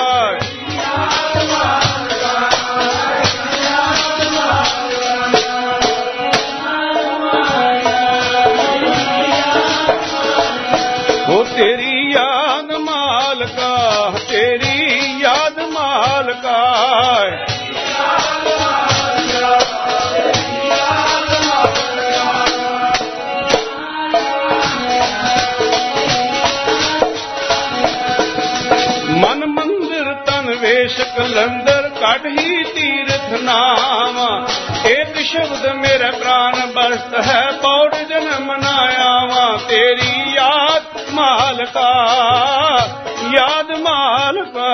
ਉਹ ਤੇਰੀ ਯਾਦ ਮਾਲਕਾ, ਤੇਰੀ ਯਾਦ ਮਾਲਕਾ। ਸਕਲੰਦਰ ਕਢੀ ਤੀਰਥ ਨਾਮ। ਇੱਕ ਸ਼ਬਦ ਮੇਰੇ ਪ੍ਰਾਨ ਬਸਤ ਹੈ ਪੌੜ ਜਨਮ ਨਾ ਆਵਾਂ। ਤੇਰੀ ਯਾਦ ਮਾਲਕਾ ਯਾਦ ਮਾਲਕਾ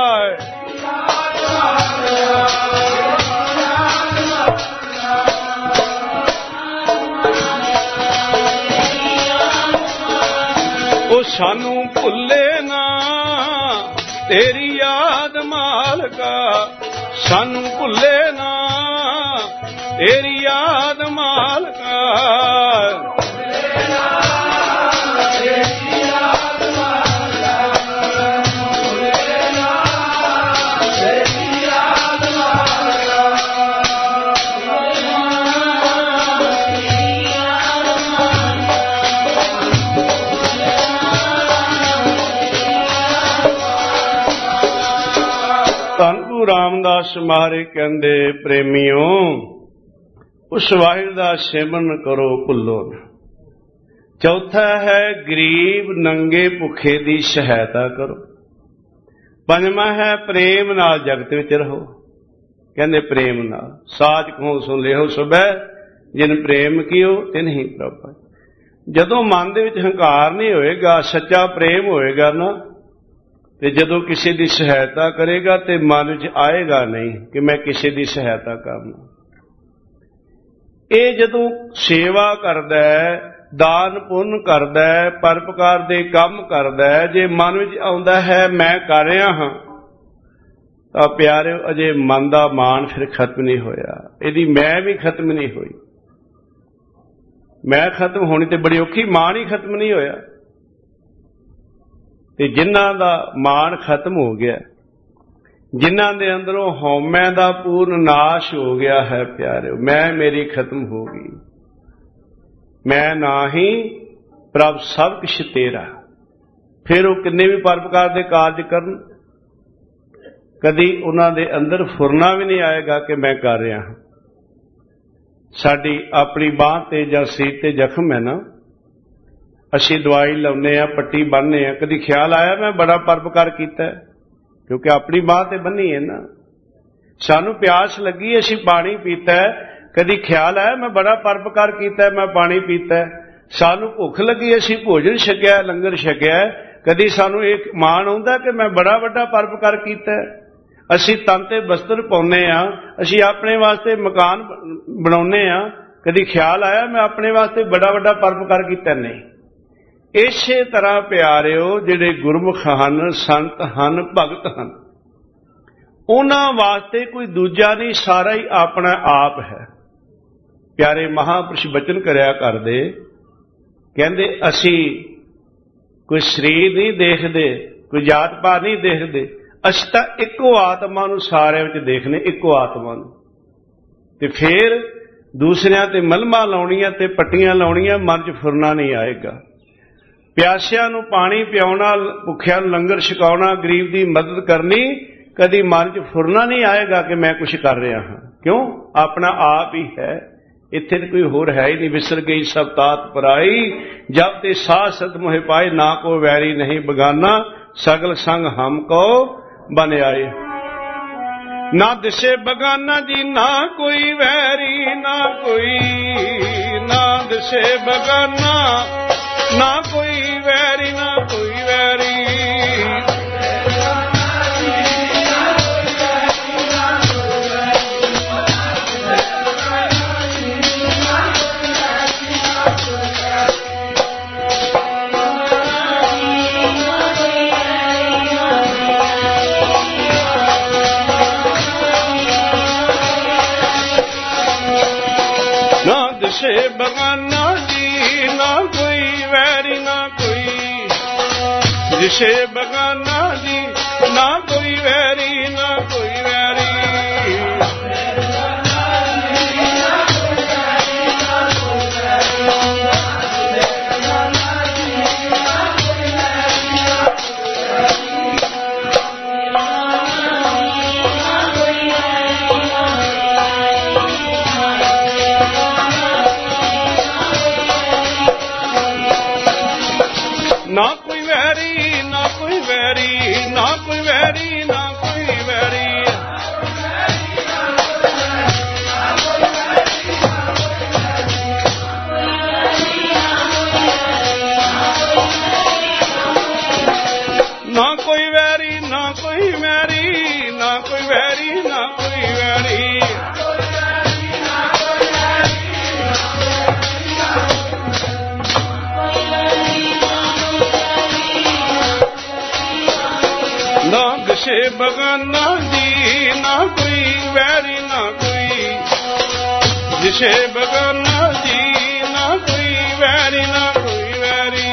ਉਹ ਸਾਨੂੰ ਭੁੱਲੇ ਨਾ ਤੇਰੀ ਯਾਦ ਮਾਲਕਾ। ਸਾਨੂੰ ਭੁੱਲੇ ਨਾ ਤੇਰੀ ਯਾਦ ਮਾਲਕਾ। ਧੰਨ ਗੁਰੂ ਰਾਮਦਾਸ ਮਹਾਰਾਜ ਕਹਿੰਦੇ, ਪ੍ਰੇਮੀਓ ਉਸ ਵਾਹਿਗੁਰੂ ਦਾ ਸਿਮਰਨ ਕਰੋ ਭੁੱਲੋ ਨਾ। ਚੌਥਾ ਹੈ ਗਰੀਬ ਨੰਗੇ ਭੁੱਖੇ ਦੀ ਸਹਾਇਤਾ ਕਰੋ। ਪੰਜਵਾਂ ਹੈ ਪ੍ਰੇਮ ਨਾਲ ਜਗਤ ਵਿੱਚ ਰਹੋ। ਕਹਿੰਦੇ ਪ੍ਰੇਮ ਨਾਲ ਸਾਚ ਕਹੋ ਸੁਣ ਲਿਓ ਸੁਬੈ ਜਿਨ ਪ੍ਰੇਮ ਕੀਓ ਤਿਨ ਹੀ ਪ੍ਰਭ। ਜਦੋਂ ਮਨ ਦੇ ਵਿੱਚ ਹੰਕਾਰ ਨਹੀਂ ਹੋਏਗਾ, ਸੱਚਾ ਪ੍ਰੇਮ ਹੋਏਗਾ ਨਾ, ਤੇ ਜਦੋਂ ਕਿਸੇ ਦੀ ਸਹਾਇਤਾ ਕਰੇਗਾ ਤੇ ਮਨ ਵਿੱਚ ਆਏਗਾ ਨਹੀਂ ਕਿ ਮੈਂ ਕਿਸੇ ਦੀ ਸਹਾਇਤਾ ਕਰਨਾ। ਇਹ ਜਦੋਂ ਸੇਵਾ ਕਰਦਾ ਹੈ, ਦਾਨ ਪੁੰਨ ਕਰਦਾ ਹੈ, ਪਰਉਪਕਾਰ ਦੇ ਕੰਮ ਕਰਦਾ ਹੈ, ਜੇ ਮਨ ਵਿੱਚ ਆਉਂਦਾ ਹੈ ਮੈਂ ਕਰ ਰਿਹਾ ਹਾਂ, ਤਾਂ ਪਿਆਰਿਓ ਅਜੇ ਮਨ ਦਾ ਮਾਣ ਫਿਰ ਖਤਮ ਨਹੀਂ ਹੋਇਆ। ਇਹਦੀ ਮੈਂ ਵੀ ਖਤਮ ਨਹੀਂ ਹੋਈ। ਮੈਂ ਖਤਮ ਹੋਣੀ ਤੇ ਬੜੀ ਔਖੀ, ਮਾਣ ਹੀ ਖਤਮ ਨਹੀਂ ਹੋਇਆ। ਤੇ ਜਿਨ੍ਹਾਂ ਦਾ ਮਾਣ ਖਤਮ ਹੋ ਗਿਆ, ਜਿਨ੍ਹਾਂ ਦੇ ਅੰਦਰੋਂ ਹਉਮੈ ਦਾ ਪੂਰਨ ਨਾਸ਼ ਹੋ ਗਿਆ ਹੈ, ਪਿਆਰਿਓ ਮੈਂ ਮੇਰੀ ਖਤਮ ਹੋ ਗਈ। ਮੈਂ ਨਾਹੀਂ ਪ੍ਰਭ ਸਭ ਕੁਛ ਤੇਰਾ। ਫਿਰ ਉਹ ਕਿੰਨੇ ਵੀ ਪਰਉਪਕਾਰ ਦੇ ਕਾਰਜ ਕਰਨ, ਕਦੀ ਉਹਨਾਂ ਦੇ ਅੰਦਰ ਫੁਰਨਾ ਵੀ ਨਹੀਂ ਆਏਗਾ ਕਿ ਮੈਂ ਕਰ ਰਿਹਾ ਹਾਂ। ਸਾਡੀ ਆਪਣੀ ਬਾਂਹ ਤੇ ਜਾਂ ਸੀਰ ਤੇ ਜ਼ਖਮ ਹੈ ਨਾ, ਅਸੀਂ ਦਵਾਈ ਲਾਉਂਦੇ ਹਾਂ, ਪੱਟੀ ਬੰਨ੍ਹਦੇ ਹਾਂ, ਕਦੀ ਖਿਆਲ ਆਇਆ ਮੈਂ ਬੜਾ ਪਰਉਪਕਾਰ ਕੀਤਾ? ਕਿਉਂਕਿ ਆਪਣੀ ਬਾਂਹ ਤੇ ਬੰਨੀ ਹੈ ਨਾ। ਸਾਨੂੰ ਪਿਆਸ ਲੱਗੀ, ਅਸੀਂ ਪਾਣੀ ਪੀਤਾ, ਕਦੀ ਖਿਆਲ ਆਇਆ ਮੈਂ ਬੜਾ ਪਰਉਪਕਾਰ ਕੀਤਾ, ਮੈਂ ਪਾਣੀ ਪੀਤਾ? ਸਾਨੂੰ ਭੁੱਖ ਲੱਗੀ, ਅਸੀਂ ਭੋਜਨ ਛਕਿਆ, ਲੰਗਰ ਛਕਿਆ, ਕਦੀ ਸਾਨੂੰ ਇਹ ਮਾਣ ਆਉਂਦਾ ਕਿ ਮੈਂ ਬੜਾ ਵੱਡਾ ਪਰਉਪਕਾਰ ਕੀਤਾ? ਅਸੀਂ ਤਨ ਤੇ ਬਸਤਰ ਪਾਉਂਦੇ ਹਾਂ, ਅਸੀਂ ਆਪਣੇ ਵਾਸਤੇ ਮਕਾਨ ਬਣਾਉਂਦੇ ਹਾਂ, ਕਦੀ ਖਿਆਲ ਆਇਆ ਮੈਂ ਆਪਣੇ ਵਾਸਤੇ ਬੜਾ ਵੱਡਾ ਪਰਉਪਕਾਰ ਕੀਤਾ? ਨਹੀਂ। ਇਸੇ ਤਰ੍ਹਾਂ ਪਿਆਰਿਓ ਜਿਹੜੇ ਗੁਰਮੁਖ ਹਨ, ਸੰਤ ਹਨ, ਭਗਤ ਹਨ, ਉਹਨਾਂ ਵਾਸਤੇ ਕੋਈ ਦੂਜਾ ਨਹੀਂ, ਸਾਰਾ ਹੀ ਆਪਣਾ ਆਪ ਹੈ। ਪਿਆਰੇ ਮਹਾਂਪੁਰਸ਼ ਬਚਨ ਕਰਿਆ ਕਰਦੇ, ਕਹਿੰਦੇ ਅਸੀਂ ਕੋਈ ਸਰੀਰ ਨਹੀਂ ਦੇਖਦੇ, ਕੋਈ ਜਾਤ ਪਾਤ ਨਹੀਂ ਦੇਖਦੇ, ਅਸੀਂ ਤਾਂ ਇੱਕੋ ਆਤਮਾ ਨੂੰ ਸਾਰਿਆਂ ਵਿੱਚ ਦੇਖਨੇ, ਇੱਕੋ ਆਤਮਾ ਨੂੰ। ਤੇ ਫਿਰ ਦੂਸਰਿਆਂ ਤੇ ਮਲਮਾ ਲਾਉਣੀਆਂ ਤੇ ਪੱਟੀਆਂ ਲਾਉਣੀਆਂ, ਮਨ 'ਚ ਫੁਰਨਾ ਨਹੀਂ ਆਏਗਾ। ਪਿਆਸਿਆਂ ਨੂੰ ਪਾਣੀ ਪਿਆਉਣਾ, ਭੁੱਖਿਆਂ ਨੂੰ ਲੰਗਰ ਛਕਾਉਣਾ, ਗਰੀਬ ਦੀ ਮਦਦ ਕਰਨੀ, ਕਦੀ ਮਨ 'ਚ ਫੁਰਨਾ ਨਹੀਂ ਆਏਗਾ ਕਿ ਮੈਂ ਕੁਛ ਕਰ ਰਿਹਾ ਹਾਂ। ਕਿਉਂ? ਆਪਣਾ ਆਪ ਹੀ ਹੈ, ਇੱਥੇ ਤਾਂ ਕੋਈ ਹੋਰ ਹੈ ਹੀ ਨਹੀਂ। ਵਿਸਰ ਗਈ ਸਭ ਤਾਤ ਪਰਾਈ, ਜਬ ਤੇ ਸਾਧ ਸਤ ਮੋਹਿ ਪਾਏ, ਨਾ ਕੋ ਵੈਰੀ ਨਹੀਂ ਬਗਾਨਾ, ਸਗਲ ਸੰਗ ਹਮ ਕੋ ਬਨ ਆਏ। ਨਾ ਦਿਸੇ ਬਗਾਨਾ ਜੀ, ਨਾ ਕੋਈ ਵੈਰੀ, ਨਾ ਕੋਈ, ਨਾ ਦਿਸੇ ਬਗਾਨਾ, ਨਾ ਕੋਈ ਵੈਰੀ, ਨਾ ਕੋਈ ਵੈਰੀ। ਨਾ ਦਿਸੇ ਬਗਾਨਾ ਜੀ, ਨਾ ਕੋਈ ਵੈਰੀ, ਨਾ ਕੋਈ, ਦਿਸੇ ਬਗਾਨਾ ਜੀ, ਨਾ ਕੋਈ ਵੈਰੀ, ਨਾ ਕੋਈ ਵੈਰੀ। ਨਾ ਕੋਈ ਵੈਰੀ, ਨਾ ਕੋਈ ਵੈਰੀ, ਨਾ ਕੋਈ ਵੈਰੀ, ਨਾ ਕੋਈ ਵੈਰੀ। जिसे बगाना जी ना कोई वैरी ना कोई, जिसे बगाना जी ना कोई वैरी ना कोई वैरी।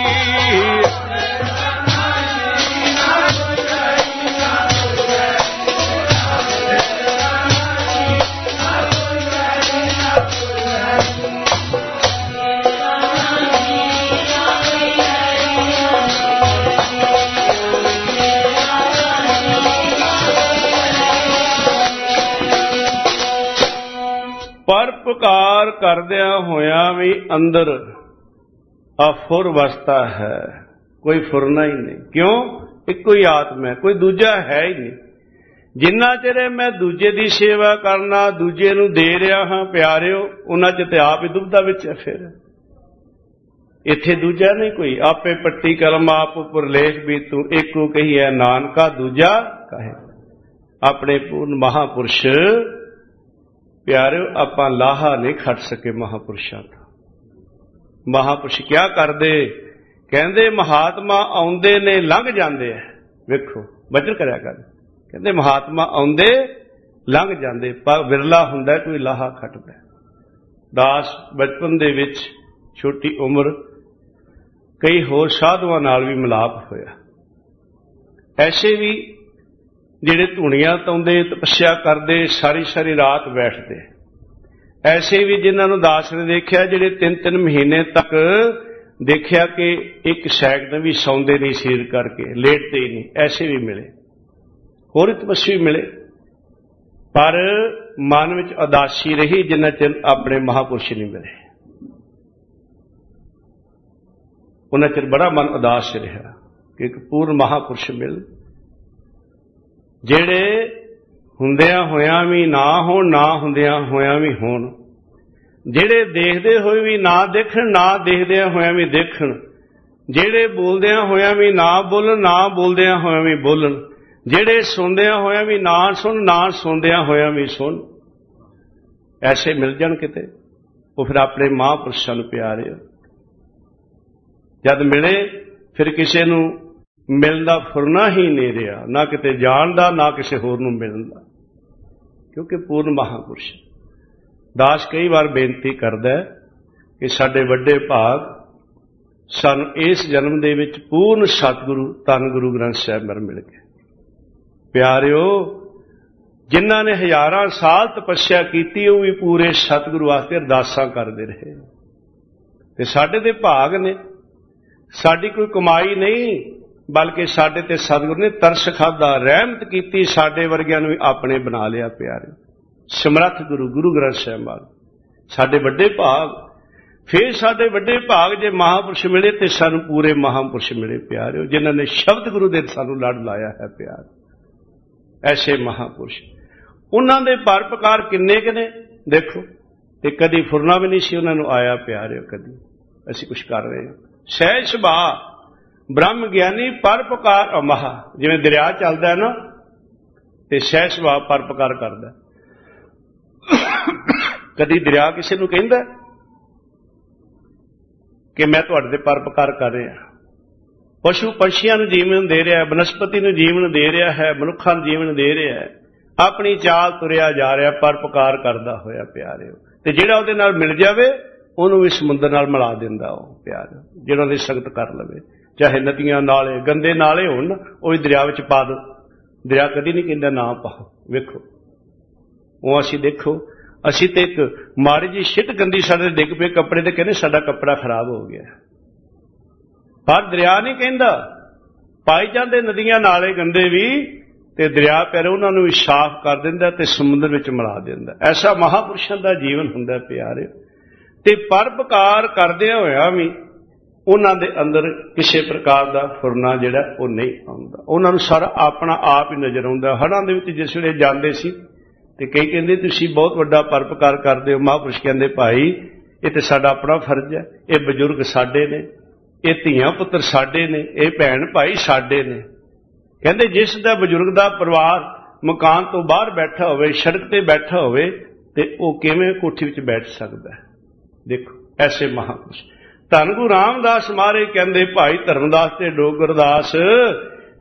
ਪਰਪਕਾਰ ਕਰਦਿਆਂ ਹੋਇਆਂ ਵੀ ਅੰਦਰ ਅਫੁਰ ਵਸਤਾ ਹੈ, ਕੋਈ ਫੁਰਨਾ ਹੀ ਨਹੀਂ। ਕਿਉਂ? ਇੱਕੋ ਹੀ ਆਤਮਾ ਹੈ, ਕੋਈ ਦੂਜਾ ਹੈ ਹੀ ਨਹੀਂ। ਜਿੰਨਾ ਚਿਰ ਮੈਂ ਦੂਜੇ ਦੀ ਸੇਵਾ ਕਰਨਾ, ਦੂਜੇ ਨੂੰ ਦੇ ਰਿਹਾ ਹਾਂ ਪਿਆਰਿਓ, ਉਹਨਾਂ ਚ ਤੇ ਆਪ ਹੀ ਦੁਬਦਾ ਵਿੱਚ ਹੈ। ਫਿਰ ਇੱਥੇ ਦੂਜਾ ਨਹੀਂ ਕੋਈ, ਆਪੇ ਪੱਟੀ ਕਲਮ ਆਪ ਉੱਪਰ ਲੇਖ ਵੀ ਤੂੰ ਇੱਕੋ ਕਹੀ ਹੈ ਨਾਨਕਾ ਦੂਜਾ ਕਹੇ। ਆਪਣੇ ਪੂਰਨ ਮਹਾਪੁਰਸ਼ ਪਿਆਰਿਓ ਆਪਾਂ ਲਾਹਾ ਨਹੀਂ ਖੱਟ ਸਕੇ ਮਹਾਪੁਰਸ਼ਾਂ ਦਾ। ਮਹਾਪੁਰਸ਼ ਕਿਆ ਕਰਦੇ? ਕਹਿੰਦੇ ਮਹਾਤਮਾ ਆਉਂਦੇ ਨੇ ਲੰਘ ਜਾਂਦੇ ਆ। ਵੇਖੋ ਵਚਨ ਕਰਿਆ ਕਰ, ਕਹਿੰਦੇ ਮਹਾਤਮਾ ਆਉਂਦੇ ਲੰਘ ਜਾਂਦੇ, ਪਰ ਵਿਰਲਾ ਹੁੰਦਾ ਕੋਈ ਲਾਹਾ ਖੱਟਦਾ। ਦਾਸ ਬਚਪਨ ਦੇ ਵਿੱਚ ਛੋਟੀ ਉਮਰ ਕਈ ਹੋਰ ਸਾਧੂਆਂ ਨਾਲ ਵੀ ਮਿਲਾਪ ਹੋਇਆ। ਐਸੇ ਵੀ ਜਿਹੜੇ ਧੂਣੀਆਂ ਤਾਉਂਦੇ, ਤਪੱਸਿਆ ਕਰਦੇ, ਸਾਰੀ ਸਾਰੀ ਰਾਤ ਬੈਠਦੇ। ਐਸੇ ਵੀ ਜਿਨ੍ਹਾਂ ਨੂੰ ਦਾਸ ਨੇ ਦੇਖਿਆ ਜਿਹੜੇ ਤਿੰਨ ਤਿੰਨ ਮਹੀਨੇ ਤੱਕ ਦੇਖਿਆ ਕਿ ਇੱਕ ਸੈਕਿੰਡ ਵੀ ਸੌਂਦੇ ਨਹੀਂ, ਸਰੀਰ ਕਰਕੇ ਲੇਟਦੇ ਹੀ ਨਹੀਂ। ਐਸੇ ਵੀ ਮਿਲੇ, ਹੋਰ ਤਪੱਸੀ ਮਿਲੇ, ਪਰ ਮਨ ਵਿੱਚ ਉਦਾਸੀ ਰਹੀ ਜਿੰਨਾ ਚਿਰ ਆਪਣੇ ਮਹਾਪੁਰਸ਼ ਨਹੀਂ ਮਿਲੇ। ਉਹਨਾਂ ਚਿਰ ਬੜਾ ਮਨ ਉਦਾਸ ਰਿਹਾ ਕਿ ਇੱਕ ਪੂਰਨ ਮਹਾਪੁਰਸ਼ ਮਿਲ, ਜਿਹੜੇ ਹੁੰਦਿਆਂ ਹੋਇਆਂ ਵੀ ਨਾ ਹੋਣ, ਨਾ ਹੁੰਦਿਆਂ ਹੋਇਆਂ ਵੀ ਹੋਣ, ਜਿਹੜੇ ਦੇਖਦੇ ਹੋਏ ਵੀ ਨਾ ਦੇਖਣ, ਨਾ ਦੇਖਦਿਆਂ ਹੋਇਆਂ ਵੀ ਦੇਖਣ, ਜਿਹੜੇ ਬੋਲਦਿਆਂ ਹੋਇਆਂ ਵੀ ਨਾ ਬੋਲਣ, ਨਾ ਬੋਲਦਿਆਂ ਹੋਇਆਂ ਵੀ ਬੋਲਣ, ਜਿਹੜੇ ਸੁਣਦਿਆਂ ਹੋਇਆਂ ਵੀ ਨਾ ਸੁਣ, ਨਾ ਸੁਣਦਿਆਂ ਹੋਇਆਂ ਵੀ ਸੁਣ। ਐਸੇ ਮਿਲ ਜਾਣ ਕਿਤੇ, ਉਹ ਫਿਰ ਆਪਣੇ ਮਹਾਂਪੁਰਸ਼ਾਂ ਨੂੰ ਪਿਆਰੇ। ਜਦ ਮਿਲੇ ਫਿਰ ਕਿਸੇ ਨੂੰ ਮਿਲਣ ਦਾ ਫੁਰਨਾ ਹੀ ਨਹੀਂ ਰਿਹਾ, ਨਾ ਕਿਤੇ ਜਾਣ ਦਾ, ਨਾ ਕਿਸੇ ਹੋਰ ਨੂੰ ਮਿਲਣ ਦਾ, ਕਿਉਂਕਿ ਪੂਰਨ ਮਹਾਂਪੁਰਸ਼। ਦਾਸ ਕਈ ਵਾਰ ਬੇਨਤੀ ਕਰਦਾ ਕਿ ਸਾਡੇ ਵੱਡੇ ਭਾਗ ਸਾਨੂੰ ਇਸ ਜਨਮ ਦੇ ਵਿੱਚ ਪੂਰਨ ਸਤਿਗੁਰੂ ਧੰਨ ਗੁਰੂ ਗ੍ਰੰਥ ਸਾਹਿਬ ਮਰ ਮਿਲ ਗਏ। ਪਿਆਰਿਓ, ਜਿਨ੍ਹਾਂ ਨੇ ਹਜ਼ਾਰਾਂ ਸਾਲ ਤਪੱਸਿਆ ਕੀਤੀ ਉਹ ਵੀ ਪੂਰੇ ਸਤਿਗੁਰੂ ਵਾਸਤੇ ਅਰਦਾਸਾਂ ਕਰਦੇ ਰਹੇ, ਤੇ ਸਾਡੇ ਦੇ ਭਾਗ ਨੇ। ਸਾਡੀ ਕੋਈ ਕਮਾਈ ਨਹੀਂ, ਬਲਕਿ ਸਾਡੇ ਤੇ ਸਤਿਗੁਰੂ ਨੇ ਤਰਸ ਖਾਧਾ, ਰਹਿਮਤ ਕੀਤੀ, ਸਾਡੇ ਵਰਗਿਆਂ ਨੂੰ ਵੀ ਆਪਣੇ ਬਣਾ ਲਿਆ। ਪਿਆਰੇ ਸਮਰੱਥ ਗੁਰੂ ਗੁਰੂ ਗ੍ਰੰਥ ਸਾਹਿਬ ਵਾਲ ਸਾਡੇ ਵੱਡੇ ਭਾਗ। ਫਿਰ ਸਾਡੇ ਵੱਡੇ ਭਾਗ ਜੇ ਮਹਾਂਪੁਰਸ਼ ਮਿਲੇ ਤੇ ਸਾਨੂੰ ਪੂਰੇ ਮਹਾਂਪੁਰਸ਼ ਮਿਲੇ ਪਿਆਰਿਓ, ਜਿਨ੍ਹਾਂ ਨੇ ਸ਼ਬਦ ਗੁਰੂ ਦੇ ਸਾਨੂੰ ਲੜ ਲਾਇਆ ਹੈ। ਪਿਆਰ ਐਸੇ ਮਹਾਂਪੁਰਸ਼, ਉਹਨਾਂ ਦੇ ਪਰਪਕਾਰ ਕਿੰਨੇ ਕੁ ਨੇ ਦੇਖੋ, ਤੇ ਕਦੀ ਫੁਰਨਾ ਵੀ ਨਹੀਂ ਸੀ ਉਹਨਾਂ ਨੂੰ ਆਇਆ। ਪਿਆਰਿਓ, ਕਦੀ ਅਸੀਂ ਕੁਛ ਕਰ ਰਹੇ ਹਾਂ। ਸਹਿਜ ਸੁਭਾਅ ਬ੍ਰਹਮ ਗਿਆਨੀ ਪਰਪਕਾਰ ਅਮਹਾ, ਜਿਵੇਂ ਦਰਿਆ ਚੱਲਦਾ ਨਾ ਤੇ ਸਹਿਜ ਸੁਭਾਅ ਪਰਪਕਾਰ ਕਰਦਾ। ਕਦੀ ਦਰਿਆ ਕਿਸੇ ਨੂੰ ਕਹਿੰਦਾ ਕਿ ਮੈਂ ਤੁਹਾਡੇ ਤੇ ਪਰਪਕਾਰ ਕਰ ਰਿਹਾ। ਪਸ਼ੂ ਪੰਛੀਆਂ ਨੂੰ ਜੀਵਨ ਦੇ ਰਿਹਾ, ਬਨਸਪਤੀ ਨੂੰ ਜੀਵਨ ਦੇ ਰਿਹਾ ਹੈ, ਮਨੁੱਖਾਂ ਨੂੰ ਜੀਵਨ ਦੇ ਰਿਹਾ ਹੈ, ਆਪਣੀ ਚਾਲ ਤੁਰਿਆ ਜਾ ਰਿਹਾ ਪਰਪਕਾਰ ਕਰਦਾ ਹੋਇਆ। ਪਿਆਰਿਓ, ਤੇ ਜਿਹੜਾ ਉਹਦੇ ਨਾਲ ਮਿਲ ਜਾਵੇ ਉਹਨੂੰ ਵੀ ਸਮੁੰਦਰ ਨਾਲ ਮਿਲਾ ਦਿੰਦਾ ਉਹ। ਪਿਆਰਿਓ, ਜਿਹੜਾ ਉਹਦੀ ਸੰਗਤ ਕਰ ਲਵੇ, ਚਾਹੇ ਨਦੀਆਂ ਨਾਲੇ ਗੰਦੇ ਨਾਲੇ ਹੋਣ, ਉਹ ਵੀ ਦਰਿਆ ਵਿੱਚ ਪਾ ਦੋ। ਦਰਿਆ ਕਦੀ ਨਹੀਂ ਕਹਿੰਦਾ ਨਾ ਪਾਓ। ਵੇਖੋ ਉਹ ਅਸੀਂ ਦੇਖੋ, ਅਸੀਂ ਤੇ ਇੱਕ ਮਾੜੀ ਜਿਹੀ ਛਿੱਟ ਗੰਦੀ ਸਾਡੇ ਡਿੱਗ ਪਏ ਕੱਪੜੇ ਤੇ ਕਹਿੰਦੇ ਸਾਡਾ ਕੱਪੜਾ ਖਰਾਬ ਹੋ ਗਿਆ, ਪਰ ਦਰਿਆ ਨਹੀਂ ਕਹਿੰਦਾ। ਪਾਈ ਜਾਂਦੇ ਨਦੀਆਂ ਨਾਲੇ ਗੰਦੇ ਵੀ, ਤੇ ਦਰਿਆ ਪਿਆਰੇ ਉਹਨਾਂ ਨੂੰ ਵੀ ਸਾਫ਼ ਕਰ ਦਿੰਦਾ ਤੇ ਸਮੁੰਦਰ ਵਿੱਚ ਮਿਲਾ ਦਿੰਦਾ। ਐਸਾ ਮਹਾਂਪੁਰਸ਼ਾਂ ਦਾ ਜੀਵਨ ਹੁੰਦਾ ਪਿਆਰੇ। ਤੇ ਪਰਪਕਾਰ ਕਰਦਿਆਂ ਹੋਇਆ ਵੀ ਉਹਨਾਂ ਦੇ ਅੰਦਰ ਕਿਸੇ ਪ੍ਰਕਾਰ ਦਾ ਫੁਰਨਾ ਜਿਹੜਾ ਉਹ ਨਹੀਂ ਆਉਂਦਾ। ਉਹਨਾਂ ਨੂੰ ਸਾਰਾ ਆਪਣਾ ਆਪ ਹੀ ਨਜ਼ਰ ਆਉਂਦਾ। ਹੜ੍ਹਾਂ ਦੇ ਵਿੱਚ ਜਿਸ ਵੇਲੇ ਜਾਂਦੇ ਸੀ ਤੇ ਕਈ ਕਹਿੰਦੇ ਤੁਸੀਂ ਬਹੁਤ ਵੱਡਾ ਪਰਪਕਾਰ ਕਰਦੇ ਹੋ। ਮਹਾਂਪੁਰਸ਼ ਕਹਿੰਦੇ ਭਾਈ ਇਹ ਤੇ ਸਾਡਾ ਆਪਣਾ ਫਰਜ਼ ਹੈ, ਇਹ ਬਜ਼ੁਰਗ ਸਾਡੇ ਨੇ, ਇਹ ਧੀਆਂ ਪੁੱਤਰ ਸਾਡੇ ਨੇ, ਇਹ ਭੈਣ ਭਾਈ ਸਾਡੇ ਨੇ। ਕਹਿੰਦੇ ਜਿਸ ਦਾ ਬਜ਼ੁਰਗ ਦਾ ਪਰਿਵਾਰ ਮਕਾਨ ਤੋਂ ਬਾਹਰ ਬੈਠਾ ਹੋਵੇ, ਸੜਕ ਤੇ ਬੈਠਾ ਹੋਵੇ, ਤੇ ਉਹ ਕਿਵੇਂ ਕੋਠੀ ਵਿੱਚ ਬੈਠ ਸਕਦਾ ਹੈ। ਦੇਖੋ ਐਸੇ ਮਹਾਂਪੁਰਸ਼। ਧੰਨ ਗੁਰੂ ਰਾਮਦਾਸ ਮਹਾਰਾਜ ਕਹਿੰਦੇ ਭਾਈ ਧਰਮਦਾਸ ਤੇ ਡੋਗਰਦਾਸ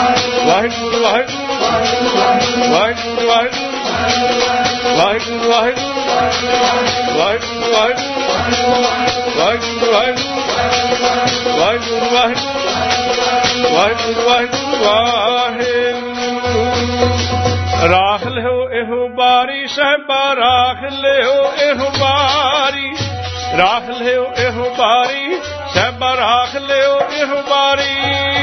ਵਾਹਿਗੁਰੂ ਵਾਹਿਗੁਰੂ ਵਾਹਿਗੁਰੂ ਵਾਹਿਗੁਰੂ ਵਾਹਿਗੁਰੂ ਵਾਹਿਗੁਰੂ ਵਾਹਿਗੁਰੂ ਵਾਹਿਗੁਰੂ ਵਾਹਿਗੁਰੂ ਵਾਹਿਗੁਰੂ ਵਾਹਿਗੁਰੂ ਰਾਖ ਲਿਓ ਇਹੋ ਬਾਰੀ ਸਾਹਿਬਾ, ਰਾਖ ਲਿਓ ਇਹੋ ਬਾਰੀ, ਰਾਖ ਲਿਓ ਇਹੋ ਬਾਰੀ ਸਾਹਿਬਾ, ਰਾਖ ਲਿਓ ਇਹੋ ਬਾਰੀ।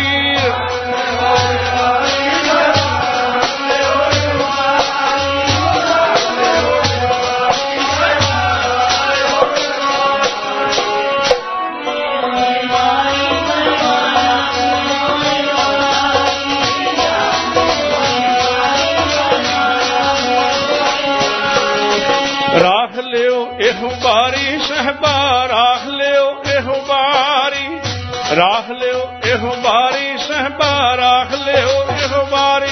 ਰਾਖ ਲਿਓ ਇਹੋ ਬਾਰੀ ਸਾਹਿਬਾ, ਰਾਖ ਲਿਓ ਇਹੋ ਬਾਰੀ, ਰਾਖ ਲਿਓ ਇਹੋ ਬਾਰੀ ਸਾਹਿਬਾ, ਰਾਖ ਲਿਓ ਇਹੋ ਬਾਰੀ।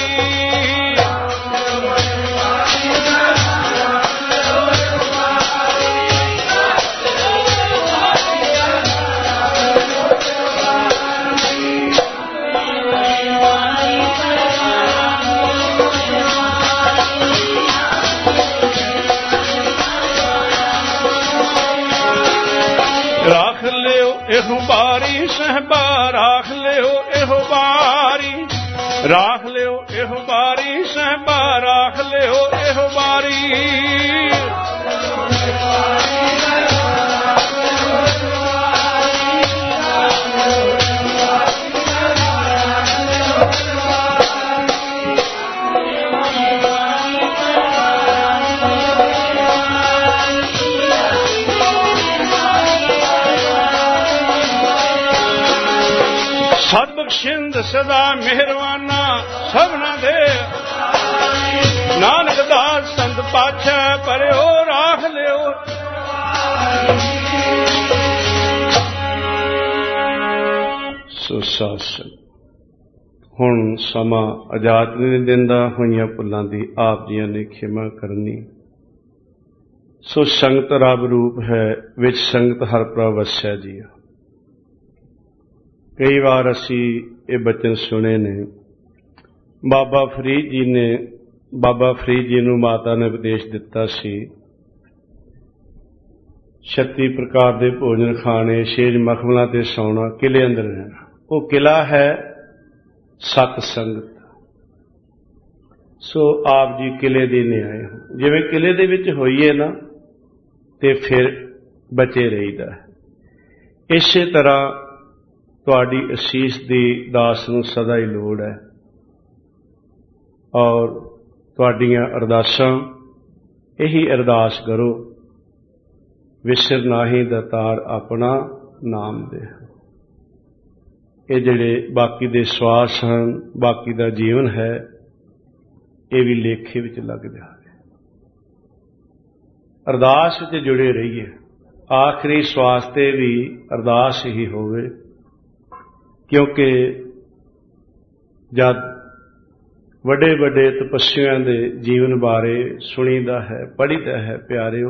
ਰਾਖ ਲਿਓ ਇਹੋ ਬਾਰੀ ਸਾਹਿਬਾ, ਰਾਖ ਲਿਓ ਇਹੋ ਬਾਰੀ, ਰਾਖ ਲਿਓ ਇਹੋ ਬਾਰੀ ਸਾਹਿਬਾ, ਰਾਖ ਲਿਓ ਇਹੋ ਬਾਰੀ। ਸਤਬਖਸ਼ਿੰਦ ਸਦਾ ਮਿਹਰਵਾਨਾ ਸਭਨਾ ਦੇ, ਨਾਨਕ ਦਾਸ ਸੰਤ ਪਾਛੈ ਪਰਿਓ ਰਾਖ ਲਿਓ। ਸੋ ਸਾਸਨ ਹੁਣ ਸਮਾਂ ਇਜਾਜ਼ਤ ਨਹੀਂ ਦਿੰਦਾ, ਹੋਈਆਂ ਭੁੱਲਾਂ ਦੀ ਆਪ ਜੀਆਂ ਨੇ ਖਿਮਾ ਕਰਨੀ। ਸੋ ਸੰਗਤ ਰੱਬ ਰੂਪ ਹੈ, ਵਿੱਚ ਸੰਗਤ ਹਰ ਪ੍ਰਭ ਵਸੈ ਜੀ। ਕਈ ਵਾਰ ਅਸੀਂ ਇਹ ਬਚਨ ਸੁਣੇ ਨੇ। ਬਾਬਾ ਫਰੀਦ ਜੀ ਨੇ ਬਾਬਾ ਫਰੀਦ ਜੀ ਨੂੰ ਮਾਤਾ ਨੇ ਉਪਦੇਸ਼ ਦਿੱਤਾ ਸੀ, ਛੱਤੀ ਪ੍ਰਕਾਰ ਦੇ ਭੋਜਨ ਖਾਣੇ, ਛੇਜ ਮਖਮਲਾਂ ਤੇ ਸੌਣਾ, ਕਿਲੇ ਅੰਦਰ ਰਹਿਣਾ। ਉਹ ਕਿਲਾ ਹੈ ਸਤ ਸੰਗਤ। ਸੋ ਆਪ ਜੀ ਕਿਲੇ ਦੇ ਨੇ ਆਏ ਹੋ, ਜਿਵੇਂ ਕਿਲੇ ਦੇ ਵਿੱਚ ਹੋਈਏ ਨਾ ਤੇ ਫਿਰ ਬਚੇ ਰਹੀਦਾ ਹੈ। ਇਸੇ ਤਰ੍ਹਾਂ ਤੁਹਾਡੀ ਅਸੀਸ ਦੀ ਦਾਸ ਨੂੰ ਸਦਾ ਹੀ ਲੋੜ ਹੈ, ਔਰ ਤੁਹਾਡੀਆਂ ਅਰਦਾਸਾਂ ਇਹੀ ਅਰਦਾਸ ਕਰੋ, ਵਿਸਰ ਨਾਹੀ ਦਾਤਾਰ ਆਪਣਾ ਨਾਮ ਦੇ। ਇਹ ਜਿਹੜੇ ਬਾਕੀ ਦੇ ਸਵਾਸ ਹਨ, ਬਾਕੀ ਦਾ ਜੀਵਨ ਹੈ, ਇਹ ਵੀ ਲੇਖੇ ਵਿੱਚ ਲੱਗ ਜਾਵੇ। ਅਰਦਾਸ ਵਿੱਚ ਜੁੜੇ ਰਹੀਏ, ਆਖਰੀ ਸਵਾਸ ਤੇ ਵੀ ਅਰਦਾਸ ਹੀ ਹੋਵੇ, ਕਿਉਂਕਿ ਜਦ ਵੱਡੇ ਵੱਡੇ ਤਪੱਸਿਆਂ ਦੇ ਜੀਵਨ ਬਾਰੇ ਸੁਣੀਦਾ ਹੈ, ਪੜ੍ਹੀਦਾ ਹੈ ਪਿਆਰਿਓ,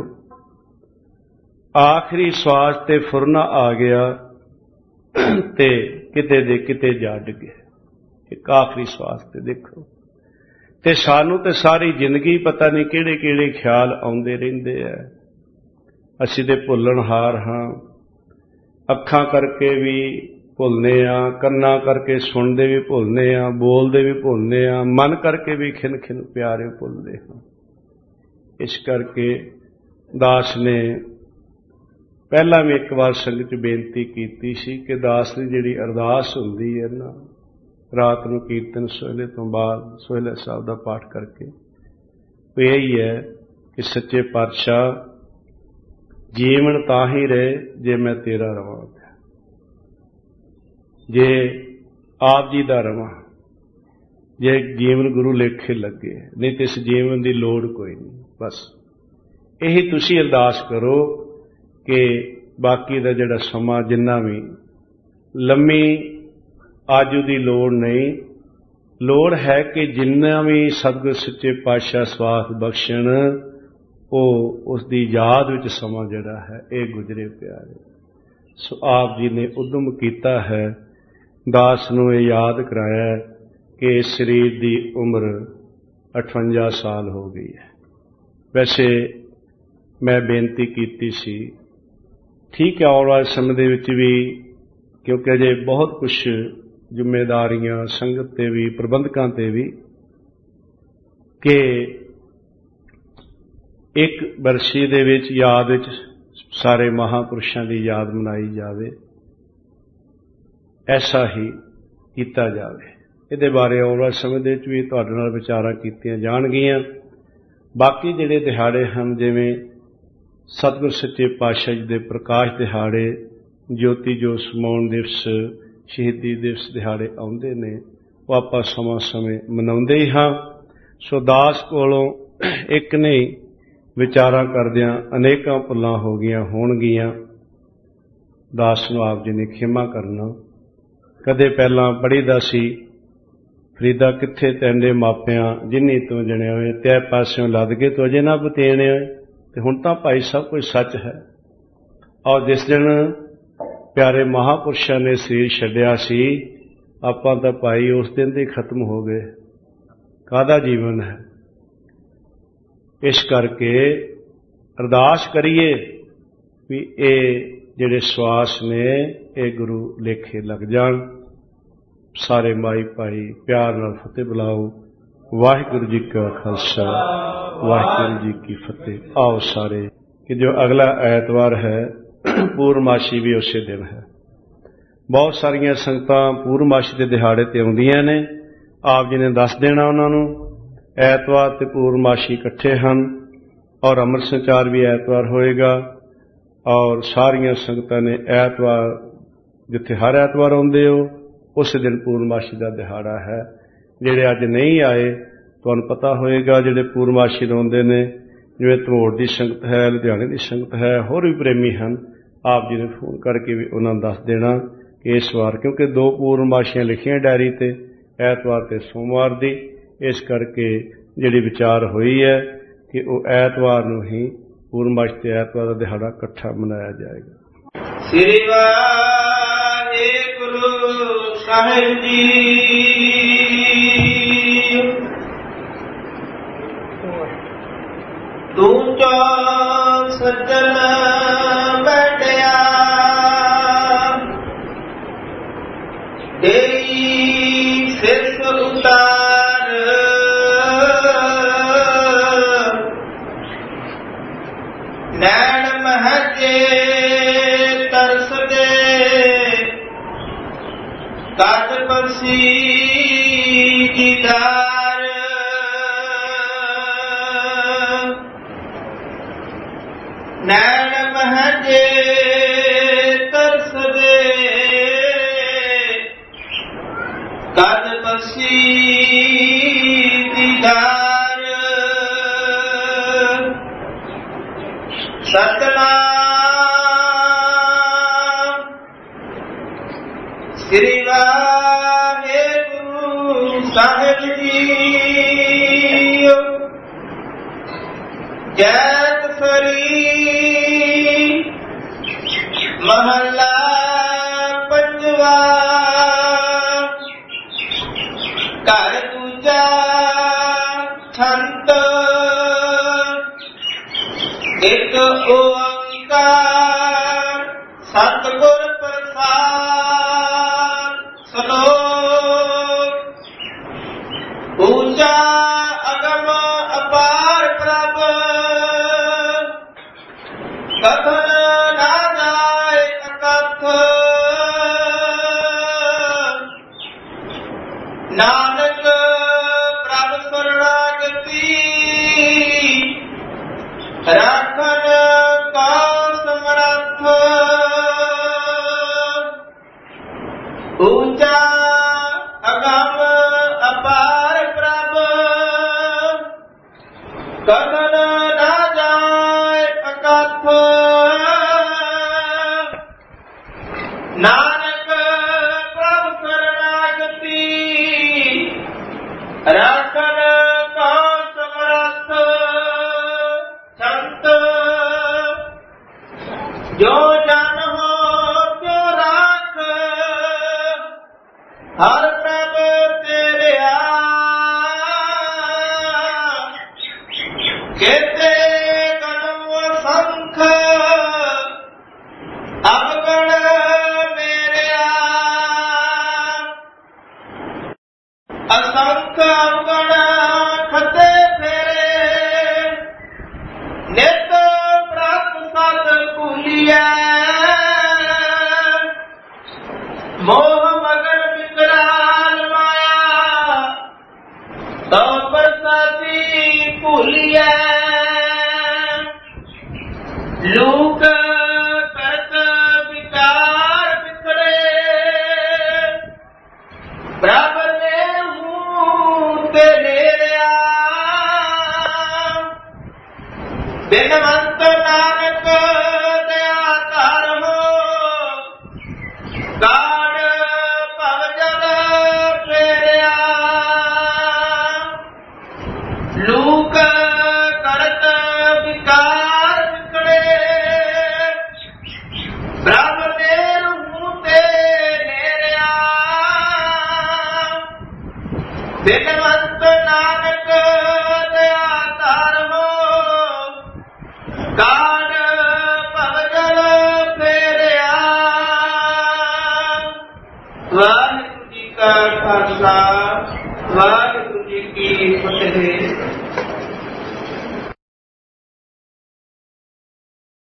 ਆਖਰੀ ਸਵਾਸ ਤੇ ਫੁਰਨਾ ਆ ਗਿਆ ਤੇ ਕਿਤੇ ਦੇ ਕਿਤੇ ਜਾ ਡਿੱਗੇ। ਇੱਕ ਆਖਰੀ ਸਵਾਸ ਤੇ ਦੇਖੋ, ਤੇ ਸਾਨੂੰ ਤੇ ਸਾਰੀ ਜ਼ਿੰਦਗੀ ਪਤਾ ਨਹੀਂ ਕਿਹੜੇ ਕਿਹੜੇ ਖਿਆਲ ਆਉਂਦੇ ਰਹਿੰਦੇ ਆ। ਅਸੀਂ ਤੇ ਭੁੱਲਣਹਾਰ ਹਾਂ, ਅੱਖਾਂ ਕਰਕੇ ਵੀ ਭੁੱਲਨੇ ਆ, ਕੰਨਾਂ ਕਰਕੇ ਸੁਣਦੇ ਵੀ ਭੁੱਲਨੇ ਆ, ਬੋਲਦੇ ਵੀ ਭੁੱਲਨੇ ਆ, ਮਨ ਕਰਕੇ ਵੀ ਖਿਨ ਖਿਨ ਪਿਆਰੇ ਭੁੱਲਦੇ ਹਾਂ। ਇਸ ਕਰਕੇ ਦਾਸ ਨੇ ਪਹਿਲਾਂ ਵੀ ਇੱਕ ਵਾਰ ਸੰਗਤ 'ਚ ਬੇਨਤੀ ਕੀਤੀ ਸੀ ਕਿ ਦਾਸ ਦੀ ਜਿਹੜੀ ਅਰਦਾਸ ਹੁੰਦੀ ਹੈ ਨਾ, ਰਾਤ ਨੂੰ ਕੀਰਤਨ ਸੋਹਲੇ ਤੋਂ ਬਾਅਦ ਸੋਹਲੇ ਸਾਹਿਬ ਦਾ ਪਾਠ ਕਰਕੇ, ਉਹ ਇਹੀ ਹੈ ਕਿ ਸੱਚੇ ਪਾਤਸ਼ਾਹ ਜੀਵਨ ਤਾਂ ਹੀ ਰਹੇ ਜੇ ਮੈਂ ਤੇਰਾ ਰਵਾਂ, ਜੇ ਆਪ ਜੀ ਦਾ ਰਵਾਂ, ਜੇ ਜੀਵਨ ਗੁਰੂ ਲੇਖੇ ਲੱਗੇ, ਨਹੀਂ ਤੇ ਇਸ ਜੀਵਨ ਦੀ ਲੋੜ ਕੋਈ ਨਹੀਂ। ਬਸ ਇਹੀ ਤੁਸੀਂ ਅਰਦਾਸ ਕਰੋ ਕਿ ਬਾਕੀ ਦਾ ਜਿਹੜਾ ਸਮਾਂ ਜਿੰਨਾ ਵੀ ਲੰਮੀ ਆਜੂ ਦੀ ਲੋੜ ਨਹੀਂ, ਲੋੜ ਹੈ ਕਿ ਜਿੰਨਾ ਵੀ ਸਤਿਗੁਰ ਸੱਚੇ ਪਾਤਸ਼ਾਹ ਸਵਾਸ ਬਖਸ਼ਣ, ਉਹ ਉਸ ਦੀ ਯਾਦ ਵਿੱਚ ਸਮਾਂ ਜਿਹੜਾ ਹੈ ਇਹ ਗੁਜ਼ਰੇ ਪਿਆਰੇ। ਸੋ ਆਪ ਜੀ ਨੇ ਉਦਮ ਕੀਤਾ ਹੈ, ਦਾਸ ਨੂੰ ਇਹ ਯਾਦ ਕਰਾਇਆ कि शरीर की उम्र अठवंजा साल हो गई है। वैसे मैं बेनती की सी, ठीक है आने वाले समय दे विच भी, क्योंकि अजे बहुत कुछ जिम्मेदारियां संगत ते भी प्रबंधकां ते भी, कि एक बरसी दे विच याद विच सारे महापुरुषों की याद मनाई जाए, ऐसा ही किया जाए। ये बारे आने वाले समय दे भी तुहाडे नाल विचारां कीतियां जाणगियां। बाकी जिहड़े दिहाड़े हैं, जिवें सतगुर सच्चे पातशाह जी दे प्रकाश दिहाड़े, ज्योति जोत समाउण दिवस, शहीदी दिवस दिहाड़े आउंदे ने, वो आपां समा समय मनाउंदे ही हाँ। सो दास कोलों एक नहीं विचारां करदियां अनेकां भुलां हो गईयां होणगीयां। दास नूं आप जी ने खिमा करना। कदे पहलां पढ़ीदा सी, फरीदा कित्थे तैंडे मापियां जिन्नी तूं जणिया होए, तै पासियों लद के तूं अजे ना बतेणे होए। ते हुण तां भाई सब कुछ सच है। और जिस दिन प्यारे महापुरुषों ने शरीर छड्डिया सी, आपां तां भाई उस दिन ते खत्म हो गए, काहदा जीवन है। इस करके अरदास करिए भी ये जिहड़े श्वास ने ये गुरु लेखे लग जाण। सारे माई भाई प्यार नाल फतेह बुलाओ। वाहिगुरू जी का खालसा, वाहिगुरू जी की फतेह। आओ सारे कि जो अगला ऐतवार है पूर्णमाशी भी उसे दिन है। बहुत सारिया संगतां पूर्णमाशी के दिहाड़े ते आउंदियां ने। आप जी ने दस देना उन्हां नूं ऐतवार ते पूर्णमाशी इकट्ठे हैं, और अमृत संचार भी ऐतवार होएगा। और सारिया संगतां ने ऐतवार जिथे हर ऐतवार आउंदे हो उस दिन पूर्णमाशी का दिहाड़ा है। जिहड़े अज नहीं आए तुहानूं पता होएगा, जिहड़े पूर्णमाशी आउंदे ने, जिवें धमोड़ की संगत है, लुधियाने की संगत है, होर भी प्रेमी हैं, आप जी ने फोन करके भी उन्होंने दस देना कि इस वार, क्योंकि दो पूर्णमाशियां लिखियां डायरी ते, ऐतवार ते सोमवार दी, इस करके जिहड़ी विचार हुई है कि वह ऐतवार नूं ही पूर्णमाशी ते ऐतवार का दिहाड़ा इकट्ठा मनाया जाएगा। श्री वाहिगुरू साहिब जी। तू तो सज्जन बैठया तेरी सिर उतार, नैन महके तरस दे कद बसी दीदार। नैन महके तरस दे कद बसी दीदार। सतनाम श्री वाहिगुरू साहिब जी। जैत फरी महला पंजवा, घर दूजा छंत एक ओंकार सतगुर प्रसाद। श्लोक ऊंचा अगम अपार प्रभ, कथन ना जाए अकथ। नानक प्रभ शरणागति, राखन का समर्थ। ऊंचा अगम अपार प्रभ, कथन ना जाए अकथ। नानक प्रभ शरणागति, राखन का समर्थ। संत जो जन हो त्यो राख, हर प्रभ तेरे ਅੰਕ ਅਵਗਣ ਖੱਤੇ ਫੇਰੇ ਨਿਤ ਪ੍ਰਤ ਸਤ ਭੁਲੀਐ ਮੋਹ ਮਗਨ ਵਿਕਰਾਲ ਮਾਇਆ ਤੋ ਪ੍ਰਸਾਦੀ ਭੁਲੀਐ ਲੋਕ ਕਰਤ ਵਿਕਾਰ ਵਿਕੜੇ ਪ੍ਰਭ ਨੇ ਹੂੰ ਤੇ ਨੇਰਿਆ ਬਿਨਵੰਤ ਨਾਨਕ ਦਇਆ ਧਰਮ ਕਾੜ ਭਵ ਜਲ ਫੇਰਿਆ ਲੋਕ ਕਰਤ ਵਿਕਾਰ ਵਿਕੜੇ ਪ੍ਰਭ ਨੇ ਹੂੰ ਤੇ ਨੇਰਿਆ ਬਿਨਵੰਤ ਨਾਨਕ ਦਇਆ ਧਰਮ ਕਾੜ ਭਵ ਜਲ ਫੇਰਿਆ। ਵਾਹਿਗੁਰੂ ਜੀ ਕਾ ਖਾਲਸਾ ਵਾਹਿਗੁਰੂ ਜੀ ਕੀ ਫਤਿਹ।